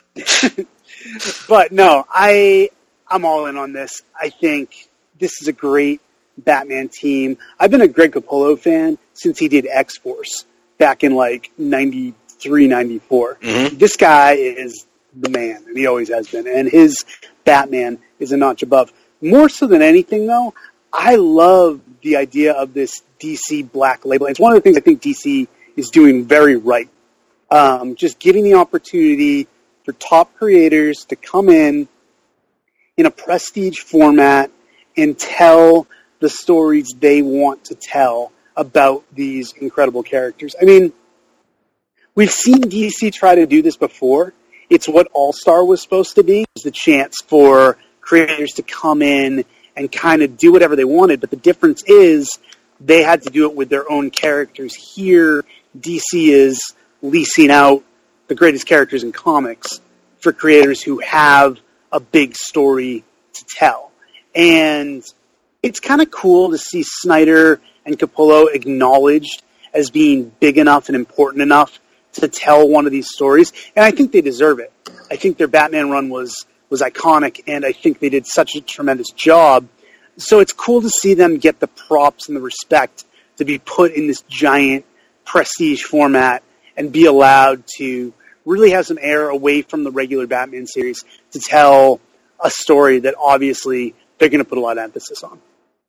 but no, I I'm all in on this. I think this is a great Batman team. I've been a Greg Capullo fan since he did X-Force back in like ninety-three, ninety-four. Mm-hmm. This guy is the man, and he always has been. And his Batman is a notch above. More so than anything, though, I love the idea of this D C Black Label. It's one of the things I think D C is doing very right. Um, just giving the opportunity for top creators to come in in a prestige format and tell the stories they want to tell about these incredible characters. I mean, we've seen D C try to do this before. It's what All-Star was supposed to be. It was the chance for creators to come in and kind of do whatever they wanted, but the difference is they had to do it with their own characters. Here, D C is leasing out the greatest characters in comics for creators who have a big story to tell. And it's kind of cool to see Snyder and Capullo acknowledged as being big enough and important enough to tell one of these stories. And I think they deserve it. I think their Batman run was was iconic, and I think they did such a tremendous job. So it's cool to see them get the props and the respect to be put in this giant prestige format and be allowed to really has some air away from the regular Batman series to tell a story that obviously they're going to put a lot of emphasis on.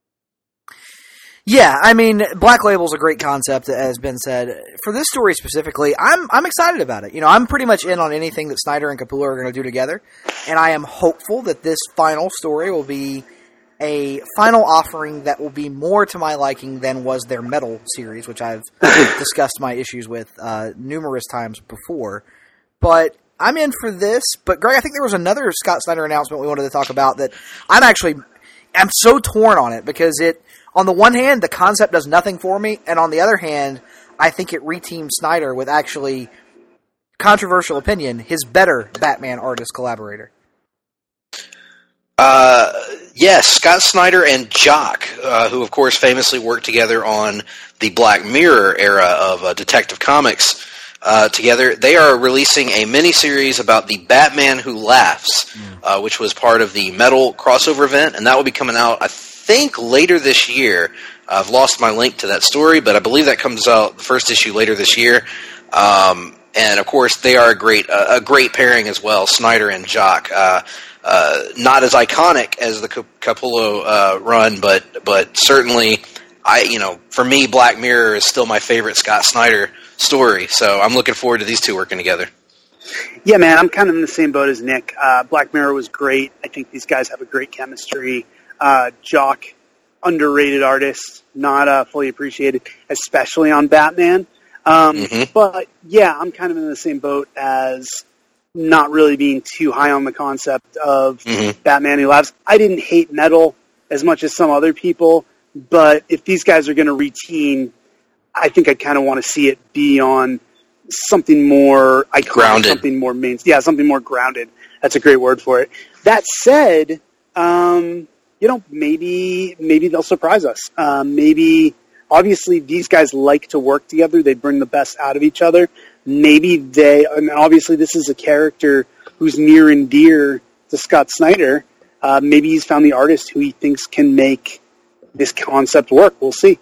Yeah, I mean, Black Label's a great concept, as Ben said. For this story specifically, I'm I'm excited about it. You know, I'm pretty much in on anything that Snyder and Capullo are going to do together, and I am hopeful that this final story will be a final offering that will be more to my liking than was their Metal series, which I've discussed my issues with uh, numerous times before. But I'm in for this. But Greg, I think there was another Scott Snyder announcement we wanted to talk about that I'm actually I'm so torn on it because it. On the one hand, the concept does nothing for me, and on the other hand, I think it reteams Snyder with actually, controversial opinion, his better Batman artist collaborator. Uh, yes, Scott Snyder and Jock, uh, who of course famously worked together on the Black Mirror era of uh, Detective Comics uh, together, they are releasing a miniseries about the Batman Who Laughs, mm. uh, which was part of the Metal crossover event, and that will be coming out, I think, later this year. I've lost my link to that story, but I believe that comes out the first issue later this year. Um, and of course, they are a great uh, a great pairing as well, Snyder and Jock. Uh, uh, not as iconic as the Capullo uh, run, but but certainly, I you know, for me, Black Mirror is still my favorite Scott Snyder story. So I'm looking forward to these two working together. Yeah, man, I'm kind of in the same boat as Nick. Uh, Black Mirror was great. I think these guys have a great chemistry. Uh, Jock, underrated artist, not uh, fully appreciated, especially on Batman. Um, mm-hmm. But yeah, I'm kind of in the same boat as not really being too high on the concept of mm-hmm. Batman Who Laughs. I didn't hate Metal as much as some other people, but if these guys are going to reteam, I think I kind of want to see it be on something more iconic, grounded. something more main, yeah, something more grounded. That's a great word for it. That said, um, you know, maybe maybe they'll surprise us. Um, maybe, obviously, these guys like to work together. They bring the best out of each other. Maybe they, and obviously this is a character who's near and dear to Scott Snyder. Uh, maybe he's found the artist who he thinks can make this concept work. We'll see.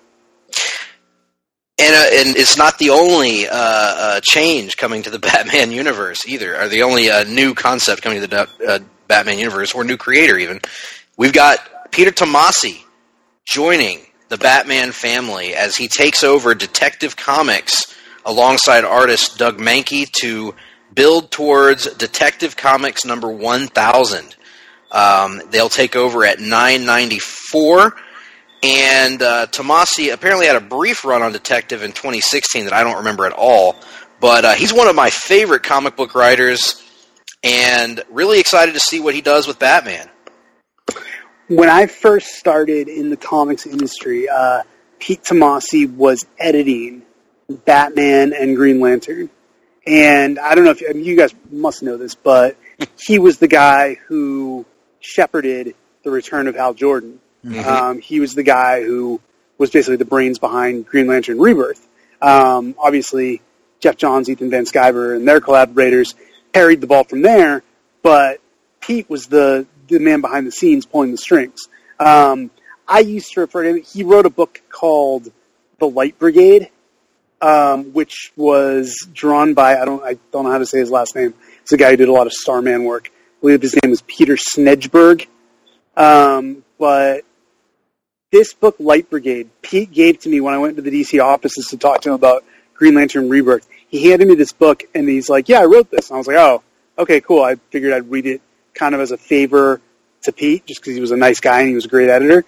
And, uh, and it's not the only uh, uh, change coming to the Batman universe either, or the only uh, new concept coming to the uh, Batman universe, or new creator even. We've got Peter Tomasi joining the Batman family as he takes over Detective Comics alongside artist Doug Mahnke to build towards Detective Comics number one thousand. Um, they'll take over at nine ninety-four, and uh, Tomasi apparently had a brief run on Detective in twenty sixteen that I don't remember at all, but uh, he's one of my favorite comic book writers, and really excited to see what he does with Batman. When I first started in the comics industry, uh, Pete Tomasi was editing Batman and Green Lantern. And I don't know if I mean, you guys must know this, but he was the guy who shepherded the return of Hal Jordan. Mm-hmm. Um, he was the guy who was basically the brains behind Green Lantern Rebirth. Um, obviously, Jeff Johns, Ethan Van Sciver, and their collaborators carried the ball from there, but Pete was the the man behind the scenes pulling the strings. Um, I used to refer to him, he wrote a book called The Light Brigade, um, which was drawn by, I don't I don't know how to say his last name. It's a guy who did a lot of Starman work. I believe his name was Peter Snedberg. Um, but this book, Light Brigade, Pete gave to me when I went to the D C offices to talk to him about Green Lantern Rebirth. He handed me this book, and he's like, yeah, I wrote this. And I was like, oh, okay, cool. I figured I'd read it kind of as a favor to Pete, just because he was a nice guy and he was a great editor.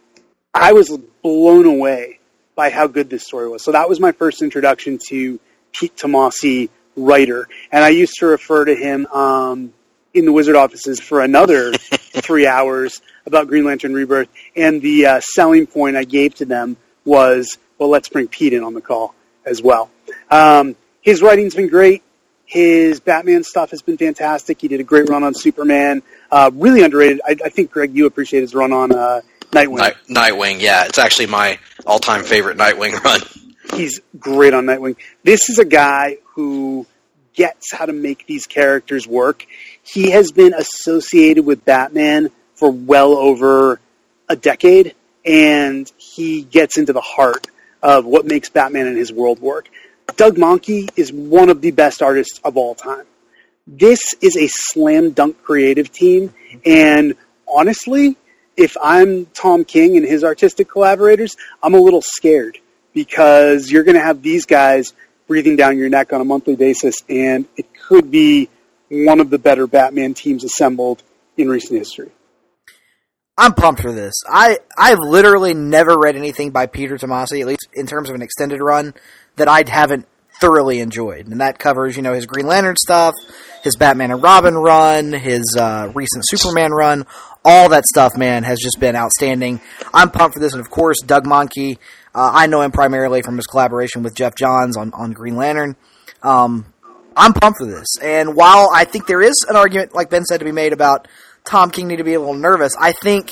I was blown away by how good this story was. So that was my first introduction to Pete Tomasi, writer. And I used to refer to him um, in the Wizard offices for another three hours about Green Lantern Rebirth. And the uh, selling point I gave to them was, well, let's bring Pete in on the call as well. Um, his writing's been great. His Batman stuff has been fantastic. He did a great run on Superman. Uh, really underrated. I, I think, Greg, you appreciate his run on uh, Nightwing. Night, Nightwing, yeah. It's actually my all-time favorite Nightwing run. He's great on Nightwing. This is a guy who gets how to make these characters work. He has been associated with Batman for well over a decade, and he gets into the heart of what makes Batman and his world work. Doug Mahnke is one of the best artists of all time. This is a slam dunk creative team, and honestly, if I'm Tom King and his artistic collaborators, I'm a little scared because you're going to have these guys breathing down your neck on a monthly basis, and it could be one of the better Batman teams assembled in recent history. I'm pumped for this. I, I've literally never read anything by Peter Tomasi, at least in terms of an extended run, that I haven't thoroughly enjoyed. And that covers, you know, his Green Lantern stuff, his Batman and Robin run, his uh, recent Superman run. All that stuff, man, has just been outstanding. I'm pumped for this. And, of course, Doug Mahnke, uh, I know him primarily from his collaboration with Jeff Johns on, on Green Lantern. Um, I'm pumped for this. And while I think there is an argument, like Ben said, to be made about Tom King need to be a little nervous, I think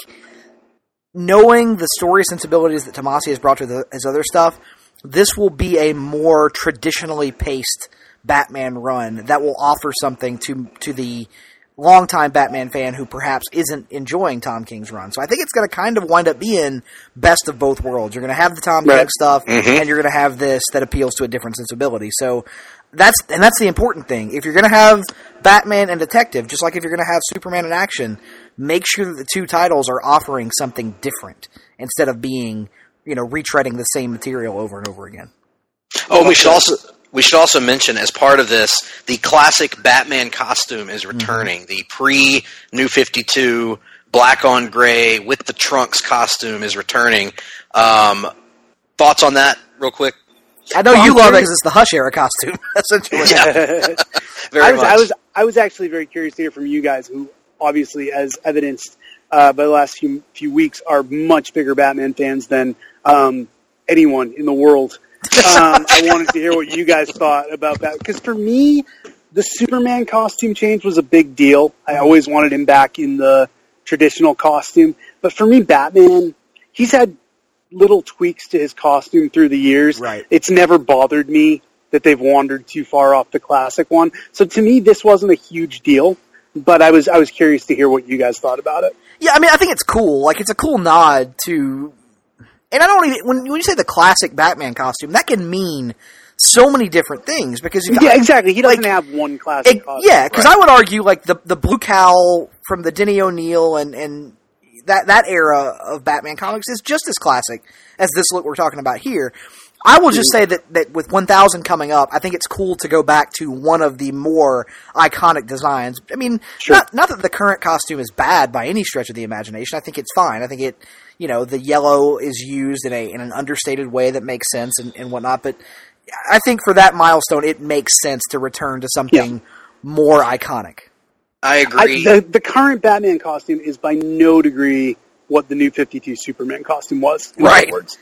knowing the story sensibilities that Tomasi has brought to the, his other stuff, this will be a more traditionally paced Batman run that will offer something to to the longtime Batman fan who perhaps isn't enjoying Tom King's run. So I think it's going to kind of wind up being best of both worlds. You're going to have the Tom right. King stuff, mm-hmm. and you're going to have this that appeals to a different sensibility. So that's and that's the important thing. If you're going to have Batman and Detective, just like if you're going to have Superman in action, make sure that the two titles are offering something different instead of being, you know, retreading the same material over and over again. Oh, we should also we should also mention as part of this, the classic Batman costume is returning. Mm-hmm. The pre-New fifty-two black on gray with the trunks costume is returning. Um, thoughts on that, real quick? I know well, you I'm love curious. it because it's the Hush era costume, essentially. Yeah. Very I was, much. I was, I was actually very curious to hear from you guys, who obviously, as evidenced uh, by the last few few weeks, are much bigger Batman fans than um, anyone in the world. um, I wanted to hear what you guys thought about that, because for me, the Superman costume change was a big deal. I always wanted him back in the traditional costume, but for me, Batman, he's had little tweaks to his costume through the years. Right. It's never bothered me that they've wandered too far off the classic one. So to me, this wasn't a huge deal, but I was I was curious to hear what you guys thought about it. Yeah, I mean, I think it's cool. Like, it's a cool nod to, and I don't even when when you say the classic Batman costume, that can mean so many different things because you got, yeah, exactly. He doesn't like, have one classic it, costume. Yeah, because right. I would argue like the the blue cowl from the Denny O'Neil and and. That that era of Batman comics is just as classic as this look we're talking about here. I will just say that, that with one thousand coming up, I think it's cool to go back to one of the more iconic designs. I mean, sure. not, not that the current costume is bad by any stretch of the imagination. I think it's fine. I think it, you know, the yellow is used in a in an understated way that makes sense and, and whatnot. But I think for that milestone, it makes sense to return to something yeah. more iconic. I agree. I, the, the current Batman costume is by no degree what the New fifty-two Superman costume was. In right. other words.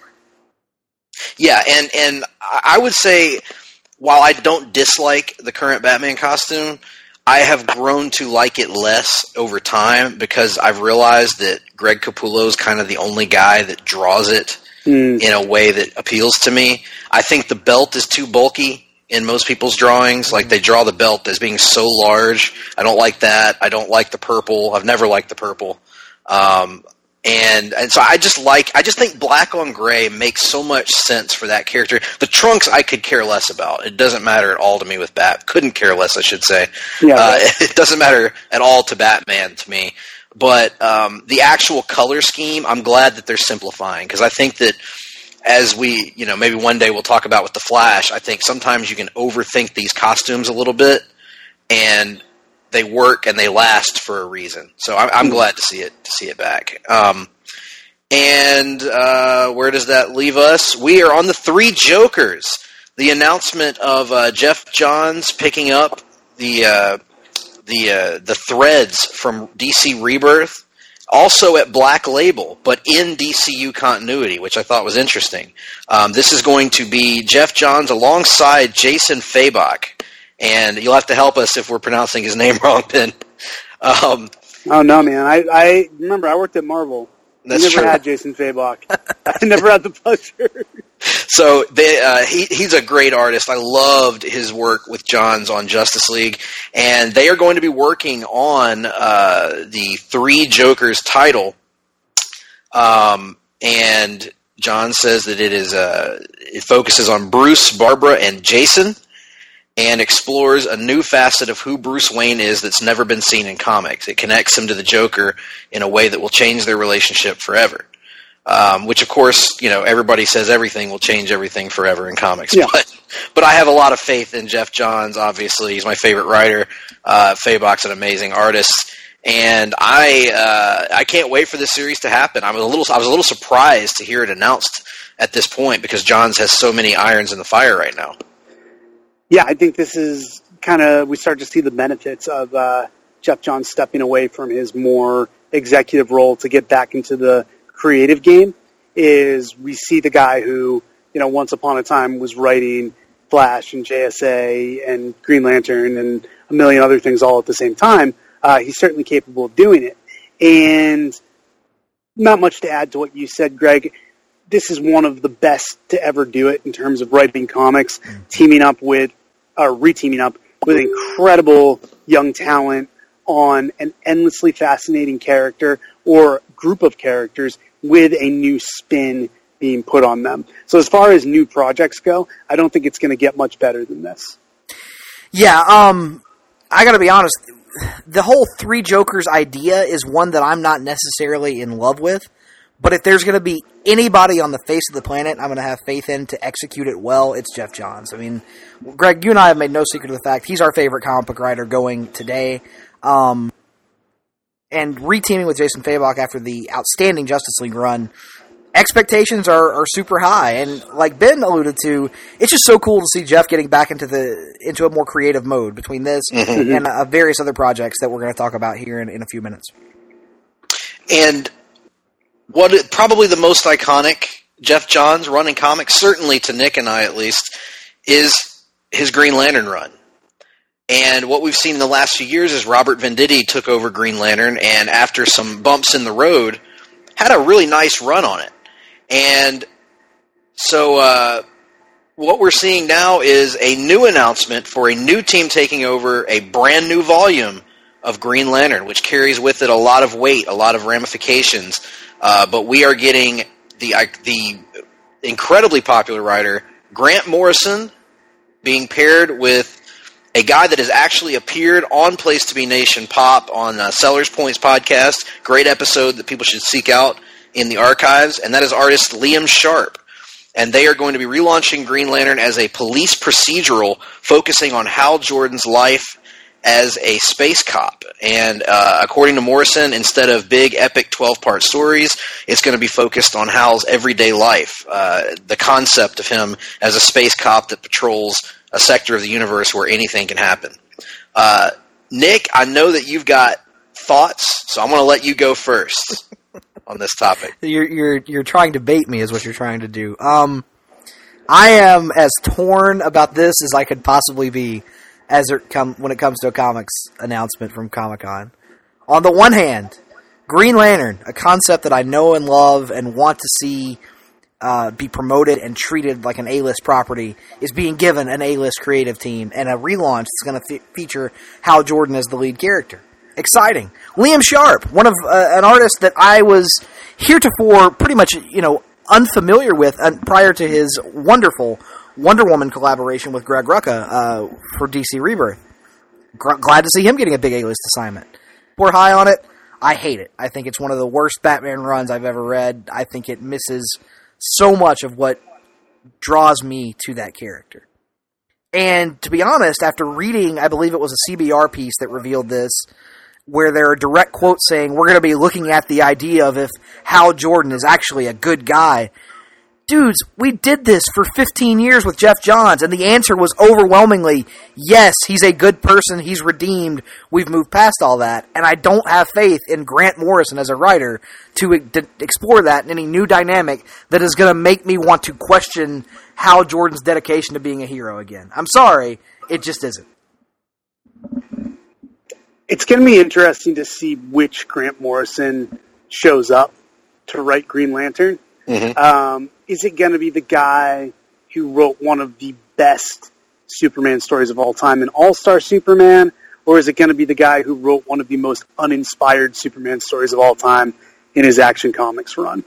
Yeah, and, and I would say, while I don't dislike the current Batman costume, I have grown to like it less over time because I've realized that Greg Capullo is kind of the only guy that draws it mm. in a way that appeals to me. I think the belt is too bulky in most people's drawings. Like, they draw the belt as being so large. I don't like that. I don't like the purple. I've never liked the purple. Um, and, and so I just like, I just think black on gray makes so much sense for that character. The trunks I could care less about. It doesn't matter at all to me with Bat. Couldn't care less, I should say. Yeah, uh, it doesn't matter at all to Batman to me. But um, the actual color scheme, I'm glad that they're simplifying, because I think that as we, you know, maybe one day we'll talk about with the Flash, I think sometimes you can overthink these costumes a little bit, and they work and they last for a reason. So I'm, I'm glad to see it to see it back. Um, and uh, where does that leave us? We are on the Three Jokers. The announcement of uh, Jeff Johns picking up the uh, the uh, the threads from D C Rebirth. Also at Black Label, but in D C U continuity, which I thought was interesting. Um, this is going to be Jeff Johns alongside Jason Fabok, and you'll have to help us if we're pronouncing his name wrong, Ben. Um, oh, no, man. I, I remember I worked at Marvel. That's I never true. had Jason Fabok. I never had the pleasure. So they, uh, he, he's a great artist. I loved his work with Johns on Justice League, and they are going to be working on uh, the Three Jokers title. Um, and John says that it is uh, it focuses on Bruce, Barbara, and Jason, and explores a new facet of who Bruce Wayne is that's never been seen in comics. It connects him to the Joker in a way that will change their relationship forever. Um, which, of course, you know, everybody says everything will change everything forever in comics. Yeah. But but I have a lot of faith in Geoff Johns, obviously. He's my favorite writer. Uh, Fabok's an amazing artist. And I uh, I can't wait for this series to happen. I was a little I was a little surprised to hear it announced at this point because Johns has so many irons in the fire right now. Yeah, I think this is kind of, we start to see the benefits of uh, Geoff Johns stepping away from his more executive role to get back into the creative game. Is we see the guy who, you know, once upon a time was writing Flash and J S A and Green Lantern and a million other things all at the same time. Uh, he's certainly capable of doing it. And not much to add to what you said, Greg. This is one of the best to ever do it in terms of writing comics, mm-hmm. teaming up with, or re-teaming up with incredible young talent on an endlessly fascinating character or group of characters with a new spin being put on them. So as far as new projects go, I don't think it's going to get much better than this. Yeah, um, I got to be honest. The whole Three Jokers idea is one that I'm not necessarily in love with, but if there's going to be anybody on the face of the planet I'm going to have faith in to execute it well, it's Geoff Johns. I mean, Greg, you and I have made no secret of the fact he's our favorite comic book writer going today. Um, and reteaming with Jason Fabok after the outstanding Justice League run, expectations are, are super high. And like Ben alluded to, it's just so cool to see Geoff getting back into the into a more creative mode between this mm-hmm. and uh, various other projects that we're going to talk about here in, in a few minutes. And what it, probably the most iconic Geoff Johns run in comics, certainly to Nick and I at least, is his Green Lantern run. And what we've seen in the last few years is Robert Venditti took over Green Lantern, and after some bumps in the road, had a really nice run on it. And so uh, what we're seeing now is a new announcement for a new team taking over a brand new volume of Green Lantern, which carries with it a lot of weight, a lot of ramifications. Uh, but we are getting the uh, the incredibly popular writer Grant Morrison being paired with a guy that has actually appeared on Place to Be Nation Pop on uh, Sellers Points podcast. Great episode that people should seek out in the archives, and that is artist Liam Sharp. And they are going to be relaunching Green Lantern as a police procedural focusing on Hal Jordan's life as a space cop. And uh, according to Morrison, instead of big, epic twelve-part stories, it's going to be focused on Hal's everyday life, uh, the concept of him as a space cop that patrols a sector of the universe where anything can happen. Uh, Nick, I know that you've got thoughts, so I'm going to let you go first on this topic. You're you're you're trying to bait me, is what you're trying to do. Um, I am as torn about this as I could possibly be as it come when it comes to a comics announcement from Comic-Con. On the one hand, Green Lantern, a concept that I know and love and want to see uh, be promoted and treated like an A-list property, is being given an A-list creative team and a relaunch that's going to f- feature Hal Jordan as the lead character. Exciting. Liam Sharp, one of uh, an artist that I was heretofore pretty much, you know, unfamiliar with uh, prior to his wonderful Wonder Woman collaboration with Greg Rucka uh, for D C Rebirth. G- glad to see him getting a big A-list assignment. We're high on it. I hate it. I think it's one of the worst Batman runs I've ever read. I think it misses so much of what draws me to that character. And to be honest, after reading, I believe it was a C B R piece that revealed this, where there are direct quotes saying, we're going to be looking at the idea of if Hal Jordan is actually a good guy. Dudes, we did this for fifteen years with Geoff Johns, and the answer was overwhelmingly, yes, he's a good person, he's redeemed, we've moved past all that, and I don't have faith in Grant Morrison as a writer to, to explore that in any new dynamic that is going to make me want to question Hal Jordan's dedication to being a hero again. I'm sorry, it just isn't. It's going to be interesting to see which Grant Morrison shows up to write Green Lantern. Mm-hmm. Um, is it going to be the guy who wrote one of the best Superman stories of all time, an All-Star Superman, or is it going to be the guy who wrote one of the most uninspired Superman stories of all time in his Action Comics run?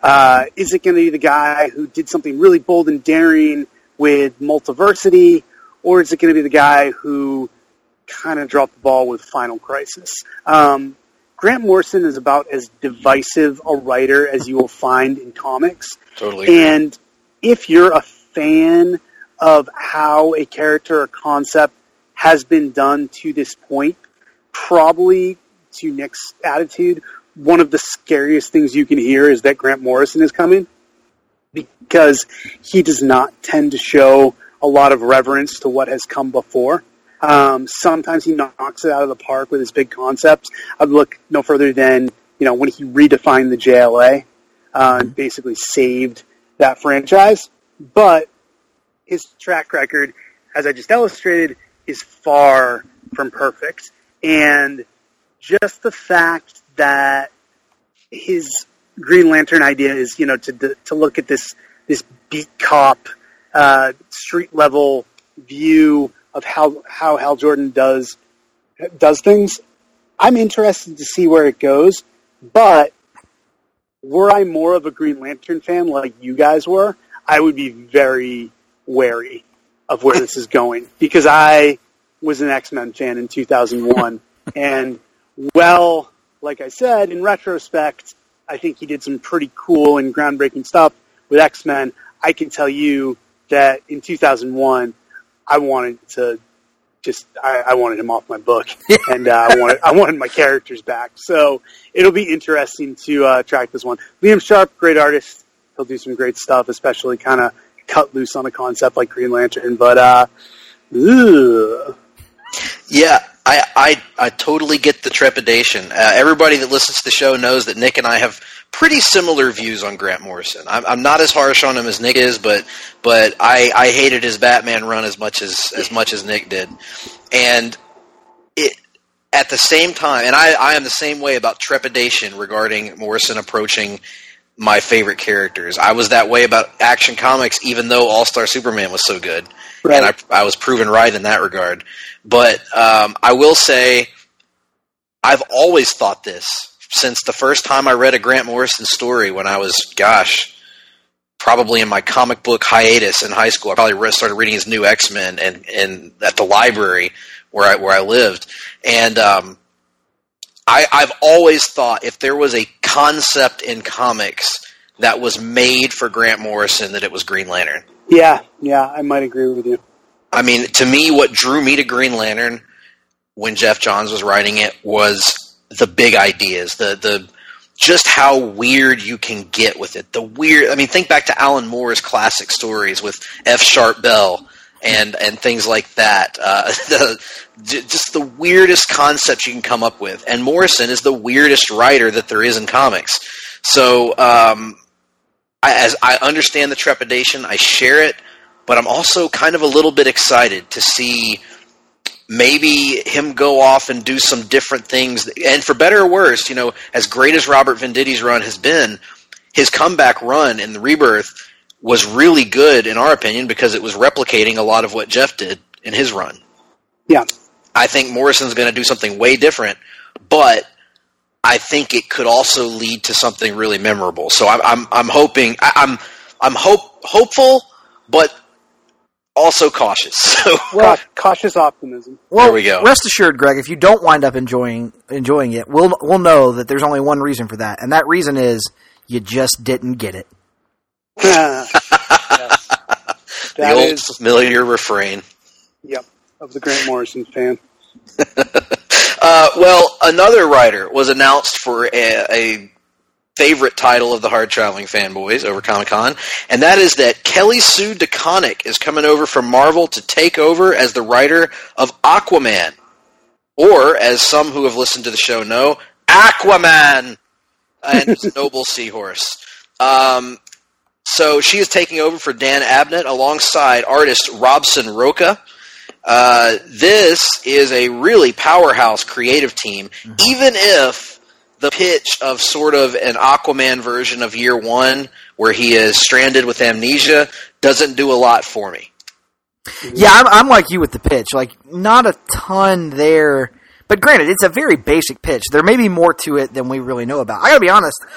Uh, is it going to be the guy who did something really bold and daring with Multiversity, or is it going to be the guy who kind of dropped the ball with Final Crisis? Um, Grant Morrison is about as divisive a writer as you will find in comics. Totally. And if you're a fan of how a character or concept has been done to this point, probably to Nick's attitude, one of the scariest things you can hear is that Grant Morrison is coming, because he does not tend to show a lot of reverence to what has come before. Um, sometimes he knocks it out of the park with his big concepts. I'd look no further than, you know, when he redefined the J L A, uh, and basically saved that franchise. But his track record, as I just illustrated, is far from perfect. And just the fact that his Green Lantern idea is, you know, to to look at this this beat cop, uh, street level view of how how Hal Jordan does does things. I'm interested to see where it goes, but were I more of a Green Lantern fan like you guys were, I would be very wary of where this is going, because I was an X-Men fan in two thousand one, and well, like I said, in retrospect, I think he did some pretty cool and groundbreaking stuff with X-Men. I can tell you that in two thousand one, I wanted to just, I, I wanted him off my book, and uh, I wanted I wanted my characters back. So it'll be interesting to uh, track this one. Liam Sharp, great artist. He'll do some great stuff, especially kind of cut loose on a concept like Green Lantern. But, uh, ugh. Yeah, I, I I totally get the trepidation. Uh, everybody that listens to the show knows that Nick and I have pretty similar views on Grant Morrison. I'm, I'm not as harsh on him as Nick is, but but I, I hated his Batman run as much as as much as Nick did. And it at the same time, and I, I am the same way about trepidation regarding Morrison approaching my favorite characters. I was that way about Action Comics, even though All-Star Superman was so good. Right. And I, I was proven right in that regard. But um, I will say, I've always thought this since the first time I read a Grant Morrison story when I was, gosh, probably in my comic book hiatus in high school. I probably re- started reading his new X-Men and, and at the library where I where I lived. And um, I, I've always thought if there was a concept in comics that was made for Grant Morrison, that it was Green Lantern. Yeah, yeah, I might agree with you. I mean, to me, what drew me to Green Lantern when Jeff Johns was writing it was the big ideas, the the just how weird you can get with it. The weird, I mean, think back to Alan Moore's classic stories with F. Sharp Bell and and things like that. Uh, the, just the weirdest concepts you can come up with. And Morrison is the weirdest writer that there is in comics. So, um, I, as I understand the trepidation, I share it, but I'm also kind of a little bit excited to see maybe him go off and do some different things. And for better or worse, you know, as great as Robert Venditti's run has been, his comeback run in the Rebirth was really good, in our opinion, because it was replicating a lot of what Jeff did in his run. Yeah. I think Morrison's going to do something way different, but I think it could also lead to something really memorable. So I'm I'm, I'm hoping I, I'm I'm hope hopeful, but also cautious. So well, cautious optimism. Well, there we go. Rest assured, Greg, if you don't wind up enjoying enjoying it, we'll we'll know that there's only one reason for that, and that reason is you just didn't get it. yes. The That old is, familiar refrain. Yep, of the Grant Morrison fan. uh, well, another writer was announced for a, a favorite title of the Hard Traveling Fanboys over Comic-Con, and that is that Kelly Sue DeConnick is coming over from Marvel to take over as the writer of Aquaman. Or, as some who have listened to the show know, Aquaman! And his noble seahorse. Um, so she is taking over for Dan Abnett alongside artist Robson Roca. Uh, this is a really powerhouse creative team, mm-hmm. even if the pitch of sort of an Aquaman version of Year One, where he is stranded with amnesia, doesn't do a lot for me. Yeah, I'm, I'm like you with the pitch. Like, not a ton there. But granted, it's a very basic pitch. There may be more to it than we really know about. I gotta be honest,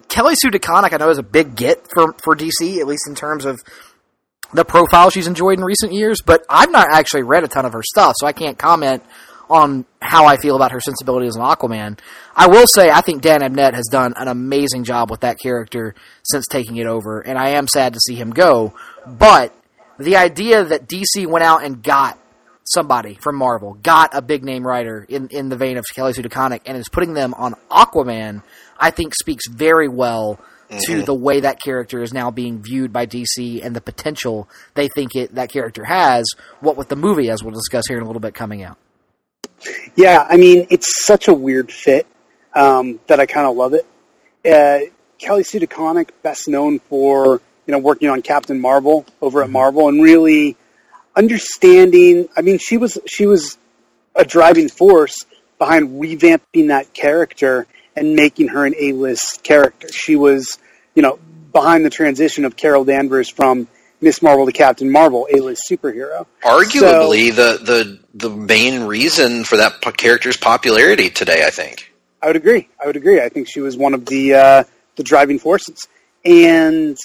Kelly Sue DeConnick, I know, is a big get for for D C, at least in terms of the profile she's enjoyed in recent years. But I've not actually read a ton of her stuff, so I can't comment on how I feel about her sensibility as an Aquaman. I will say I think Dan Abnett has done an amazing job with that character since taking it over, and I am sad to see him go. But the idea that D C went out and got somebody from Marvel, got a big-name writer in, in the vein of Kelly Sue DeConnick, and is putting them on Aquaman, I think speaks very well mm-hmm. to the way that character is now being viewed by D C and the potential they think it that character has, what with the movie, as we'll discuss here in a little bit, coming out. Yeah, I mean, it's such a weird fit um, that I kind of love it. Uh, Kelly Sue DeConnick, best known for you know working on Captain Marvel over at Marvel, and really understanding. I mean, she was she was a driving force behind revamping that character and making her an A-list character. She was, you know, behind the transition of Carol Danvers from Miss Marvel to Captain Marvel, A-list superhero. Arguably, so, the, the the main reason for that character's popularity today, I think. I would agree. I would agree. I think she was one of the uh, the driving forces, and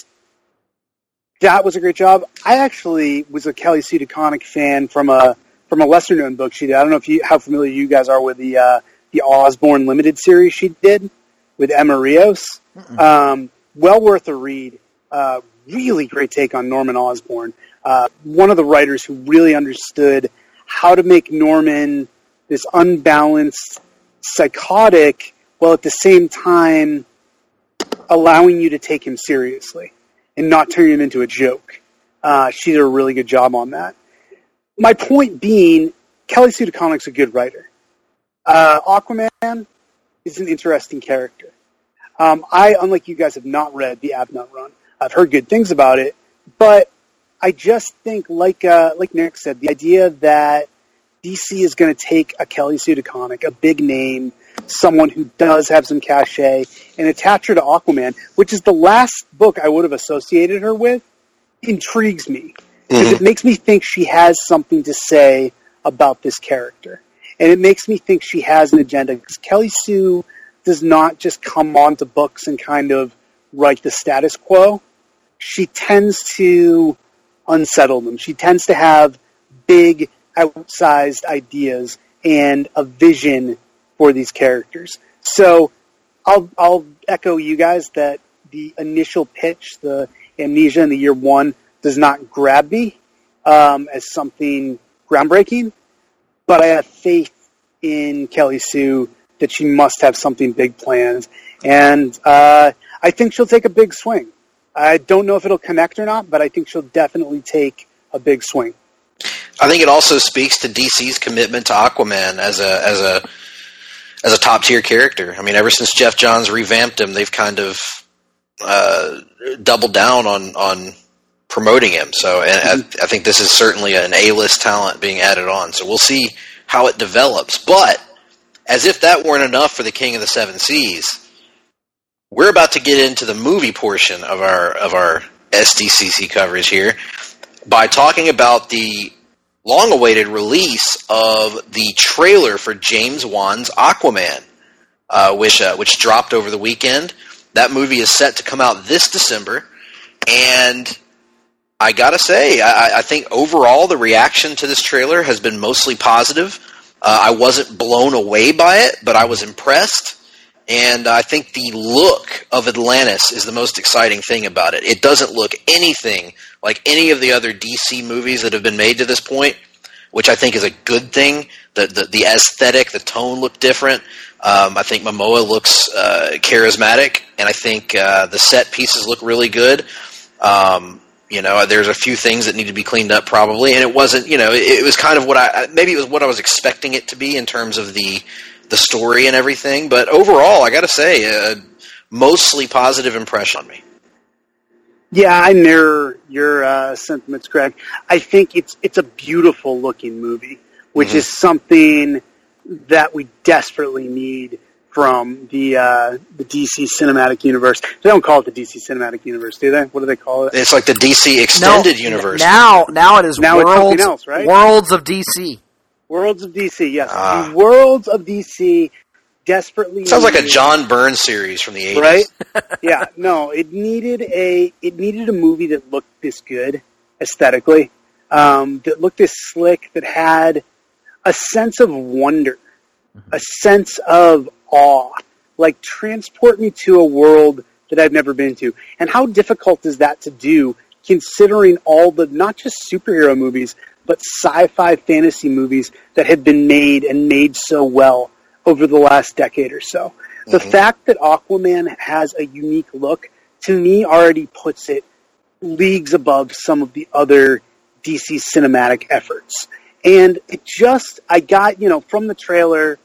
that was a great job. I actually was a Kelly Sue DeConnick fan from a from a lesser known book she did. I don't know if you how familiar you guys are with the uh, the Osborn limited series she did with Emma Rios. Um, well worth a read. Uh, really great take on Norman Osborn. Uh, one of the writers who really understood how to make Norman this unbalanced, psychotic, while at the same time allowing you to take him seriously and not turn him into a joke. Uh, she did a really good job on that. My point being, Kelly Sue DeConnick's a good writer. Uh, Aquaman is an interesting character. Um, I, unlike you guys, have not read the Abnett run. I've heard good things about it, but I just think, like uh, like Nick said, the idea that D C is going to take a Kelly Sue DeConnick, a big name, someone who does have some cachet, and attach her to Aquaman, which is the last book I would have associated her with, intrigues me. Because mm-hmm. it makes me think she has something to say about this character. And it makes me think she has an agenda. Because Kelly Sue does not just come onto books and kind of write the status quo. She tends to unsettle them. She tends to have big, outsized ideas and a vision for these characters. So I'll I'll echo you guys that the initial pitch, the Amnesia in the year one, does not grab me um, as something groundbreaking, but I have faith in Kelly Sue that she must have something big planned, and uh, I think she'll take a big swing. I don't know if it'll connect or not, but I think she'll definitely take a big swing. I think it also speaks to D C's commitment to Aquaman as a as a as a top tier character. I mean, ever since Jeff Johns revamped him, they've kind of uh, doubled down on on promoting him. So, and mm-hmm. I, I think this is certainly an A-list talent being added on. So we'll see how it develops. But as if that weren't enough for the King of the Seven Seas, we're about to get into the movie portion of our of our S D C C coverage here by talking about the long-awaited release of the trailer for James Wan's Aquaman, uh, which uh, which dropped over the weekend. That movie is set to come out this December, and I gotta say, I, I think overall the reaction to this trailer has been mostly positive. Uh, I wasn't blown away by it, but I was impressed. And I think the look of Atlantis is the most exciting thing about it. It doesn't look anything like any of the other D C movies that have been made to this point, which I think is a good thing. The the, the aesthetic, the tone look different. Um, I think Momoa looks uh, charismatic, and I think uh, the set pieces look really good. Um, you know, there's a few things that need to be cleaned up probably, and it wasn't, you know, it, it was kind of what I, maybe it was what I was expecting it to be in terms of the the story and everything, but overall, I got to say, a mostly positive impression on me. Yeah, I mirror your uh, sentiments, Greg. I think it's it's a beautiful looking movie, which mm-hmm. is something that we desperately need from the uh, the D C Cinematic Universe. They don't call it the D C Cinematic Universe, do they? What do they call it? It's like the D C Extended no, Universe. Now, now it is now Worlds, it's something else, right? Worlds of D C. Worlds of D C, yes. Ah. The Worlds of D C desperately Sounds like a needed, John Byrne series from the eighties. right? Yeah, no, it needed a it needed a movie that looked this good aesthetically, um, that looked this slick, that had a sense of wonder, a sense of awe, like transport me to a world that I've never been to. And how difficult is that to do, considering all the, not just superhero movies, but sci-fi fantasy movies that have been made and made so well over the last decade or so. Mm-hmm. The fact that Aquaman has a unique look, to me, already puts it leagues above some of the other D C cinematic efforts. And it just, I got, you know, from the trailer,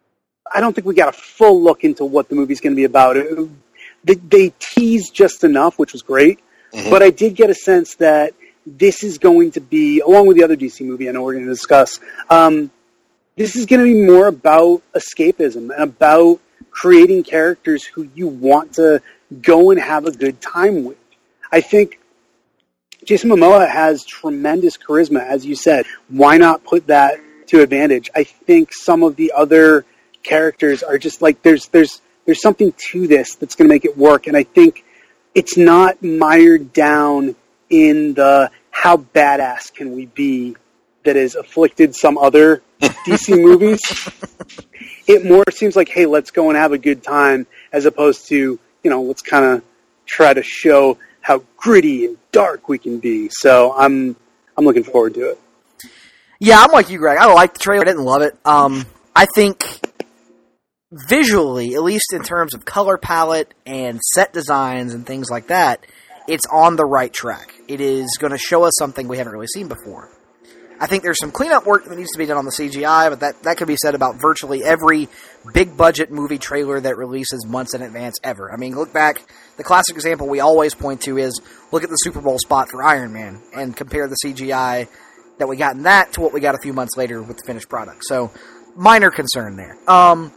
I don't think we got a full look into what the movie's going to be about. It, they, they teased just enough, which was great. Mm-hmm. But I did get a sense that this is going to be, along with the other D C movie I know we're going to discuss, um, this is going to be more about escapism and about creating characters who you want to go and have a good time with. I think Jason Momoa has tremendous charisma, as you said. Why not put that to advantage? I think some of the other characters are just like, there's there's there's something to this that's going to make it work, and I think it's not mired down in the how badass can we be that has afflicted some other D C movies. It more seems like, hey, let's go and have a good time, as opposed to, you know, let's kind of try to show how gritty and dark we can be. So I'm I'm looking forward to it. Yeah, I'm like you, Greg. I liked the trailer. I didn't love it. Um, I think visually, at least in terms of color palette and set designs and things like that, it's on the right track. It is going to show us something we haven't really seen before. I think there's some cleanup work that needs to be done on the C G I, but that, that could be said about virtually every big-budget movie trailer that releases months in advance ever. I mean, look back, the classic example we always point to is, look at the Super Bowl spot for Iron Man, and compare the C G I that we got in that to what we got a few months later with the finished product. So, minor concern there. Um,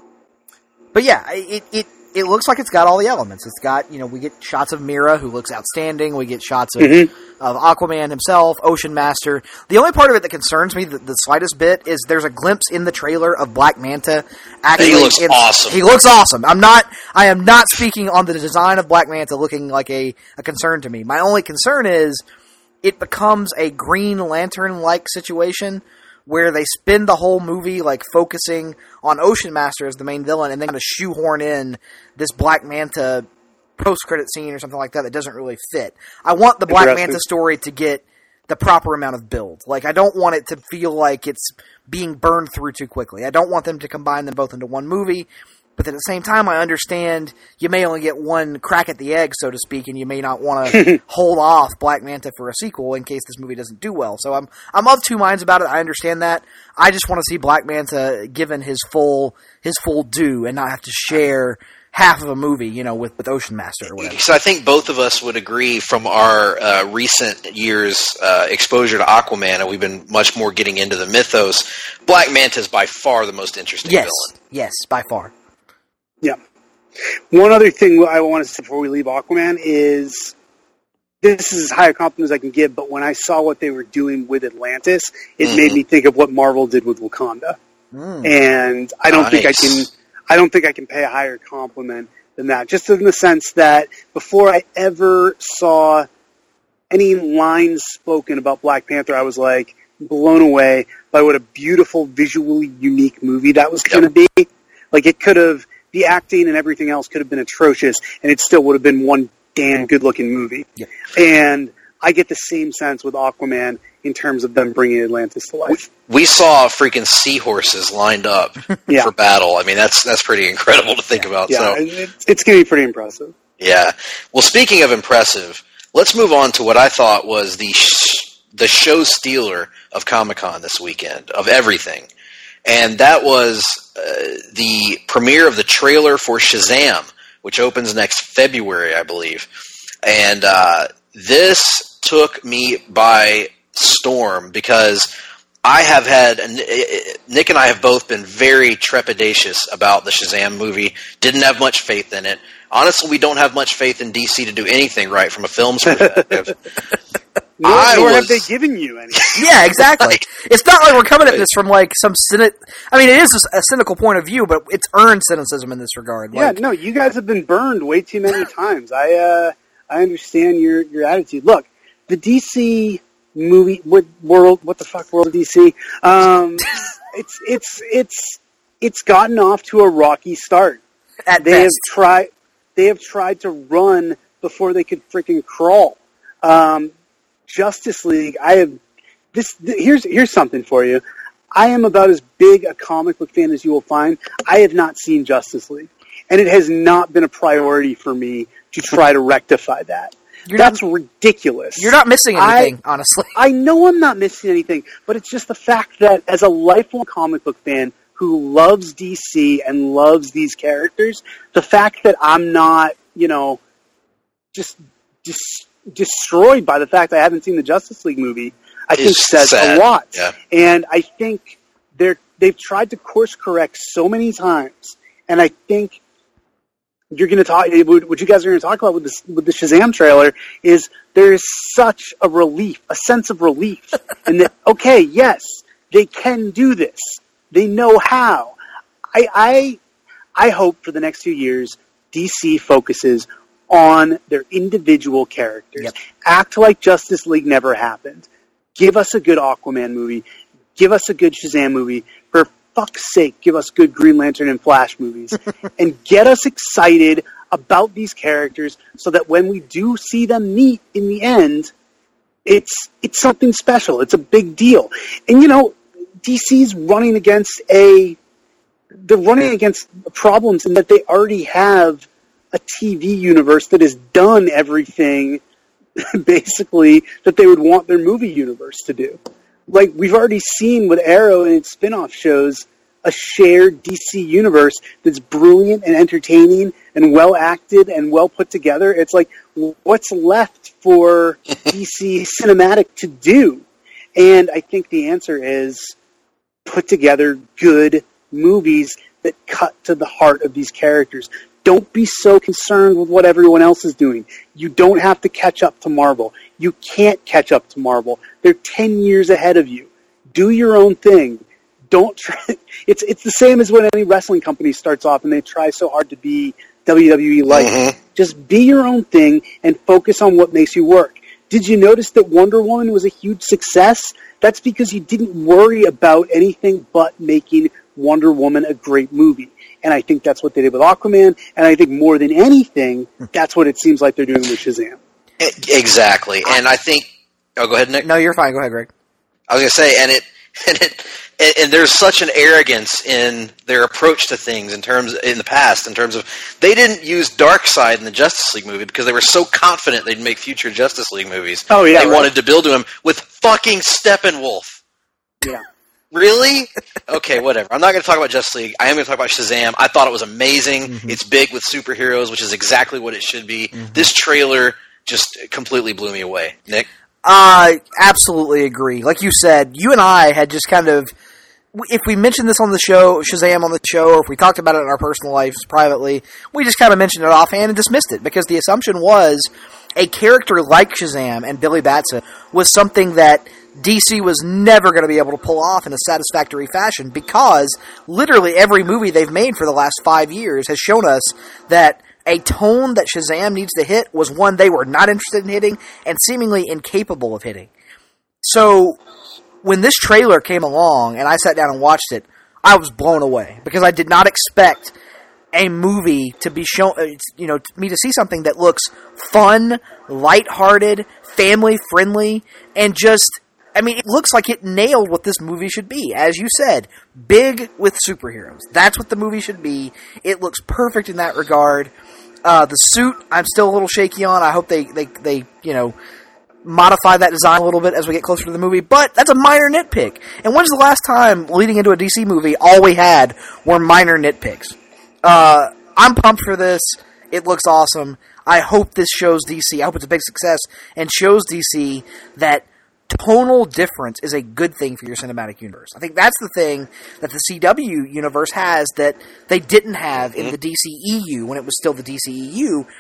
but yeah, it, it it looks like it's got all the elements. It's got, you know, we get shots of Mira, who looks outstanding. We get shots of, mm-hmm. of Aquaman himself, Ocean Master. The only part of it that concerns me, the, the slightest bit, is there's a glimpse in the trailer of Black Manta. Actually, he looks in, awesome. He looks awesome. I'm not, I am not speaking on the design of Black Manta looking like a, a concern to me. My only concern is it becomes a Green Lantern-like situation where they spend the whole movie like focusing on Ocean Master as the main villain, and then kind of shoehorn in this Black Manta post-credit scene or something like that that doesn't really fit. I want the Black Manta story to get the proper amount of build. Like, I don't want it to feel like it's being burned through too quickly. I don't want them to combine them both into one movie, but at the same time, I understand you may only get one crack at the egg, so to speak, and you may not want to hold off Black Manta for a sequel in case this movie doesn't do well. So I'm I'm of two minds about it. I understand that. I just want to see Black Manta given his full his full due and not have to share half of a movie, you know, with, with Ocean Master or whatever. So I think both of us would agree from our uh, recent years' uh, exposure to Aquaman, and we've been much more getting into the mythos. Black Manta is by far the most interesting yes. villain. Yes, by far. Yeah. One other thing I want to say before we leave Aquaman is, this is as high a compliment as I can give, but when I saw what they were doing with Atlantis, it mm-hmm. made me think of what Marvel did with Wakanda. Mm. And I don't nice. think I can, I don't think I can pay a higher compliment than that. Just in the sense that before I ever saw any lines spoken about Black Panther, I was like blown away by what a beautiful, visually unique movie that was going to be. Like, it could have, the acting and everything else could have been atrocious, and it still would have been one damn good-looking movie. Yep. And I get the same sense with Aquaman in terms of them bringing Atlantis to life. We, we saw freaking seahorses lined up yeah. for battle. I mean, that's that's pretty incredible to think yeah. about. Yeah, so. it's, it's going to be pretty impressive. Yeah. Well, speaking of impressive, let's move on to what I thought was the sh- the show stealer of Comic-Con this weekend, of everything. And that was uh, the premiere of the trailer for Shazam, which opens next February, I believe. And uh, this took me by storm because I have had, Nick and I have both been very trepidatious about the Shazam movie, didn't have much faith in it. Honestly, we don't have much faith in D C to do anything right from a film's perspective. Nor, I nor was, have they given you any. Yeah, exactly. Right. It's not like we're coming at this from like some cynic. I mean, it is a cynical point of view, but it's earned cynicism in this regard. Yeah, like, no, you guys have been burned way too many times. I uh, I understand your your attitude. Look, the D C movie what, world, what the fuck world of D C? Um, it's it's it's it's gotten off to a rocky start. At they best. have tried they have tried to run before they could freaking crawl. Um, Justice League, I have this. Th- here's here's something for you. I am about as big a comic book fan as you will find. I have not seen Justice League, and it has not been a priority for me to try to rectify that. You're That's not, ridiculous. You're not missing anything, I, honestly. I know I'm not missing anything, but it's just the fact that as a lifelong comic book fan who loves D C and loves these characters, the fact that I'm not, you know, just dis- destroyed by the fact that I haven't seen the Justice League movie, I think It's says sad. a lot. Yeah. And I think they're they've tried to course correct so many times, and I think you're going to talk. What you guys are going to talk about with this with the Shazam trailer is there is such a relief, a sense of relief, and that okay, yes, they can do this. They know how. I I I hope for the next few years, D C focuses on their individual characters. Yep. Act like Justice League never happened. Give us a good Aquaman movie. Give us a good Shazam movie. For fuck's sake, give us good Green Lantern and Flash movies. And get us excited about these characters so that when we do see them meet in the end, it's it's something special. It's a big deal. And, you know, D C's running against a... They're running against problems in that they already have a T V universe that has done everything, basically, that they would want their movie universe to do. Like, we've already seen with Arrow and its spin-off shows a shared D C universe that's brilliant and entertaining and well-acted and well put together. It's like, what's left for D C Cinematic to do? And I think the answer is put together good movies that cut to the heart of these characters. Don't be so concerned with what everyone else is doing. You don't have to catch up to Marvel. You can't catch up to Marvel. They're ten years ahead of you. Do your own thing. Don't try. It's it's the same as when any wrestling company starts off and they try so hard to be W W E-like. Mm-hmm. Just be your own thing and focus on what makes you work. Did you notice that Wonder Woman was a huge success? That's because you didn't worry about anything but making Wonder Woman a great movie. And I think that's what they did with Aquaman. And I think more than anything, that's what it seems like they're doing with Shazam. Exactly. And I think... Oh, go ahead, Nick. No, you're fine. Go ahead, Greg. I was going to say, and it... And it and, and there's such an arrogance in their approach to things in terms in the past, in terms of they didn't use Darkseid in the Justice League movie because they were so confident they'd make future Justice League movies. Oh yeah, they right. wanted to build to him with fucking Steppenwolf. Yeah. Really? Okay, whatever. I'm not going to talk about Justice League. I am going to talk about Shazam. I thought it was amazing. Mm-hmm. It's big with superheroes, which is exactly what it should be. Mm-hmm. This trailer just completely blew me away. Nick? I absolutely agree. Like you said, you and I had just kind of, if we mentioned this on the show, Shazam on the show, or if we talked about it in our personal lives privately, we just kind of mentioned it offhand and dismissed it because the assumption was a character like Shazam and Billy Batson was something that D C was never going to be able to pull off in a satisfactory fashion because literally every movie they've made for the last five years has shown us that a tone that Shazam needs to hit was one they were not interested in hitting and seemingly incapable of hitting. So when this trailer came along and I sat down and watched it, I was blown away because I did not expect a movie to be shown, you know, me to see something that looks fun, lighthearted, family-friendly, and just, I mean, it looks like it nailed what this movie should be. As you said, big with superheroes. That's what the movie should be. It looks perfect in that regard. Uh, the suit, I'm still a little shaky on. I hope they, they, they, you know, modify that design a little bit as we get closer to the movie, but that's a minor nitpick. And when's the last time, leading into a D C movie, all we had were minor nitpicks? Uh, I'm pumped for this. It looks awesome. I hope this shows D C, I hope it's a big success, and shows D C that tonal difference is a good thing for your cinematic universe. I think that's the thing that the C W universe has that they didn't have in the D C E U when it was still the D C E U.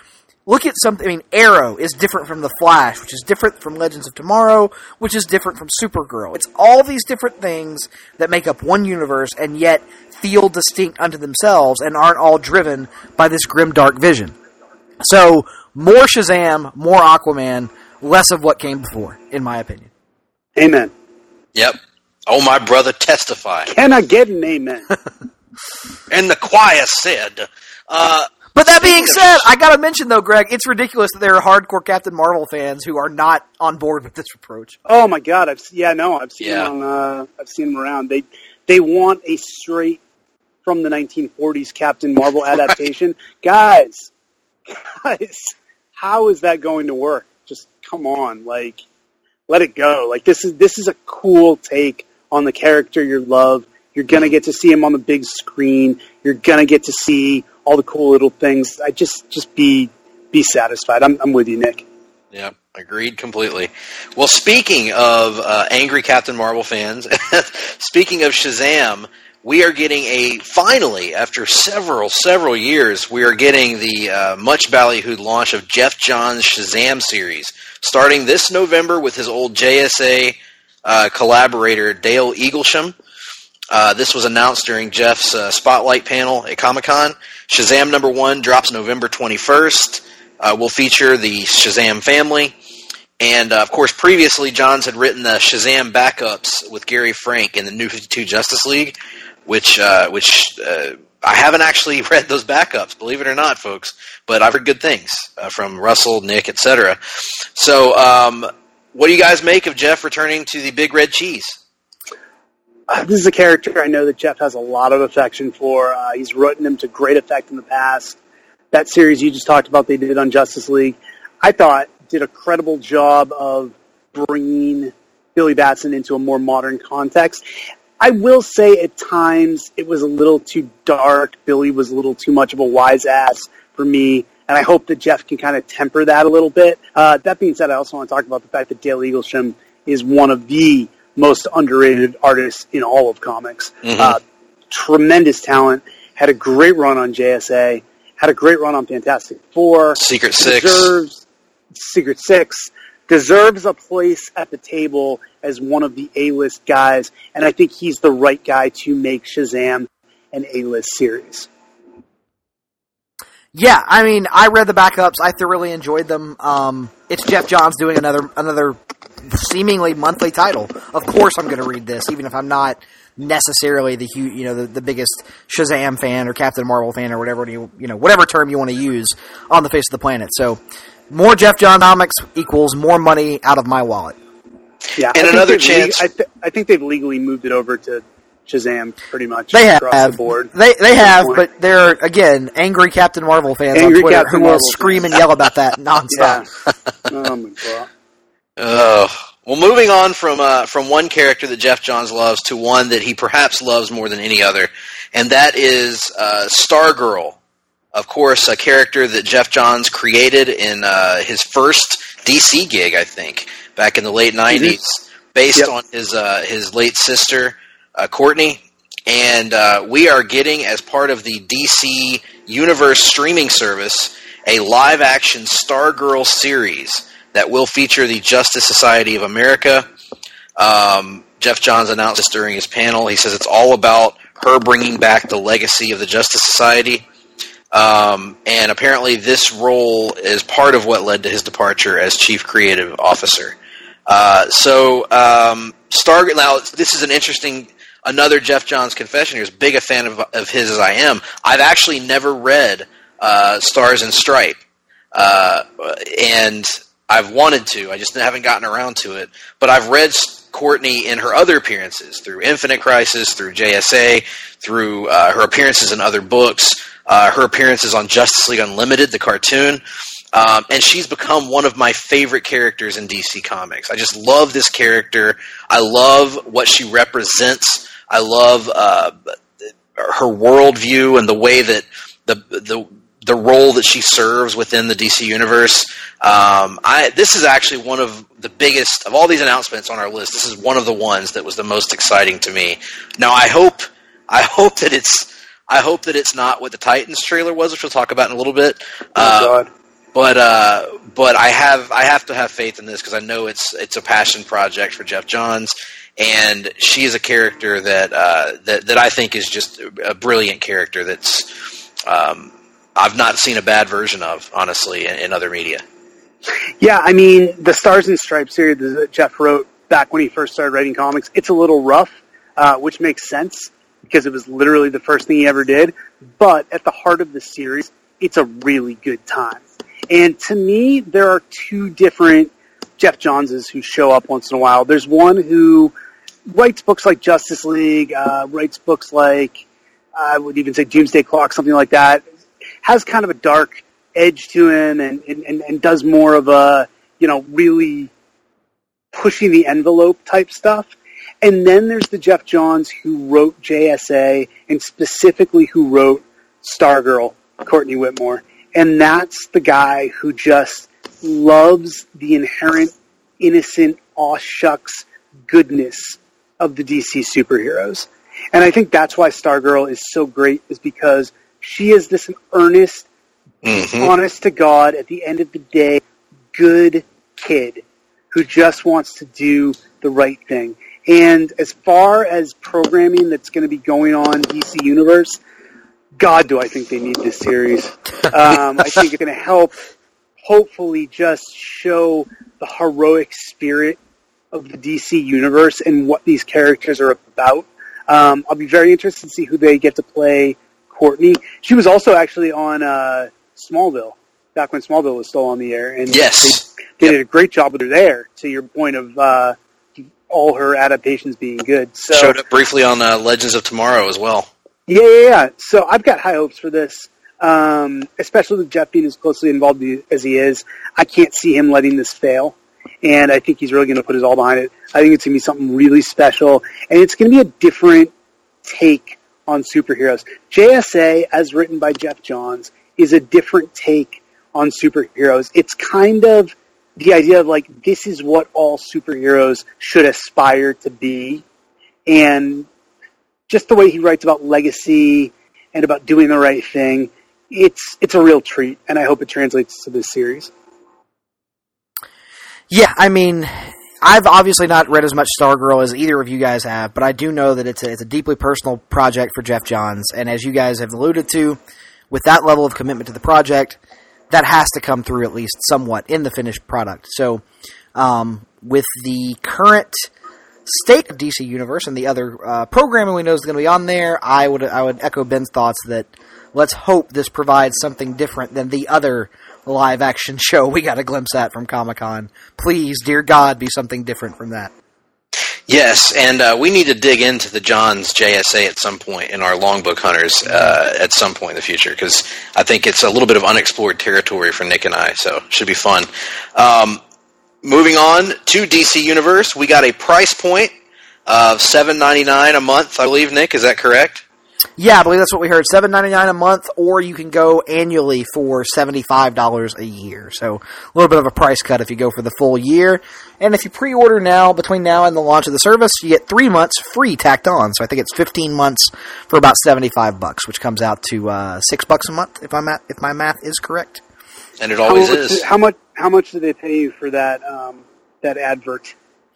look at something. I mean, Arrow is different from The Flash, which is different from Legends of Tomorrow, which is different from Supergirl. It's all these different things that make up one universe, and yet feel distinct unto themselves, and aren't all driven by this grim, dark vision. So, more Shazam, more Aquaman, less of what came before, in my opinion. Amen. Yep. Oh, my brother, testify. Can I get an amen? And the choir said. Uh, but that being said, I gotta mention though, Greg, it's ridiculous that there are hardcore Captain Marvel fans who are not on board with this approach. Oh my God! I've yeah, no, I've seen yeah. them. On, uh, I've seen them around. They they want a straight from the nineteen forties Captain Marvel adaptation, guys. Guys, how is that going to work? Just come on, like, let it go. Like this is this is a cool take on the character you love. You're gonna get to see him on the big screen. You're gonna get to see all the cool little things. I just just be be satisfied. I'm I'm with you, Nick. Yeah, agreed completely. Well, speaking of uh, angry Captain Marvel fans, speaking of Shazam, we are getting a, finally, after several, several years, we are getting the uh, much ballyhooed launch of Jeff Johns' Shazam series, starting this November with his old J S A uh, collaborator, Dale Eaglesham. Uh, this was announced during Jeff's uh, Spotlight panel at Comic-Con. Shazam number one drops November twenty-first. Uh, will feature the Shazam family. And, uh, of course, previously, Johns had written the Shazam backups with Gary Frank in the New fifty-two Justice League, which uh, which uh, I haven't actually read those backups, believe it or not, folks. But I've heard good things uh, from Russell, Nick, et cetera. So um, what do you guys make of Jeff returning to the Big Red Cheese? Uh, this is a character I know that Jeff has a lot of affection for. Uh, he's written him to great effect in the past. That series you just talked about they did on Justice League, I thought did a credible job of bringing Billy Batson into a more modern context. I will say at times it was a little too dark. Billy was a little too much of a wise ass for me, and I hope that Jeff can kind of temper that a little bit. Uh, that being said, I also want to talk about the fact that Dale Eaglesham is one of the most underrated artists in all of comics. Mm-hmm. Uh, tremendous talent, had a great run on J S A, had a great run on Fantastic Four. Secret Six. Deserves, Secret Six. Deserves a place at the table as one of the A-list guys, and I think he's the right guy to make Shazam an A-list series. Yeah, I mean, I read the backups. I thoroughly enjoyed them. Um, it's Jeff Johns doing another another seemingly monthly title. Of course, I'm going to read this, even if I'm not necessarily the huge, you know, the, the biggest Shazam fan or Captain Marvel fan or whatever you you know whatever term you want to use on the face of the planet. So, more Jeff Johns comics equals more money out of my wallet. Yeah, and I another chance. Le- I, th- I think they've legally moved it over to Shazam pretty much they across have. the board. They they have, but they're, again, angry Captain Marvel fans angry on Twitter Captain who will Marvel scream and yell about that nonstop. Yeah. Oh, my God. Uh, well, moving on from uh, from one character that Jeff Johns loves to one that he perhaps loves more than any other, and that is uh, Stargirl. Of course, a character that Jeff Johns created in uh, his first D C gig, I think, back in the late nineties, mm-hmm. based yep. on his uh, his late sister, uh, Courtney. And uh, we are getting, as part of the D C Universe streaming service, a live-action Stargirl series that will feature the Justice Society of America. Um, Jeff Johns announced this during his panel. He says it's all about her bringing back the legacy of the Justice Society. Um, and apparently this role is part of what led to his departure as chief creative officer. Uh, so, um, Star, now this is an interesting, another Jeff Johns confession here. As big a fan of, of his as I am, I've actually never read, uh, Stars and Stripe. Uh, and I've wanted to, I just haven't gotten around to it, but I've read Courtney in her other appearances through Infinite Crisis, through J S A, through, uh, her appearances in other books. Uh, her appearances on Justice League Unlimited, the cartoon, um, and she's become one of my favorite characters in D C Comics. I just love this character. I love what she represents. I love uh, her worldview and the way that the the the role that she serves within the D C universe. Um, I this is actually one of the biggest of all these announcements on our list. This is one of the ones that was the most exciting to me. Now, I hope I hope that it's. I hope that it's not what the Titans trailer was, which we'll talk about in a little bit. Oh, uh, God. but uh, but I have I have to have faith in this because I know it's it's a passion project for Geoff Johns, and she is a character that uh, that that I think is just a brilliant character. That's um, I've not seen a bad version of, honestly, in, in other media. Yeah, I mean, the Stars and Stripes series that Jeff wrote back when he first started writing comics, it's a little rough, uh, which makes sense because it was literally the first thing he ever did. But at the heart of the series, it's a really good time. And to me, there are two different Geoff Johnses who show up once in a while. There's one who writes books like Justice League, uh, writes books like, I would even say Doomsday Clock, something like that, has kind of a dark edge to him and, and, and does more of a, you know, really pushing the envelope type stuff. And then there's the Geoff Johns who wrote J S A and specifically who wrote Stargirl, Courtney Whitmore. And that's the guy who just loves the inherent, innocent, aw shucks goodness of the D C superheroes. And I think that's why Stargirl is so great, is because she is this earnest, mm-hmm. honest to God, at the end of the day, good kid who just wants to do the right thing. And as far as programming that's going to be going on D C Universe, God, do I think they need this series. Um, I think it's going to help, hopefully, just show the heroic spirit of the D C Universe and what these characters are about. Um, I'll be very interested to see who they get to play Courtney. She was also actually on uh, Smallville, back when Smallville was still on the air. And yes. They, they yep. did a great job with her there, to your point of uh, all her adaptations being good. So, showed up briefly on uh, Legends of Tomorrow as well. Yeah, yeah, yeah. So I've got high hopes for this, um, especially with Jeff being as closely involved as he is. I can't see him letting this fail, and I think he's really going to put his all behind it. I think it's going to be something really special, and it's going to be a different take on superheroes. J S A, as written by Geoff Johns, is a different take on superheroes. It's kind of the idea of, like, this is what all superheroes should aspire to be, and just the way he writes about legacy and about doing the right thing, it's it's a real treat, and I hope it translates to this series. Yeah, I mean, I've obviously not read as much Stargirl as either of you guys have, but I do know that it's a, it's a deeply personal project for Geoff Johns, and as you guys have alluded to, with that level of commitment to the project, that has to come through at least somewhat in the finished product. So, um, with the current state of D C Universe and the other uh, programming we know is going to be on there, I would I would echo Ben's thoughts that let's hope this provides something different than the other live-action show we got a glimpse at from Comic-Con. Please, dear God, be something different from that. Yes, and uh, we need to dig into the Johns J S A at some point in our Longbook Hunters uh, at some point in the future, because I think it's a little bit of unexplored territory for Nick and I, so it should be fun. Um, moving on to D C Universe, we got a price point of seven ninety-nine a month, I believe, Nick, is that correct? Yeah, I believe that's what we heard, seven ninety-nine a month, or you can go annually for seventy-five dollars a year. So a little bit of a price cut if you go for the full year. And if you pre-order now, between now and the launch of the service, you get three months free tacked on. So I think it's fifteen months for about seventy-five bucks, which comes out to uh, six bucks a month, if, I'm at, if my math is correct. And it always how much, is. How much, how much do they pay you for that, um, that advert?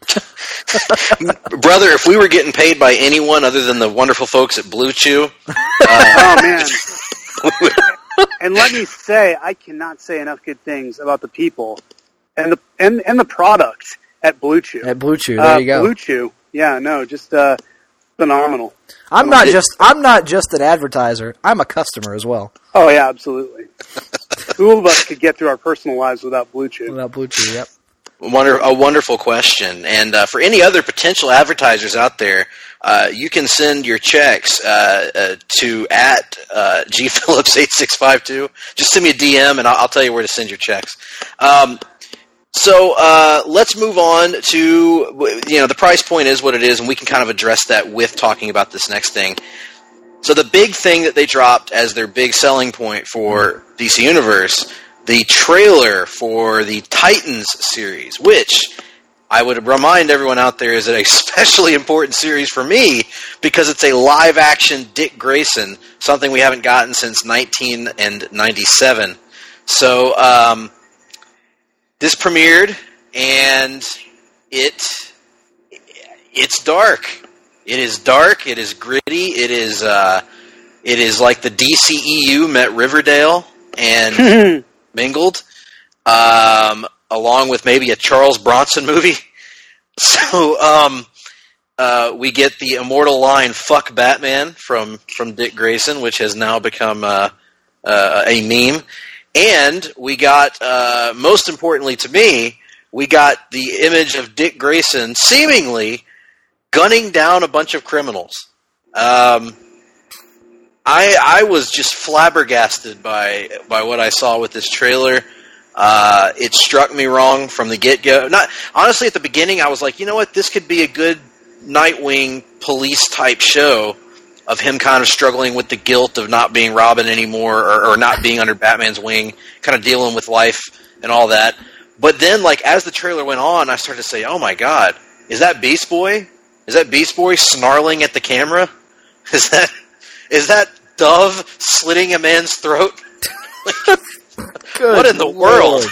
Brother, if we were getting paid by anyone other than the wonderful folks at Blue Chew, uh, oh man! And let me say, I cannot say enough good things about the people and the and, and the product at Blue Chew. At Blue Chew, there uh, you go. Blue Chew, yeah, no, just uh, phenomenal. I'm not just I'm not just an advertiser. I'm a customer as well. Oh yeah, absolutely. Who of us could get through our personal lives without Blue Chew? Without Blue Chew, yep. Wonder, a wonderful question. And uh, for any other potential advertisers out there, uh, you can send your checks uh, uh, to at uh, G Phillips eight six five two. Just send me a D M, and I'll, I'll tell you where to send your checks. Um, so uh, let's move on to, you know, the price point is what it is, and we can kind of address that with talking about this next thing. So the big thing that they dropped as their big selling point for D C Universe, the trailer for the Titans series, which I would remind everyone out there is an especially important series for me because it's a live-action Dick Grayson, something we haven't gotten since nineteen ninety-seven. So um, this premiered, and it it's dark. It is dark. It is gritty. It is uh, it is like the D C E U met Riverdale and mingled, um, along with maybe a Charles Bronson movie. So um, uh, we get the immortal line "Fuck Batman" from from Dick Grayson, which has now become uh, uh, a meme. And we got, uh, most importantly to me, we got the image of Dick Grayson seemingly gunning down a bunch of criminals. Um, I I was just flabbergasted by by what I saw with this trailer. Uh, it struck me wrong from the get-go. Not honestly, at the beginning, I was like, you know what, this could be a good Nightwing police type show of him kind of struggling with the guilt of not being Robin anymore, or, or not being under Batman's wing, kind of dealing with life and all that. But then, like, as the trailer went on, I started to say, oh my god, is that Beast Boy? Is that Beast Boy snarling at the camera? Is that is that Dove slitting a man's throat? What in the Lord. world?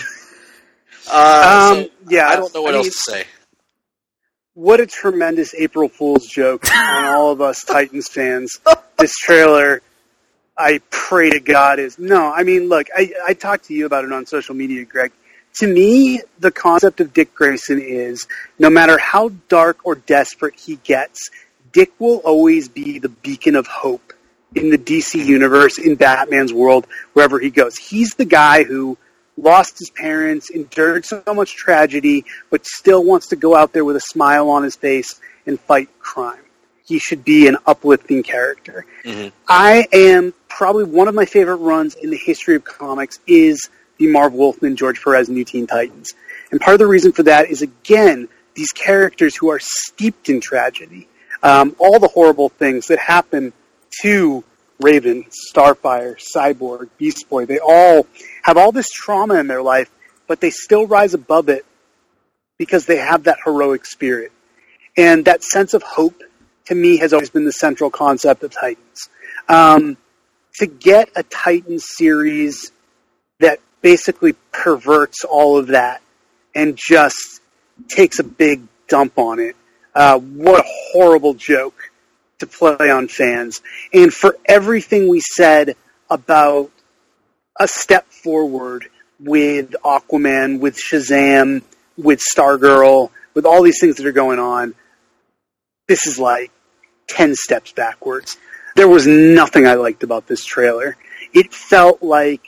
Uh, um, so yeah, I don't know what I else mean, to say. What a tremendous April Fool's joke on all of us Titans fans. This trailer, I pray to God, is... No, I mean, look, I, I talked to you about it on social media, Greg. To me, the concept of Dick Grayson is, no matter how dark or desperate he gets, Dick will always be the beacon of hope in the D C universe, in Batman's world, wherever he goes. He's the guy who lost his parents, endured so much tragedy, but still wants to go out there with a smile on his face and fight crime. He should be an uplifting character. Mm-hmm. I am probably one of my favorite runs in the history of comics is the Marv Wolfman, George Perez New Teen Titans. And part of the reason for that is, again, these characters who are steeped in tragedy. Um, all the horrible things that happen to Raven, Starfire, Cyborg, Beast Boy, they all have all this trauma in their life, but they still rise above it because they have that heroic spirit. And that sense of hope, to me, has always been the central concept of Titans. Um, to get a Titans series that basically perverts all of that and just takes a big dump on it, uh, what a horrible joke to play on fans. And for everything we said about a step forward with Aquaman, with Shazam, with Stargirl, with all these things that are going on, this is like ten steps backwards. There was nothing I liked about this trailer. It felt like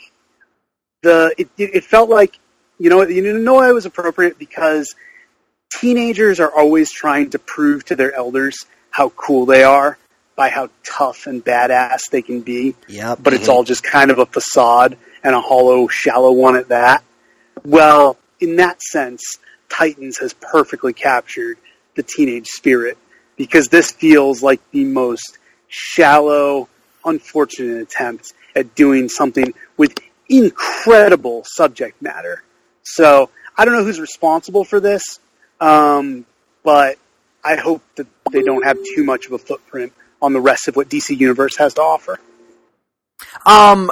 the it, it felt like you know you know it was appropriate because teenagers are always trying to prove to their elders how cool they are by how tough and badass they can be. Yep. But it's all just kind of a facade and a hollow, shallow one at that. Well, in that sense, Titans has perfectly captured the teenage spirit because this feels like the most shallow, unfortunate attempt at doing something with incredible subject matter. So, I don't know who's responsible for this, um, but I hope that they don't have too much of a footprint on the rest of what D C Universe has to offer. Um,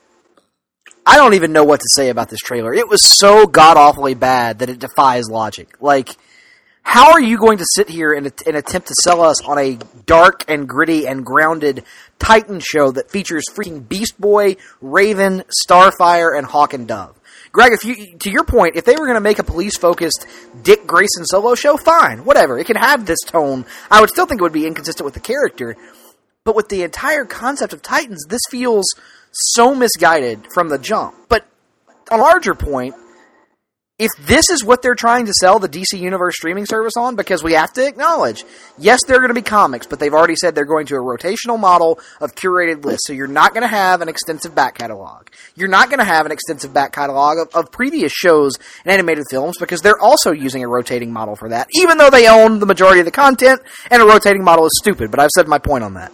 I don't even know what to say about this trailer. It was so god-awfully bad that it defies logic. Like, how are you going to sit here and, and attempt to sell us on a dark and gritty and grounded Titan show that features freaking Beast Boy, Raven, Starfire, and Hawk and Dove? Greg, if you, to your point, if they were going to make a police-focused Dick Grayson solo show, fine, whatever. It can have this tone. I would still think it would be inconsistent with the character. But with the entire concept of Titans, this feels so misguided from the jump. But a larger point, if this is what they're trying to sell the D C Universe streaming service on, because we have to acknowledge, yes, they're going to be comics, but they've already said they're going to a rotational model of curated lists, so you're not going to have an extensive back catalog. You're not going to have an extensive back catalog of, of previous shows and animated films, because they're also using a rotating model for that, even though they own the majority of the content, and a rotating model is stupid, but I've said my point on that.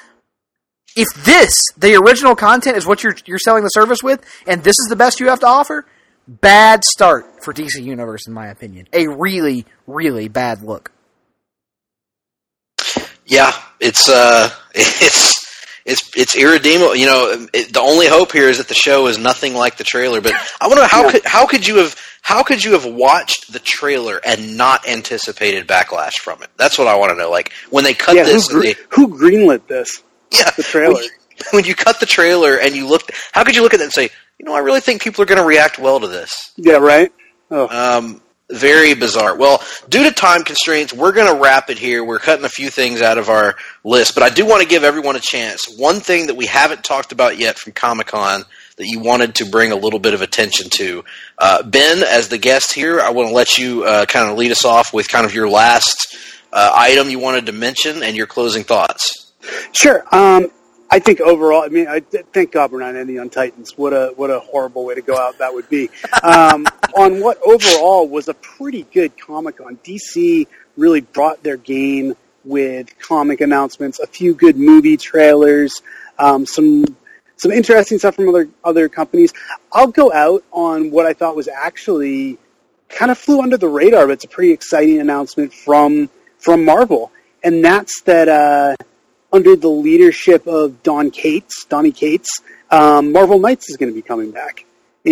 If this, the original content, is what you're you're selling the service with, and this is the best you have to offer, bad start for D C Universe, in my opinion. A really, really bad look. Yeah, it's uh, it's It's it's irredeemable. You know, it, the only hope here is that the show is nothing like the trailer. But I wonder how could how could you have how could you have watched the trailer and not anticipated backlash from it? That's what I want to know. Like when they cut yeah, this, who, gr- they, who greenlit this? Yeah, the trailer. When you, when you cut the trailer and you looked, how could you look at that and say, you know, I really think people are going to react well to this? Yeah, right. Oh. Um, very bizarre. Well, due to time constraints, we're going to wrap it here. We're cutting a few things out of our list, but I do want to give everyone a chance. One thing that we haven't talked about yet from Comic-Con that you wanted to bring a little bit of attention to. Uh, Ben, as the guest here, I want to let you uh, kind of lead us off with kind of your last uh, item you wanted to mention and your closing thoughts. Sure. Um, I think overall, I mean, I thank God we're not ending on Titans. What a what a horrible way to go out that would be. Um, on what overall was a pretty good Comic-Con. D C really brought their game with comic announcements, a few good movie trailers, um, some some interesting stuff from other other companies. I'll go out on what I thought was actually kind of flew under the radar, but it's a pretty exciting announcement from from Marvel, and that's that. Uh, Under the leadership of Don Cates, Donny Cates, um, Marvel Knights is going to be coming back.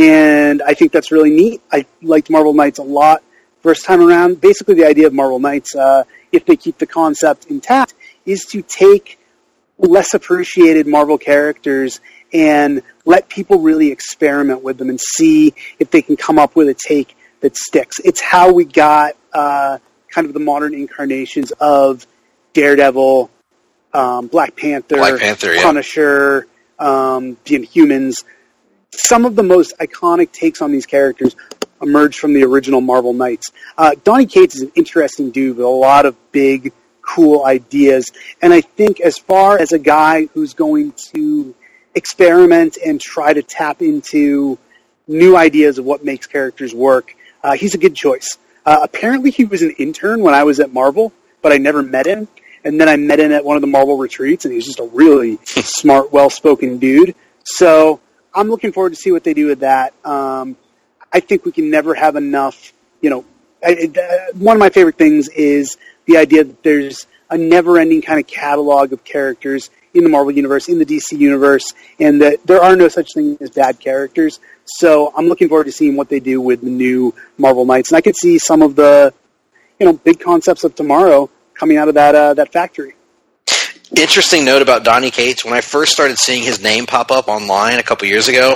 And I think that's really neat. I liked Marvel Knights a lot first time around. Basically, the idea of Marvel Knights, uh, if they keep the concept intact, is to take less appreciated Marvel characters and let people really experiment with them and see if they can come up with a take that sticks. It's how we got uh, kind of the modern incarnations of Daredevil, Um, Black Panther, Black Panther yeah. Punisher, um, the Inhumans. Some of the most iconic takes on these characters emerged from the original Marvel Knights. Uh, Donny Cates is an interesting dude with a lot of big, cool ideas. And I think as far as a guy who's going to experiment and try to tap into new ideas of what makes characters work, uh, he's a good choice. Uh, apparently he was an intern when I was at Marvel, but I never met him. And then I met him at one of the Marvel retreats, and he's just a really smart, well-spoken dude. So I'm looking forward to see what they do with that. Um, I think we can never have enough, you know, I, uh, one of my favorite things is the idea that there's a never-ending kind of catalog of characters in the Marvel Universe, in the D C Universe, and that there are no such thing as bad characters. So I'm looking forward to seeing what they do with the new Marvel Knights. And I could see some of the, you know, big concepts of tomorrow coming out of that uh, that factory. Interesting note about Donny Cates. When I first started seeing his name pop up online a couple years ago,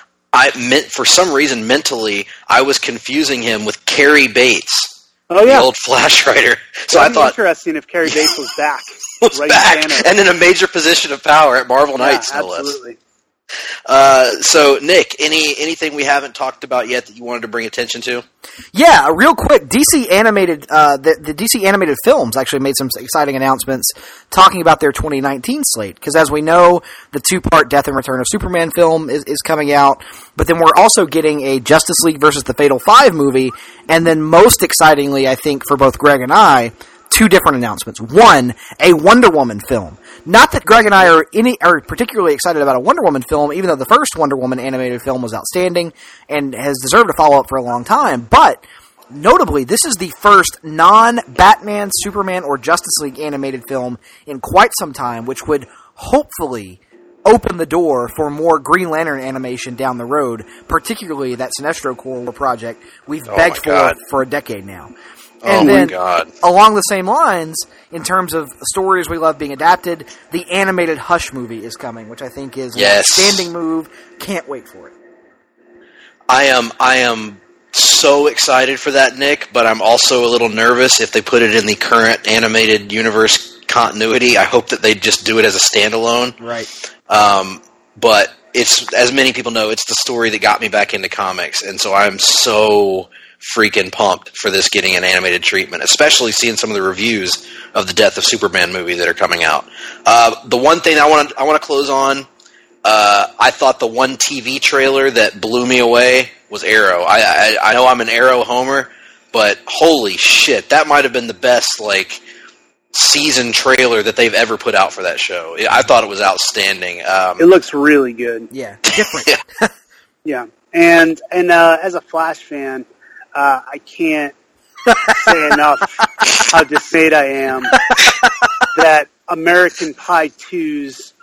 I meant for some reason mentally I was confusing him with Carrie Bates, oh, yeah. the old Flash writer. So That'd I thought interesting if Carrie Bates was back, was right back and in a major position of power at Marvel yeah, Knights, no absolutely. less. Uh, so, Nick, any anything we haven't talked about yet that you wanted to bring attention to? Yeah, real quick, D C animated uh, the, the D C animated films actually made some exciting announcements talking about their twenty nineteen slate. Because as we know, the two-part Death and Return of Superman film is, is coming out, but then we're also getting a Justice League versus the Fatal Five movie, and then most excitingly, I think, for both Greg and I, two different announcements. One, a Wonder Woman film. Not that Greg and I are any are particularly excited about a Wonder Woman film, even though the first Wonder Woman animated film was outstanding and has deserved a follow-up for a long time. But notably, this is the first non-Batman, Superman, or Justice League animated film in quite some time, which would hopefully open the door for more Green Lantern animation down the road, particularly that Sinestro Corps project we've Oh begged my for God. for a decade now. Oh And my then, God. along the same lines, in terms of stories we love being adapted, the animated Hush movie is coming, which I think is Yes. an outstanding move. Can't wait for it. I am I am so excited for that, Nick, but I'm also a little nervous if they put it in the current animated universe continuity. I hope that they just do it as a standalone. Right. Um, but it's, as many people know, it's the story that got me back into comics, and so I'm so freaking pumped for this getting an animated treatment, especially seeing some of the reviews of the Death of Superman movie that are coming out. Uh, the one thing I want to I want to close on, uh, I thought the one T V trailer that blew me away was Arrow. I, I I know I'm an Arrow homer, but holy shit, that might have been the best like season trailer that they've ever put out for that show. I thought it was outstanding. Um, It looks really good. Yeah, different. yeah. Yeah, and and uh, as a Flash fan, uh, I can't say enough how dismayed I am that American Pie two's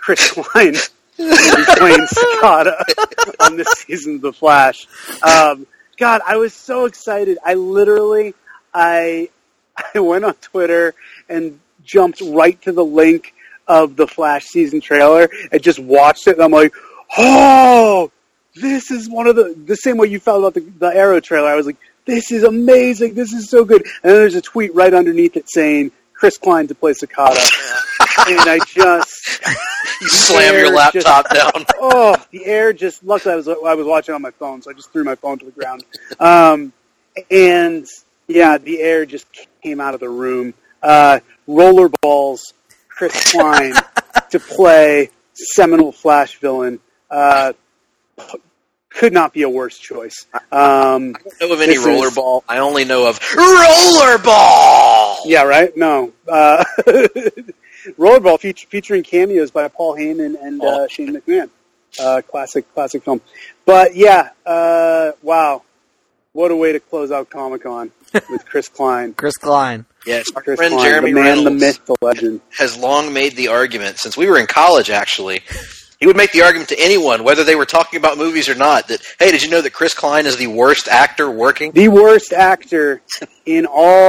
Chris Klein will be playing Cicada on this season of The Flash. Um, God, I was so excited. I literally, I, I went on Twitter and jumped right to the link of the Flash season trailer and just watched it. And I'm like, oh, this is one of the, the same way you felt about the, the Arrow trailer. I was like, this is amazing. This is so good. And then there's a tweet right underneath it saying, Chris Klein to play Cicada. And I just... You slam your laptop just, down. Oh, the air just... Luckily, I was I was watching on my phone, so I just threw my phone to the ground. Um, and, yeah, the air just came out of the room. Uh, rollerballs, Chris Klein to play seminal Flash villain. Uh, could not be a worse choice. Um, I don't know of any rollerball. Is, I only know of Rollerball! Yeah, right? No. Uh, Rollerball feature, featuring cameos by Paul Heyman and uh, Shane McMahon. Uh, classic, classic film. But yeah, uh, wow. What a way to close out Comic-Con with Chris Klein. Chris Klein. Yes, our Chris friend Klein, Jeremy the man, Reynolds the myth, the legend. has long made the argument, since we were in college actually, he would make the argument to anyone, whether they were talking about movies or not, that, hey, did you know that Chris Klein is the worst actor working? The worst actor in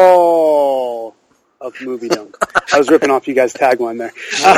all of moviedom. I was ripping off you guys' tagline there.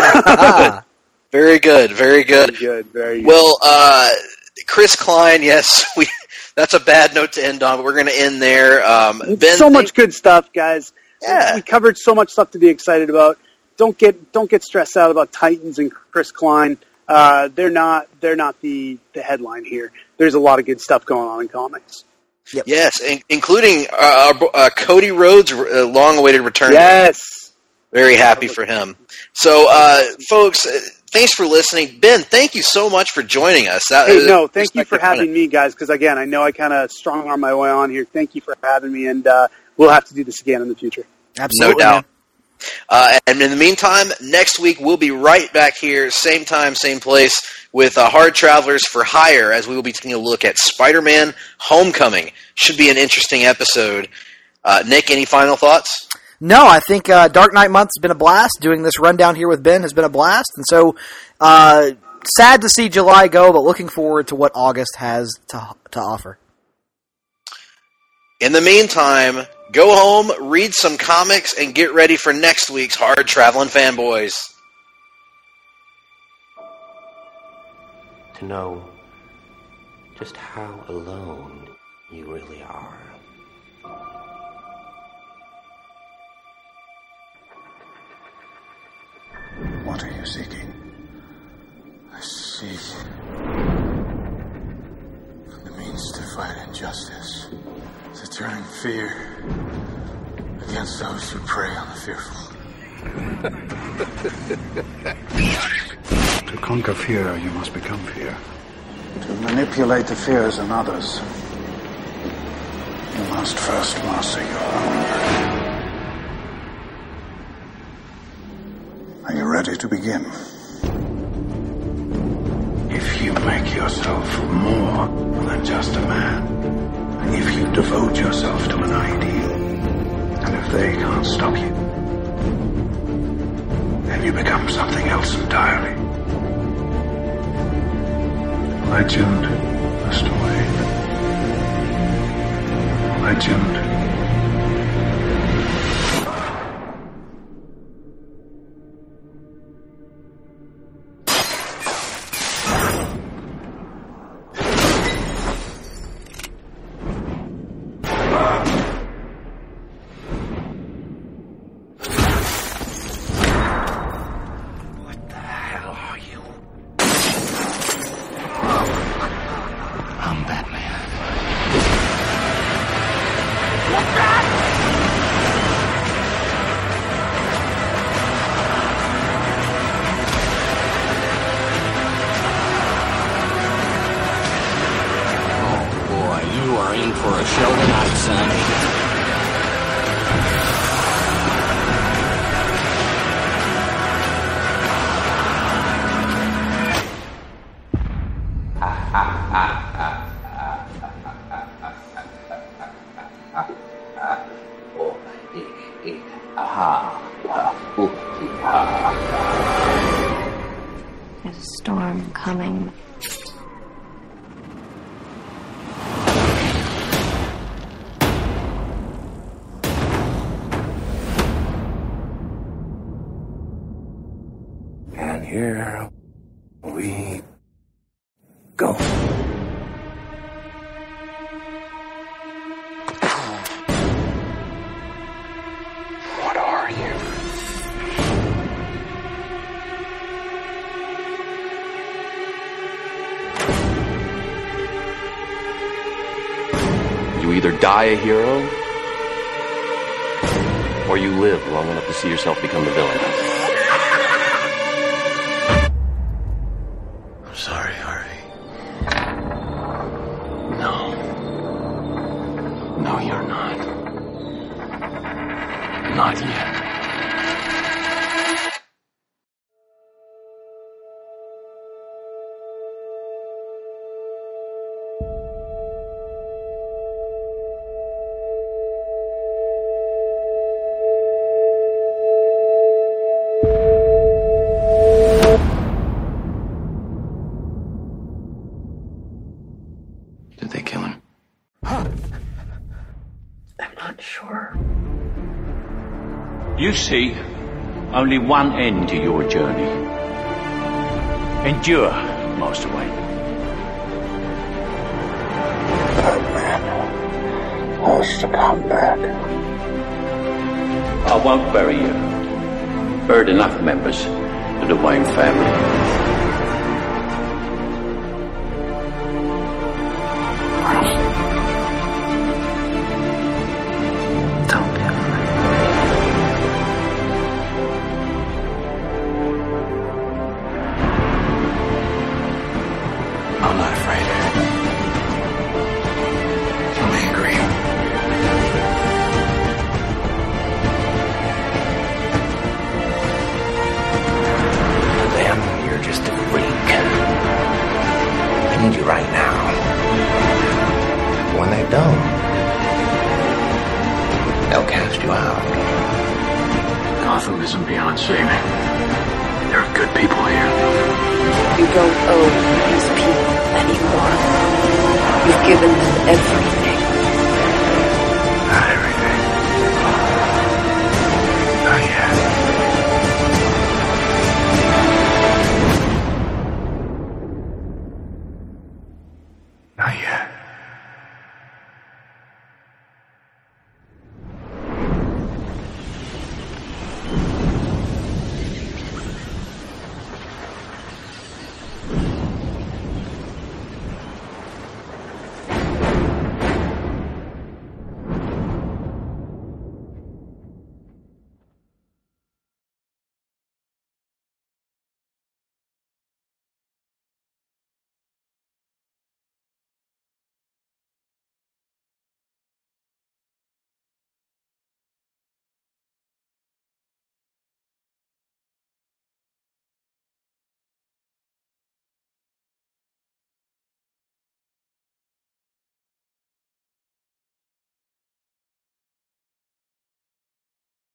Very good, very good. Very good, very good. Well, uh, Chris Klein, yes, we... That's a bad note to end on, but we're going to end there. Um, Ben, so much good stuff, guys. Yeah. We covered so much stuff to be excited about. Don't get don't get stressed out about Titans and Chris Klein. Uh, they're not they're not the, the headline here. There's a lot of good stuff going on in comics. Yep. Yes, in, including uh, uh, Cody Rhodes' uh, long-awaited return. Yes. Very happy for him. So, uh, folks, uh, thanks for listening. Ben, thank you so much for joining us. That, hey, no, thank you for having me, guys, because, again, I know I kind of strong-arm my way on here. Thank you for having me, and uh, we'll have to do this again in the future. Absolutely. No doubt. Uh, and in the meantime, next week we'll be right back here, same time, same place, with uh, Hard Travelers for Hire, as we will be taking a look at Spider-Man Homecoming. Should be an interesting episode. Uh, Nick, any final thoughts? No, I think uh, Dark Knight Month has been a blast. Doing this rundown here with Ben has been a blast. And so, uh, sad to see July go, but looking forward to what August has to to offer. In the meantime, go home, read some comics, and get ready for next week's Hard Traveling Fanboys. To know just how alone you really are. What are you seeking? I seek the means to fight injustice, to turn fear against those who prey on the fearful. To conquer fear, you must become fear. To manipulate the fears in others, you must first master your own. Are you ready to begin? If you make yourself more than just a man, if you devote yourself to an ideal, and if they can't stop you, then you become something else entirely. Legend must wait. Legend There's a storm coming. And here we go. What are you? You either die a hero, or you live long enough to see yourself become the villain. I'm sorry, Harvey. No. No, you're not. Not yet. Did they kill him? I'm not sure. You see only one end to your journey. Endure, Master Wayne. Batman has to come back. I won't bury you. Buried enough members of the Wayne family. Don't be afraid. I'm not afraid. I'm angry. To them, you're just a freak. They need you right now. When they don't, they'll cast you out. Gotham isn't beyond saving. There are good people here. You don't owe these people anymore. You've given them everything.